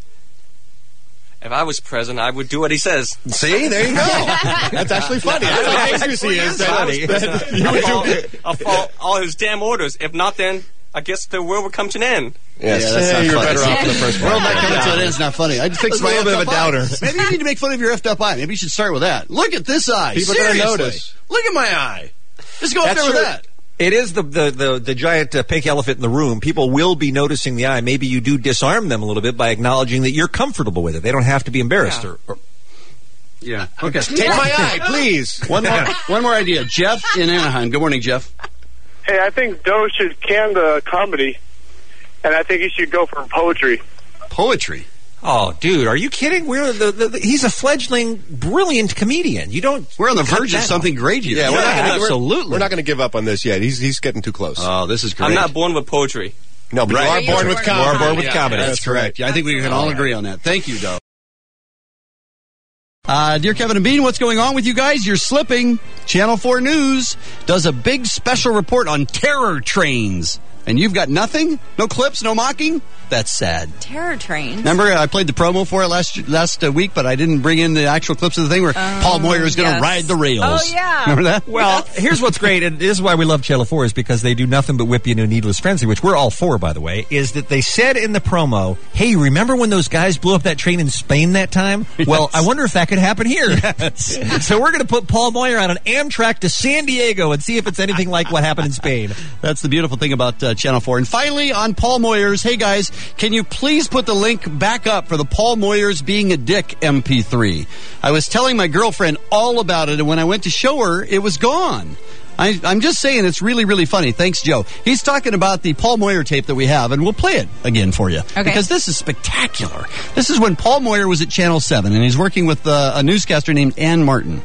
If I was president, I would do what he says. See, there you go. That's actually funny. That's how dangerous he is. If I was That- president, You I'll would follow, do- I'll follow all his damn orders. If not, then I guess the world will come to an end. Yes, Yeah, that's yeah, not you're funny. better off in the first World part. not coming to an end is not funny. I'd fix That's my a little bit of effed a up eye. downer. Maybe you need to make fun of your effed up eye. Maybe you should start with that. Look at this eye. People are gonna Seriously. notice. Look at my eye. Just go up That's there with true. that. It is the the the, the giant uh, pink elephant in the room. People will be noticing the eye. Maybe you do disarm them a little bit by acknowledging that you're comfortable with it. They don't have to be embarrassed. Yeah. Or, or, Yeah. Okay. Take my eye, please. One more. One more idea. Jeff in Anaheim. Good morning, Jeff. Hey, I think Doe should can the comedy, and I think he should go for poetry. Poetry. oh, dude, are you kidding? We're the, the, the he's a fledgling, brilliant comedian. You don't. We're on the cut verge of that something off. great here. Yeah, we're not gonna, absolutely. We're, we're not going to give up on this yet. He's he's getting too close. Oh, this is great. I'm not born with poetry. no, but Right. you are born with You're comedy. born You are born with Yeah, comedy. That's correct. Yeah, I think we can all agree on that. Thank you, Doe. Uh, dear Kevin and Bean, what's going on with you guys? You're slipping. Channel four News does a big special report on terror trains. And you've got nothing? No clips, no mocking? That's sad. Terror trains. Remember, I played the promo for it last last uh, week, but I didn't bring in the actual clips of the thing where Oh, Paul Moyer is going to yes. ride the rails. Oh, yeah. Remember that? Well, here's what's great, and this is why we love Channel four, is because they do nothing but whip you into a needless frenzy, which we're all for, by the way, is that they said in the promo, hey, remember when those guys blew up that train in Spain that time? Well, I wonder if that could happen here. So we're going to put Paul Moyer on an Amtrak to San Diego and see if it's anything like what happened in Spain. That's the beautiful thing about uh, Channel four. And finally, on Paul Moyers, hey guys, can you please put the link back up for the Paul Moyers Being a Dick M P three? I was telling my girlfriend all about it, and when I went to show her, it was gone. I, I'm just saying it's really, really funny. Thanks, Joe. He's talking about the Paul Moyer tape that we have, and we'll play it again for you. Okay. Because this is spectacular. This is when Paul Moyer was at Channel seven, and he's working with uh, a newscaster named Ann Martin.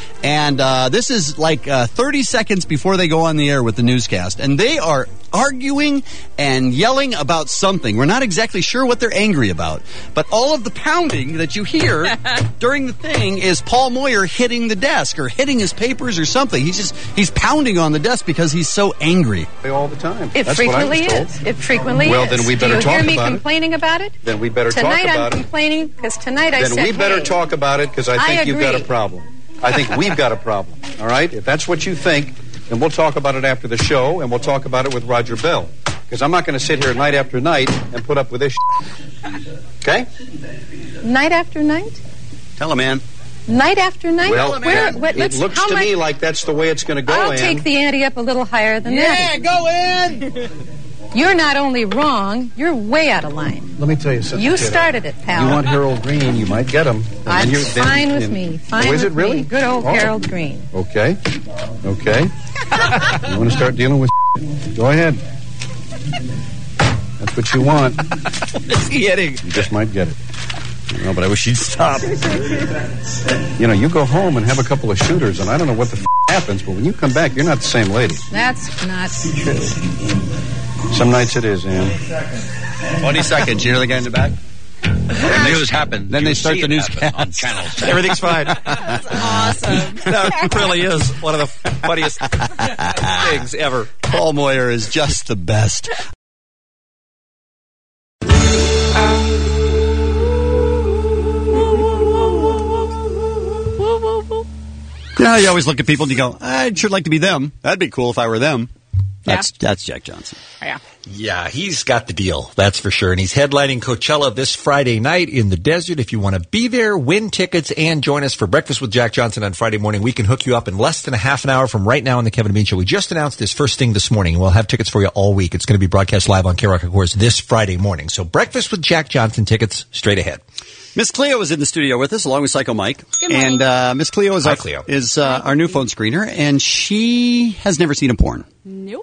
And uh, this is like uh, thirty seconds before they go on the air with the newscast. And they are arguing and yelling about something. We're not exactly sure what they're angry about. But all of the pounding that you hear during the thing is Paul Moyer hitting the desk or hitting his papers or something. He's just, he's pounding on the desk because he's so angry. All the time. It That's frequently what I was is. It frequently Well, is. then we better Do you talk hear me about it. complaining about it? Then we better tonight talk about I'm it. complaining because tonight I Then said, we better hey, talk about it because I I think you've got a agree. problem. I think we've got a problem. All right? If that's what you think, then we'll talk about it after the show, and we'll talk about it with Roger Bell. Because I'm not going to sit here night after night and put up with this shit. Okay? night after night? Tell him, Ann. Night after night? Well, Where, Ann, what, it let's, looks how to much, me like that's the way it's going to go, I'll Ann. take the ante up a little higher than Yeah, that. go in! You're not only wrong, you're way out of line. Let me tell you something. You kiddo. started it, pal. You want Harold Green, you might get him. And I'm then you're- then- fine with then- me. Fine Oh, is with it really? me. Good old Oh. Harold Green. Okay. Okay. You want to start dealing with go ahead. That's what you want. What is he hitting? You just might get it. No, but I wish he'd stop. You know, you go home and have a couple of shooters, and I don't know what the f- happens, but when you come back, you're not the same lady. That's not true. Some nights it is, Ann. twenty seconds. You hear the guy in the back? When news happens, Then they you start see the it happen on newscast. Channel seven. Everything's fine. Awesome. That really is one of the funniest things ever. Paul Moyer is just the best. Yeah, you always look at people and you go, I'd sure like to be them. That'd be cool if I were them. That's that's Jack Johnson. Yeah. Yeah, he's got the deal, that's for sure. And he's headlining Coachella this Friday night in the desert. If you want to be there, win tickets, and join us for Breakfast with Jack Johnson on Friday morning, we can hook you up in less than a half an hour from right now on the Kevin and Bean Show. We just announced this first thing this morning, and we'll have tickets for you all week. It's going to be broadcast live on K-Rock, of course, this Friday morning. So Breakfast with Jack Johnson tickets straight ahead. Miss Cleo is in the studio with us, along with Psycho Mike. Good morning. And uh, Miss Cleo is, Hi, our, Cleo. is uh, our new phone screener, and she has never seen a porn. Nope.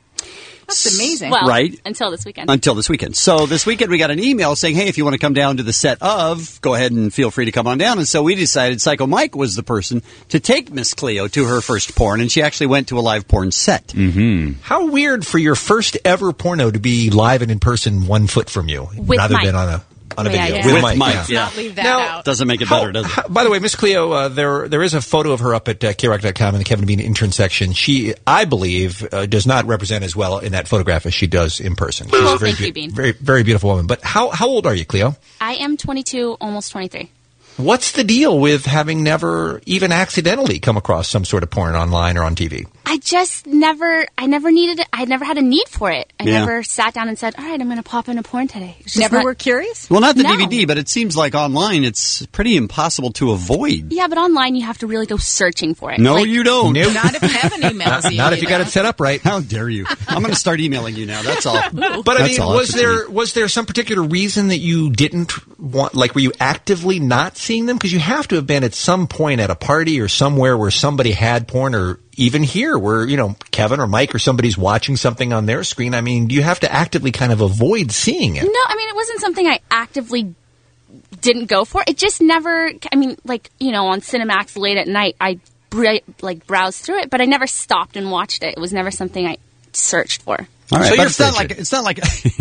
That's amazing. Well, Right. until this weekend. Until this weekend. So this weekend we got an email saying, hey, if you want to come down to the set of, go ahead and feel free to come on down. And so we decided Psycho Mike was the person to take Miss Cleo to her first porn, and she actually went to a live porn set. Mm-hmm. How weird for your first ever porno to be live and in person one foot from you, With rather Mike. than on a on a Yeah, video. yeah. With, With Mike, Mike, yeah. yeah. Not leave that Now, out. Doesn't make it How- better, does it? how- by the way, Miss Cleo, uh, there there is a photo of her up at uh, K Rock dot com in the Kevin and Bean intern section. She, I believe, uh, does not represent as well in that photograph as she does in person. She's Well, a very, thank you, beau- Bean. very, very beautiful woman. But how how old are you, Cleo? I am twenty-two, almost twenty-three. What's the deal with having never even accidentally come across some sort of porn online or on T V? I just never, I never needed it. I never had a need for it. I Yeah. never sat down and said, all right, I'm going to pop in a porn today. It's just Never not- were curious? Well, not the No. D V D, but it seems like online it's pretty impossible to avoid. Yeah, but online you have to really go searching for it. No, Like, you don't. Nope. Not if Kevin emails Not, you. not if you got it set up right. How dare you? I'm going to start emailing you now. That's all. But I That's mean, all. was That's what you there was there some particular reason that you didn't want? Like, were you actively not seeing them? Because you have to have been at some point at a party or somewhere where somebody had porn, or even here where, you know, Kevin or Mike or somebody's watching something on their screen. I mean, you have to actively kind of avoid seeing it. No, I mean, it wasn't something I actively didn't go for. It just never, I mean, like, you know, on Cinemax late at night, I br- like browsed through it, but I never stopped and watched it. It was never something I searched for. All right, So but you're it's not frigid. like it's not like.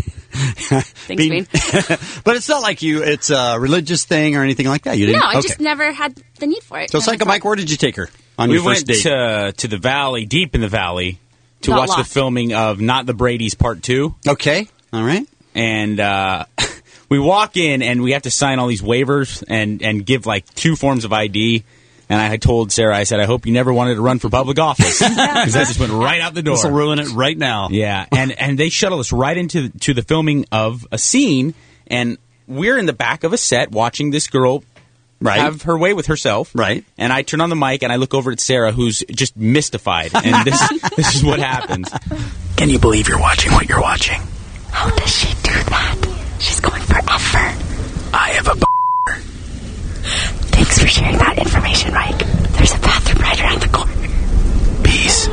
Thanks, Bean. But it's not like you. It's a religious thing or anything like that. You didn't. No, I okay. just never had the need for it. So, Never Psycho thought- Mike, where did you take her on we We your first went date? to to the valley, deep in the valley, to Got watch the lost. filming of Not the Brady's Part Two. Okay, all right. And uh, we walk in, and we have to sign all these waivers and and give like two forms of I D. And I had told Sarah, I said, I hope you never wanted to run for public office, because that just went right out the door. This will ruin it right now. Yeah, and and they shuttle us right into to the filming of a scene, and we're in the back of a set watching this girl Right. have her way with herself. Right. And I turn on the mic and I look over at Sarah, who's just mystified, and this this is what happens. Can you believe you're watching what you're watching? How does she do that? She's going for effort. I have a. B- Thanks for sharing that information, Mike. There's a bathroom right around the corner. Peace.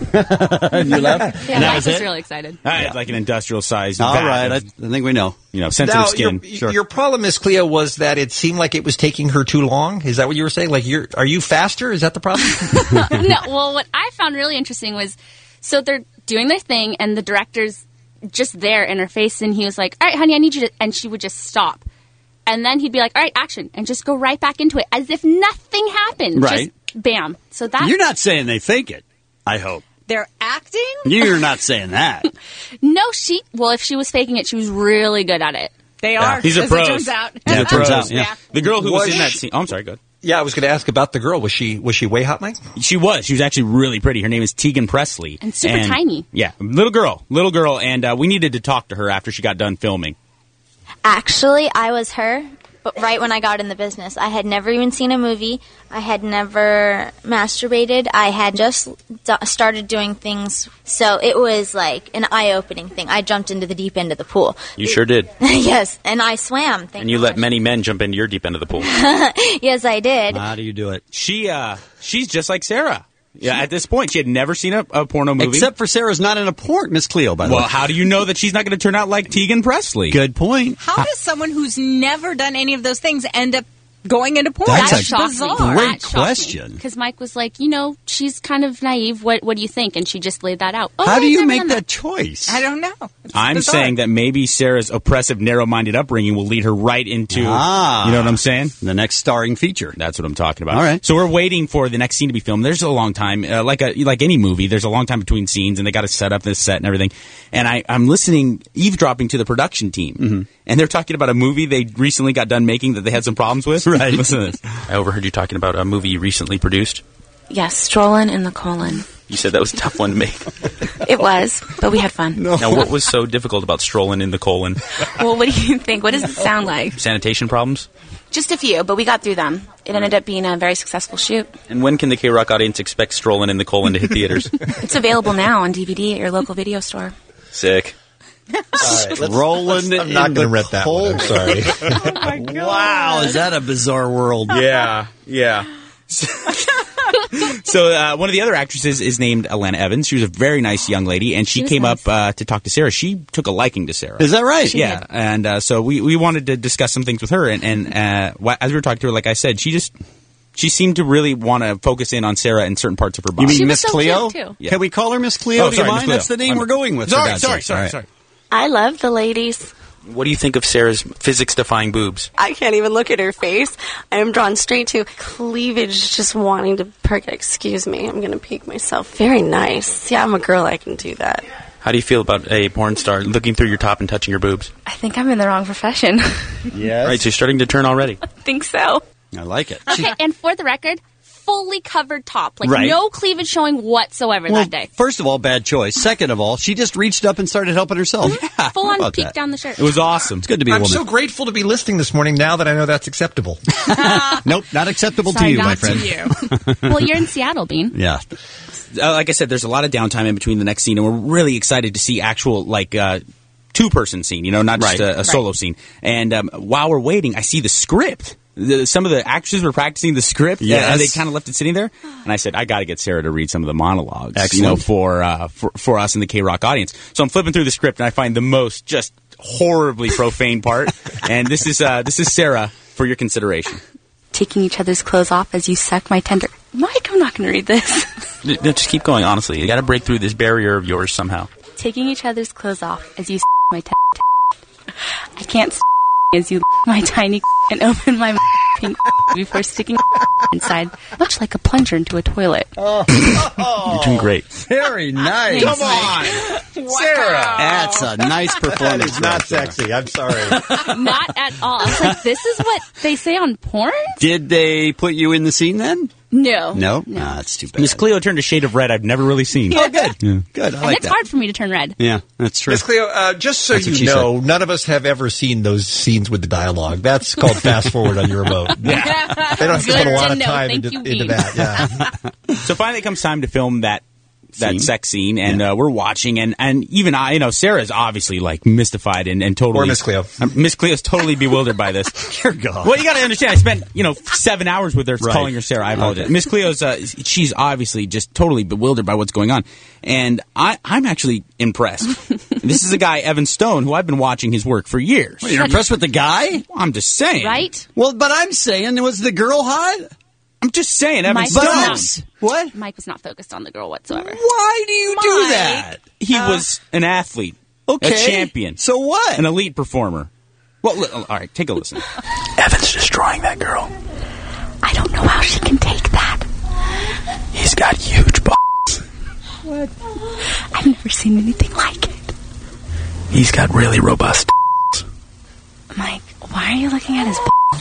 And you left. Yeah, and that Mike was was it. really excited. I had like an industrial sized. All right, I, I think we know. You know, sensitive Now, skin. Your, your problem, Miss Cleo, was that it seemed like it was taking her too long. Is that what you were saying? Like, you're are you faster? Is that the problem? No, well, what I found really interesting was, so they're doing their thing, and the director's just there in her face, and he was like, all right, honey, I need you to, and she would just stop. And then he'd be like, all right, action, and just go right back into it, as if nothing happened. Right. Just bam. So that... You're not saying they fake it. I hope They're acting? you're not saying that. No, she, well, if she was faking it, she was really good at it. They are. These are as pros. It turns out. Yeah, it turns Pros. out. Yeah. The girl who was, Was in that she- scene. Oh, I'm sorry, go ahead. Yeah, I was going to ask about the girl. Was she was she way hot, Mike? She was. She was actually really pretty. Her name is Tegan Presley. And super tiny. Yeah, little girl. Little girl. And uh, we needed to talk to her after she got done filming. Actually, I was her, but right when I got in the business. I had never even seen a movie. I had never masturbated. I had just d- started doing things. So it was like an eye-opening thing. I jumped into the deep end of the pool. You sure did. Yes, and I swam. Thank And you let many men jump into your deep end of the pool. Yes, I did. How do you do it? She, uh, she's just like Sarah. Yeah, at this point, she had never seen a, a porno movie. Except for Sarah's not in a porn, Miss Cleo, by the well, way. how do you know that she's not going to turn out like Tegan Presley? Good point. How does someone who's never done any of those things end up going into porn? That's That a shocked great me. bizarre. That shocked me. question. Because Mike was like, you know, she's kind of naive. What What do you think? And she just laid that out. Oh, How do I've you never make done that choice? I don't know. It's I'm bizarre. saying that maybe Sarah's oppressive, narrow-minded upbringing will lead her right into, Ah. you know what I'm saying? The next starring feature. That's what I'm talking about. All right. So we're waiting for the next scene to be filmed. There's a long time, uh, like a like any movie. There's a long time between scenes, and they got to set up this set and everything. And I, I'm listening, eavesdropping to the production team, Mm-hmm. and they're talking about a movie they recently got done making that they had some problems with. Right. Listen to this. I overheard you talking about a movie you recently produced. Yes, strolling in the colon. You said that was a tough one to make. It was, but we had fun. Now, what was so difficult about strolling in the colon? Well, what do you think? What does it sound like? Sanitation problems? Just a few, but we got through them. It ended up being a very successful shoot. And when can the K-Rock audience expect strolling in the colon to hit theaters? It's available now on D V D at your local video store. Sick. All right, let's- Rolling let's- I'm not in going to the rent that one. I'm sorry. Wow, is that a bizarre world? Yeah, yeah. So uh, one of the other actresses is named Alana Evans. She was a very nice young lady, and she, She was came nice. up uh, to talk to Sarah. She took a liking to Sarah. Is that right? She yeah, did. and uh, so we, we wanted to discuss some things with her. And, and uh, wh- as we were talking to her, like I said, she just she seemed to really want to focus in on Sarah in certain parts of her body. You mean She was Miss so Cleo? cute, too. Yeah. Can we call her Miss Cleo? Oh, Do sorry, you Miss mind? Cleo. That's the name My we're bad. going with. for Sorry, God's sorry, sakes. sorry, All right. sorry. I love the ladies. What do you think of Sarah's physics-defying boobs? I can't even look at her face. I am drawn straight to cleavage, just wanting to perk. Excuse me, I'm going to peek myself. Very nice. Yeah, I'm a girl. I can do that. How do you feel about a porn star looking through your top and touching your boobs? I think I'm in the wrong profession. Yes. Right, so you're starting to turn already. I think so. I like it. Okay, and for the record, fully covered top. Like, Right. no cleavage showing whatsoever Well, that day. first of all, bad choice. Second of all, she just reached up and started helping herself. Full How on about peek that? down the shirt. It was awesome. It's good to be a I'm woman. so grateful to be listening this morning now that I know that's acceptable. Nope, not acceptable Sorry, to you, not my friend. to you. Well, you're in Seattle, Bean. Yeah. Uh, like I said, there's a lot of downtime in between the next scene, and we're really excited to see actual, like, uh, two-person scene, you know, not just Right. a, a solo scene. And um, while we're waiting, I see the script. The, some of the actors were practicing the script, Yes. and they kind of left it sitting there. And I said, I got to get Sarah to read some of the monologues, you Excellent. know, for, uh, for for us in the K-Rock audience. So I'm flipping through the script, and I find the most just horribly profane part. And this is uh, this is Sarah for your consideration. Taking each other's clothes off as you suck my tender. Mike, I'm not going to read this. No, just keep going, honestly. You got to break through this barrier of yours somehow. Taking each other's clothes off as you suck my tender. I can't s- as you my tiny and open my pink before sticking inside, much like a plunger into a toilet. You're doing great. Very nice. Thanks, Come on, Sarah. That's a nice That performance. is not right there. sexy. I'm sorry. Not at all. I was like, this is what they say on porn? Did they put you in the scene then? No. No? No, that's too bad. Miss Cleo turned a shade of red I've never really seen. Oh, good. Yeah. Good. I And like it's that. hard for me to turn red. Yeah, that's true. Miss Cleo, uh, just so That's what you she know, none of us have ever seen those scenes with the dialogue. That's called fast forward on your remote. Yeah. They don't have to Good put a lot to of know. time Thank into, you, into Bean. that. Yeah. So finally, it comes time to film that that Scene? sex scene, and uh, we're watching, and, and even I, you know, Sarah's obviously like mystified and, and totally. Or Miss Cleo. Um, Miss Cleo's totally bewildered by this. Dear God. Well, you got to understand. I spent you know seven hours with her Right. calling her Sarah. I apologize. Okay. Miss Cleo's uh, she's obviously just totally bewildered by what's going on, and I I'm actually impressed. This is a guy, Evan Stone, who I've been watching his work for years. Well, you're impressed with the guy? I'm just saying, Right? Well, but I'm saying, was the girl hot? I'm just saying, Evan Mike Stone. was not- What? Mike was not focused on the girl whatsoever. Why do you do Mike. that? He Uh, was an athlete, Okay. a champion, So what? an elite performer. Well, li- all right, take a listen. Evan's destroying that girl. I don't know how she can take that. He's got huge balls. What? I've never seen anything like it. He's got really robust. Mike, why are you looking at his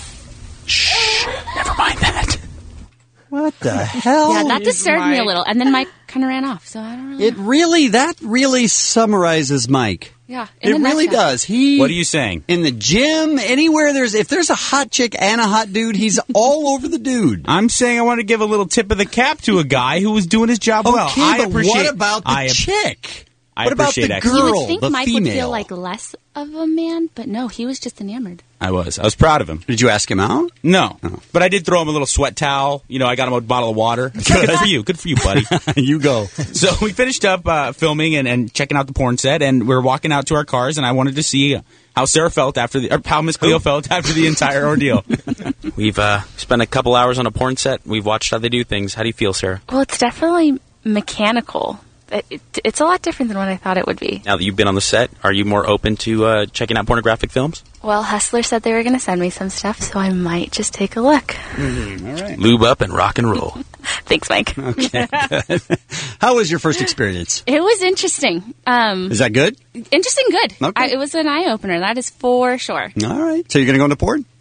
Shh. Never mind that. What the hell? Yeah, that is disturbed me a Mike? little. And then Mike kind of ran off, so I don't really It really, that really summarizes Mike. Yeah, in It a really nutshell. does. He. What are you saying? In the gym, anywhere there's, if there's a hot chick and a hot dude, he's all over the dude. I'm saying I want to give a little tip of the cap to a guy who was doing his job well. Okay, I but appreciate. what about the I, chick? I What about appreciate the that. girl? You would think the Mike would female. feel like less of a man, but no, he was just enamored. I was. I was proud of him. Did you ask him out? No, Oh. but I did throw him a little sweat towel. You know, I got him a bottle of water. Good for you. Good for you, buddy. You go. So we finished up uh, filming and, and checking out the porn set, and we were walking out to our cars, and I wanted to see how Sarah felt after the, or how Miss Cleo felt after the entire ordeal. We've uh, spent a couple hours on a porn set. We've watched how they do things. How do you feel, Sarah? Well, it's definitely mechanical. It, it, it's a lot different than what I thought it would be. Now that you've been on the set, are you more open to uh, checking out pornographic films? Well, Hustler said they were going to send me some stuff, so I might just take a look. Mm, all right. Lube up and rock and roll. Thanks, Mike. Okay. How was your first experience? It was interesting. Um, Is that good? interesting, good. Okay. I, it was an eye opener. That is for sure. All right. So you're going to go into porn?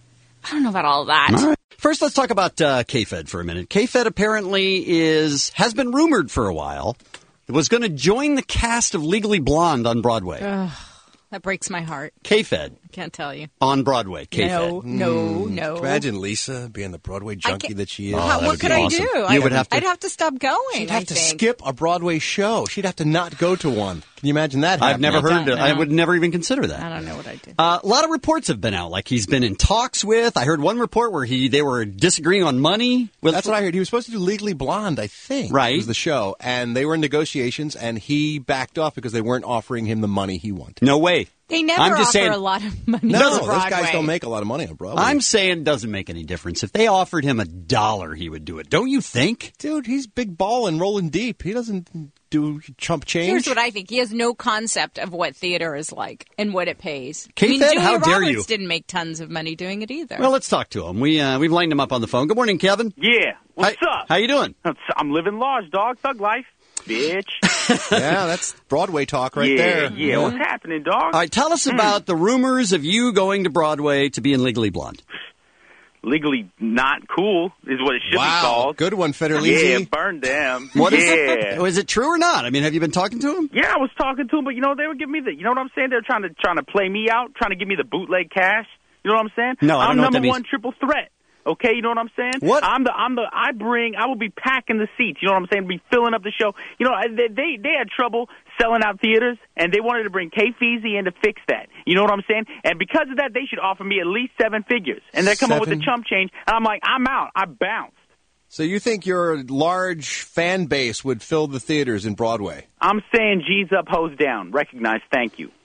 I don't know about all that. All right. First, let's talk about uh, K-Fed for a minute. K-Fed apparently is has been rumored for a while. It was going to join the cast of Legally Blonde on Broadway. Ugh, that breaks my heart. K-Fed. Can't tell you. On Broadway, K-Fed. No, no, no. Imagine Lisa being the Broadway junkie that she is. Well, how- That what would could be I awesome. do? You I'd, would have to. I'd have to stop going. She'd I have to think. skip a Broadway show. She'd have to not go to one. Can you imagine that? I've happening? never heard it. I would never even consider that. I don't know what I did. Uh, a lot of reports have been out. Like he's been in talks with. I heard one report where he they were disagreeing on money. With, That's what I heard. He was supposed to do Legally Blonde, I think. Right. Was the show. And they were in negotiations, and he backed off because they weren't offering him the money he wanted. No way. They never I'm just offer saying- a lot of money No, on those Broadway. guys don't make a lot of money on Broadway. I'm saying it doesn't make any difference. If they offered him a dollar, he would do it. Don't you think? Dude, he's big ball and rolling deep. He doesn't do chump change. Here's what I think. He has no concept of what theater is like and what it pays. I K-Fed, mean, Julia how dare Roberts you. didn't make tons of money doing it either. Well, let's talk to him. We uh, we've lined him up on the phone. Good morning, Kevin. Yeah. What's Hi- up? How you doing? I'm living large, dog. Thug life, bitch. Yeah, that's Broadway talk right yeah, there. Yeah, What's happening, dog? All right, tell us about the rumors of you going to Broadway to be in Legally Blonde. Legally not cool is what it should Wow, be called. good one, Federlizzi. Yeah, burn them. What is yeah. it? Is it true or not? I mean, have you been talking to him? Yeah, I was talking to them, but you know they were giving me the. You know what I'm saying? They're trying to trying to play me out, trying to give me the bootleg cash. You know what I'm saying? No, I don't I'm know what number that one means. triple threat. Okay, you know what I'm saying? What? I'm the I'm the I bring I will be packing the seats. You know what I'm saying? Be filling up the show. You know they they, they had trouble selling out theaters, and they wanted to bring K-Feezy in to fix that. You know what I'm saying? And because of that, they should offer me at least seven figures. And they come up with the Seven? chump change, and I'm like, I'm out. I bounced. So you think your large fan base would fill the theaters in Broadway? I'm saying G's up, hoes down. Recognize, thank you.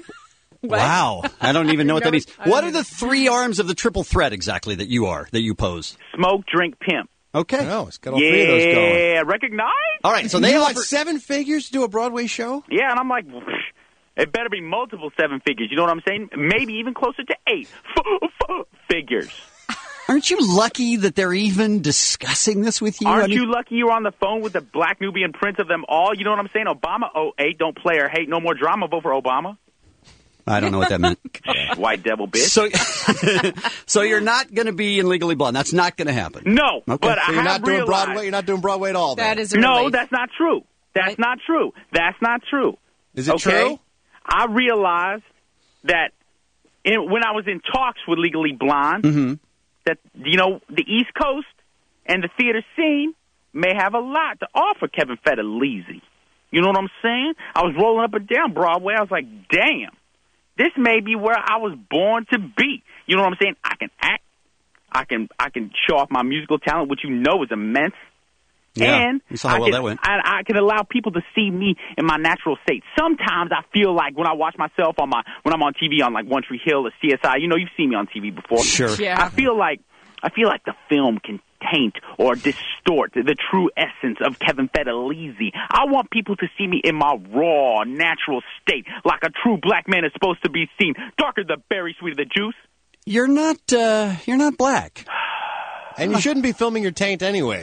Wow, I don't even know what that No, means. I don't What are the three arms of the triple threat exactly that you are that you pose? Smoke, drink, pimp. Okay. No, it's got all yeah, three of those going. recognize? All right, so they you offer want seven figures to do a Broadway show? Yeah, and I'm like, it better be multiple seven figures. You know what I'm saying? Maybe even closer to eight f- f- figures. Aren't you lucky that they're even discussing this with you? Aren't I mean- you lucky you were on the phone with the black Nubian prince of them all? You know what I'm saying? Obama, oh eight, don't play or hate, no more drama, vote for Obama. I don't know what that meant. White devil bitch. So, so you're not going to be in Legally Blonde. That's not going to happen. No, Okay. but So I you're have not doing realized- Broadway. You're not doing Broadway at all. That then. is a No, relief. that's not true. That's not true. That's not true. Is it okay? true? I realized that in, when I was in talks with Legally Blonde, Mm-hmm. that, you know, the East Coast and the theater scene may have a lot to offer Kevin Federlizzi. You know what I'm saying? I was rolling up and down Broadway. I was like, damn, this may be where I was born to be. You know what I'm saying? I can act. I can I can show off my musical talent, which you know is immense. Yeah, and we saw how I well can, that went. I, I can allow people to see me in my natural state. Sometimes I feel like when I watch myself on my when I'm on T V on like One Tree Hill or C S I, you know, you've seen me on T V before. Sure. Yeah. I feel like I feel like the film can taint or distort the true essence of Kevin Federlizzi. I want people to see me in my raw, natural state, like a true black man is supposed to be seen. Darker the berry, sweeter the juice. You're not. Uh, you're not black. And you shouldn't be filming your taint anyway.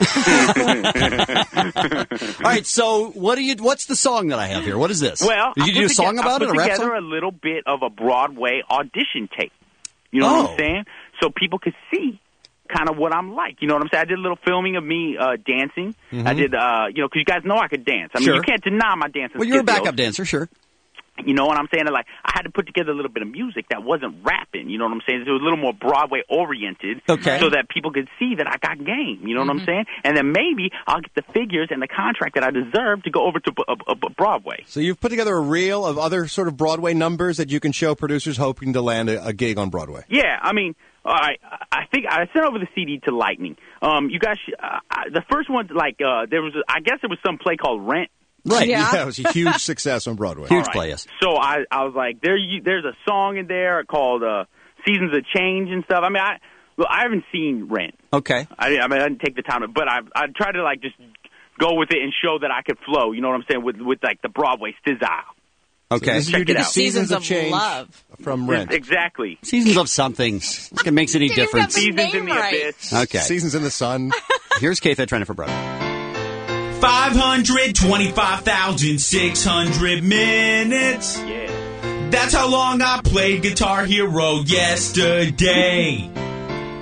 All right. So what do you? What's the song that I have here? What is this? Well, did I you put do a song toge- about I it? put A rap together song? a little bit of a Broadway audition tape. You know what Oh. I'm saying? So people could see kind of what I'm like. You know what I'm saying? I did a little filming of me uh, dancing. Mhm. I did, uh, you know, because you guys know I could dance. I mean, Sure. you can't deny my dancing Well, you're a skills. backup dancer, sure. You know what I'm saying? Like, I had to put together a little bit of music that wasn't rapping. You know what I'm saying? It was a little more Broadway oriented, Okay. so that people could see that I got game. You know what I'm saying? And then maybe I'll get the figures and the contract that I deserve to go over to uh, uh, Broadway. So you've put together a reel of other sort of Broadway numbers that you can show producers hoping to land a, a gig on Broadway. Yeah, I mean, all right. I think I sent over the C D to Lightning. Um, you guys, sh- uh, I- the first one, like, uh, there was, a, I guess, there was some play called Rent. Right. Yeah. Yeah, it was a huge success on Broadway. Huge All right. play, yes. So I, I was like, there, you, there's a song in there called uh, "Seasons of Change" and stuff. I mean, I, well, I haven't seen Rent. Okay. I, I mean, I didn't take the time, to, but I, I tried to like just go with it and show that I could flow. You know what I'm saying? With, with like the Broadway style. Okay. This is Check you did it the out. Seasons Seasons of of Change Love. from Rent. Exactly. Seasons of something. Like it makes any Didn't even difference. have Seasons in the Name right. Abyss. Okay. Seasons in the Sun. Here's K-Fed trying it for Broadway. five hundred twenty-five thousand six hundred minutes. Yeah. That's how long I played Guitar Hero yesterday.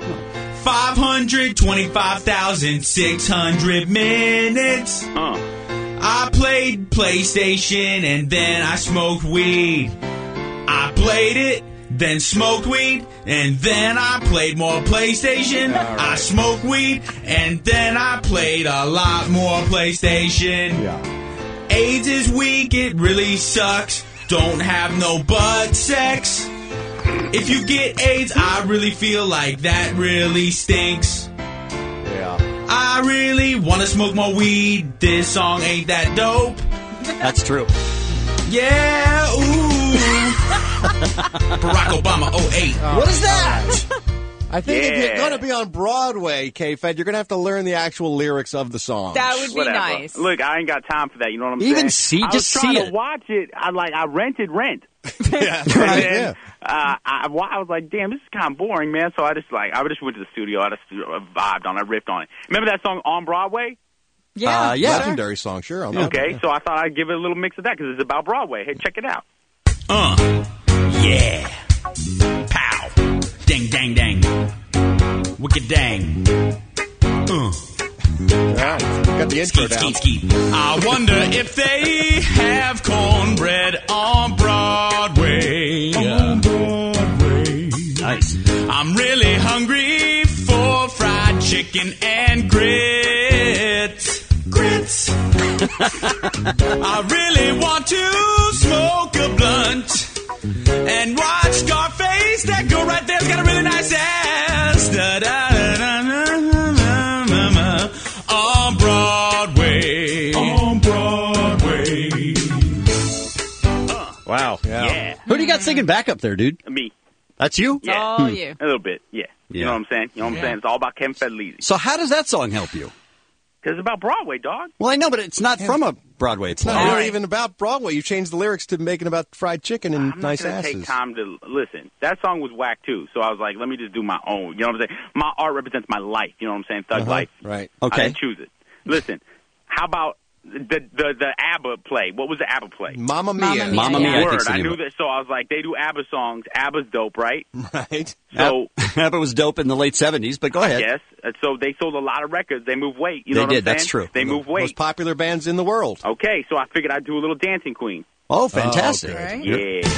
five hundred twenty-five thousand six hundred minutes. Huh. I played PlayStation and then I smoked weed. I played it, then smoked weed, and then I played more PlayStation. Right. I smoked weed, and then I played a lot more PlayStation. Yeah. AIDS is weak, it really sucks. Don't have no butt sex. If you get AIDS, I really feel like that really stinks. Yeah. I really want to smoke more weed. This song ain't that dope. That's true. Yeah, ooh. Barack Obama, oh eight. What is that? I think if Yeah. you're going to be on Broadway, K-Fed, you're going to have to learn the actual lyrics of the song. That would be Whatever. nice. Look, I ain't got time for that. You know what I'm Even saying? see- I just was trying see to it. watch it. I like I rented Rent. Yeah, And right, then, yeah. uh, I, well, I was like, damn, this is kind of boring, man. So I just like I just went to the studio. I just uh, vibed on it. I riffed on it. Remember that song On Broadway? Yeah. Uh, yeah. Legendary song, sure. I'll know Okay, that. so I thought I'd give it a little mix of that because it's about Broadway. Hey, check it out. Uh, yeah. Pow. Dang, dang, dang. Wicked dang. Uh. Right. Got the intro Skeet, down. skeet, skeet. I wonder if they have cornbread on Broadway. On Broadway. Nice. I'm really hungry for fried chicken and grits. Grits. I really want to smoke a blunt and watch Scarface. That girl right there's got a really nice ass. Da, da, da, da, da, da, da, da. On Broadway. On Broadway. Wow. Yeah. Who do you got singing back up there, dude? Me. That's you? Yeah. Oh, you. A little bit, yeah. You Yeah. know what I'm saying? You know what I'm Yeah. saying? It's all about Kevin Federlizzi. So how does that song help you? Because it's about Broadway, dog. Well, I know, but it's not from a Broadway It's play. not All really right. even about Broadway. You changed the lyrics to making about fried chicken and I'm nice not going to asses. take time to listen. That song was whack, too. So I was like, let me just do my own. You know what I'm saying? My art represents my life. You know what I'm saying? Thug Uh-huh. life. Right. I Okay. didn't choose it. Listen, how about the the the ABBA play? What was the ABBA play? Mamma Mia. Mamma Mia, Mamma Mia, I Word. think's the I name knew of it. that. So I was like, they do ABBA songs. ABBA's dope, right? Right. So ABBA was dope in the late seventies, but go ahead. yes. Uh, So they sold a lot of records. They move weight. You They know what did, I'm saying? that's true. They The move weight. Most popular bands in the world. Okay, so I figured I'd do a little Dancing Queen. Oh, fantastic. Oh, Right. Yeah.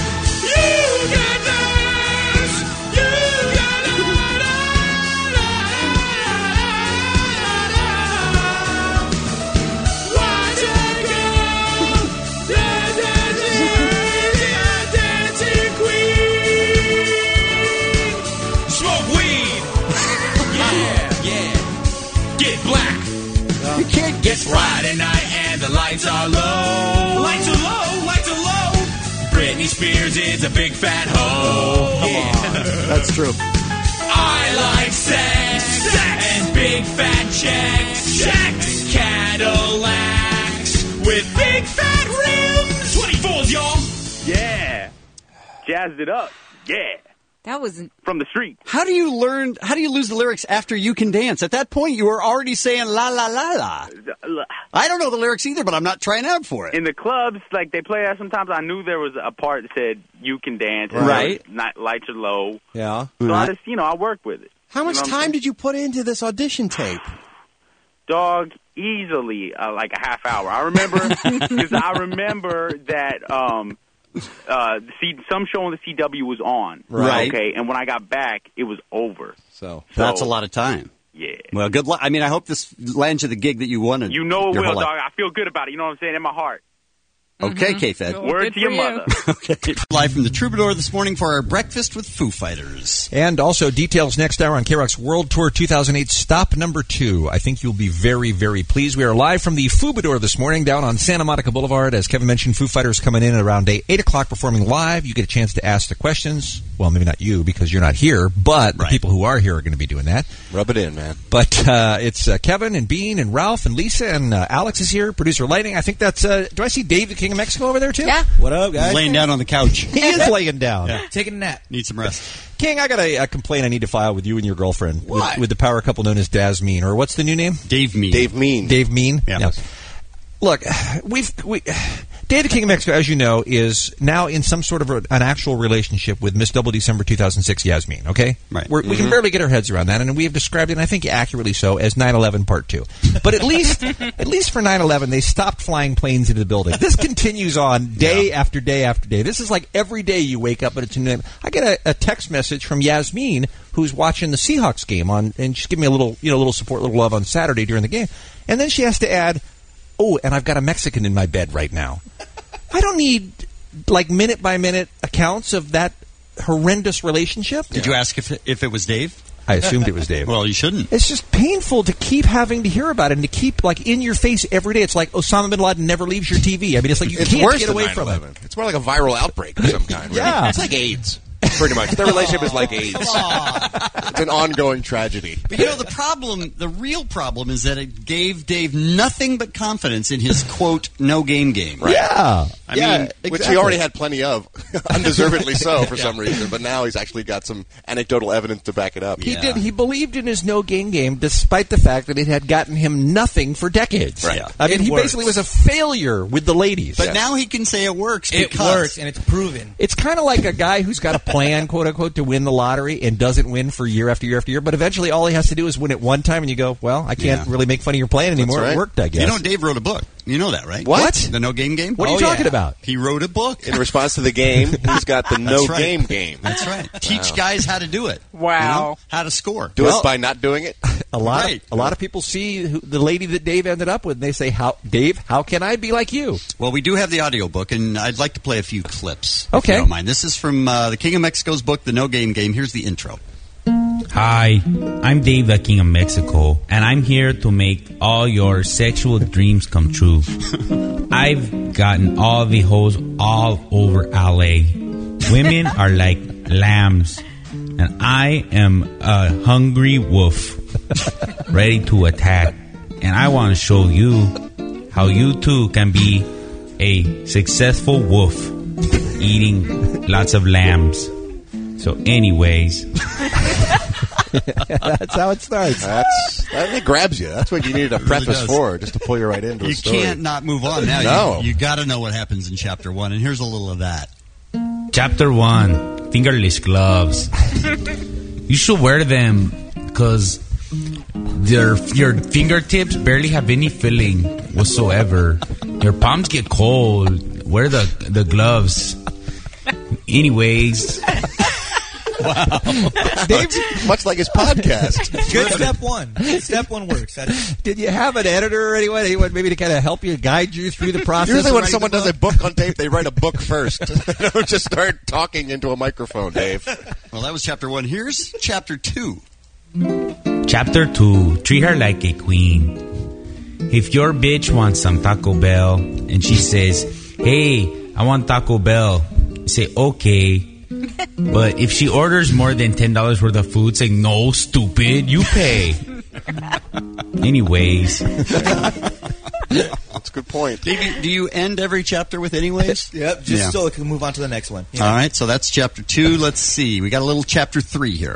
Smoke weed. Yeah, yeah. Get black. You can't get It's Friday night and the lights are low. Lights are low, lights are low. Britney Spears is a big fat hoe. Yeah. That's true. I like sex, sex and big fat checks, checks, Cadillacs with big fat rims. twenty-fours, y'all. Yeah. Jazzed it up. Yeah. That was From the street. How do you learn? How do you lose the lyrics after You Can Dance? At that point, you were already saying la la la la. I don't know the lyrics either, but I'm not trying out for it. In the clubs, like they play that sometimes, I knew there was a part that said, you can dance. and Right. Not, lights are low. Yeah. So I Right. just, you know, I work with it. How much You know what I'm time saying? did you put into this audition tape? Dog, easily uh, like a half hour. I remember, because I remember that um, uh, the C, some show on the C W was on. Right. Okay, and when I got back, it was over. So That's a lot of time. Yeah. Well, good luck. I mean, I hope this lands you the gig that you wanted. You know it your will, whole life. dog. I feel good about it. You know what I'm saying? In my heart. Okay, K-Fed. Word to your mother. Okay. Live from the Troubadour this morning for our breakfast with Foo Fighters. And also details next hour on K-Rock's World Tour two thousand eight, stop number two. I think you'll be very, very pleased. We are live from the Foobadour this morning down on Santa Monica Boulevard. As Kevin mentioned, Foo Fighters coming in at around eight o'clock performing live. You get a chance to ask the questions. Well, maybe not you because you're not here, but the people who are here are going to be doing that. Rub it in, man. But uh, it's uh, Kevin and Bean and Ralph and Lisa and uh, Alex is here, producer Lighting. I think that's, uh, do I see Dave the King of Mexico over there too? Yeah. What up, guys? Laying down on the couch. He is laying down. Yeah. Taking a nap. Need some rest. King, I got a, a complaint I need to file with you and your girlfriend. What? With, with the power couple known as Daz Mean, or what's the new name? Dave Mean. Dave Mean. Dave Mean? Yeah. Look, we've we Dave the King of Mexico, as you know, is now in some sort of a, an actual relationship with Miss Double December two thousand six Yasmin, okay? Right. We're, we can barely get our heads around that, and we have described it, and I think accurately so, as nine eleven Part two. But at least at least for nine eleven, they stopped flying planes into the building. This continues on day yeah. after day after day. This is like every day you wake up and it's new. I get a, a text message from Yasmin, who's watching the Seahawks game, on, and she's giving me a little, you know, little support, little love on Saturday during the game. And then she has to add, oh, and I've got a Mexican in my bed right now. I don't need, like, minute-by-minute accounts of that horrendous relationship. Did you ask if it, if it was Dave? I assumed it was Dave. Well, you shouldn't. It's just painful to keep having to hear about it and to keep, like, in your face every day. It's like Osama bin Laden never leaves your T V. I mean, it's like you it's can't worse get than away nine from eleven. it. It's more like a viral outbreak of some kind. Right? Yeah. It's like AIDS. Pretty much. Their relationship is like AIDS. It's an ongoing tragedy. But you know, the problem, the real problem is that it gave Dave nothing but confidence in his, quote, no game game. Right? Yeah. I yeah, mean, which exactly. he already had plenty of, undeservedly so for yeah. some reason. But now he's actually got some anecdotal evidence to back it up. He yeah. did. He believed in his no game game, despite the fact that it had gotten him nothing for decades. Right. Yeah. I mean, It he works. basically was a failure with the ladies. But Yeah. now he can say it works It because works, and it's proven. It's kind of like a guy who's got a plan, quote unquote, to win the lottery and doesn't win for year after year after year. But eventually, all he has to do is win it one time, and you go, "Well, I can't Yeah. really make fun of your plan anymore. That's right. It worked, I guess." You know, Dave wrote a book. You know that, right? What? The No Game Game? What are you Oh, talking yeah. about? He wrote a book. In response to the game, he's got the no That's right. game game. That's right. Teach Wow. guys how to do it. Wow. You know, how to score. Do Well- it by not doing it. A lot, Right. of, a lot of people see who, the lady that Dave ended up with, and they say, "How, Dave? How can I be like you?" Well, we do have the audiobook, and I'd like to play a few clips. If Okay. you don't mind. This is from uh, the King of Mexico's book, The No Game Game. Here's the intro. Hi, I'm Dave the King of Mexico, and I'm here to make all your sexual dreams come true. I've gotten all the hoes all over L A. Women are like lambs, and I am a hungry wolf, ready to attack. And I want to show you how you too can be a successful wolf, eating lots of lambs. So anyways... That's how it starts. That's that it grabs you. That's what you needed a It really preface does. for, just to pull you right into You a story. can't not move on now. No. You, you got to know what happens in chapter one, and here's a little of that. Chapter one, fingerless gloves. You should wear them because their your fingertips barely have any feeling whatsoever. Your palms get cold. Wear the the gloves. Anyways. Wow. Dave, much like his podcast. Good step one. Step one works. That's- Did you have an editor or anyone, anyone maybe to kind of help you, guide you through the process? Usually of when writing someone the does a book on tape, they write a book first. They don't just start talking into a microphone, Dave. Well, that was chapter one. Here's chapter two. Chapter two, treat her like a queen. If your bitch wants some Taco Bell and she says, "Hey, I want Taco Bell," say, "Okay." But if she orders more than ten dollars worth of food, say, "No, stupid, you pay." Anyways. That's a good point. Do you, do you end every chapter with anyways? Yep, just Yeah. so we can move on to the next one. All right, so that's chapter two. Let's see. We got a little chapter three here.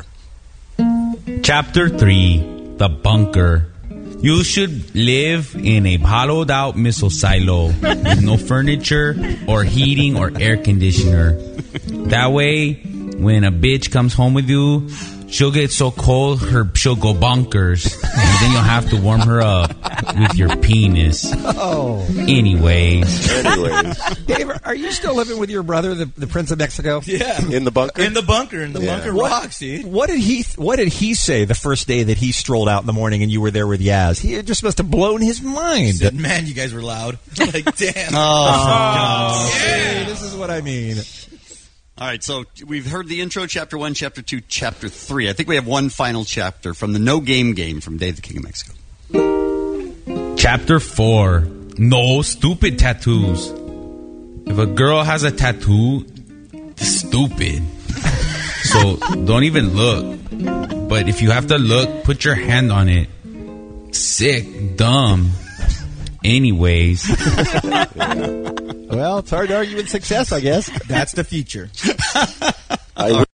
Chapter three, the bunker. You should live in a hollowed out missile silo with no furniture or heating or air conditioner. That way, when a bitch comes home with you, she'll get so cold her she'll go bonkers, and then you'll have to warm her up with your penis. Oh. Anyways. Anyways. Dave, are you still living with your brother, the, the Prince of Mexico? Yeah. In the bunker? In the bunker. In the Yeah. bunker What, rocks, dude. what did he What did he say the first day that he strolled out in the morning and you were there with Yaz? He just must have blown his mind. Said, man, you guys were loud. Like, damn. Oh, Hey, this is what I mean. All right, so we've heard the intro, chapter one, chapter two, chapter three. I think we have one final chapter from the No Game Game from Dave the King of Mexico. Chapter four, no stupid tattoos. If a girl has a tattoo, it's stupid. So don't even look. But if you have to look, put your hand on it. Sick, dumb. Anyways. Well, it's hard to argue with success, I guess. That's the future. I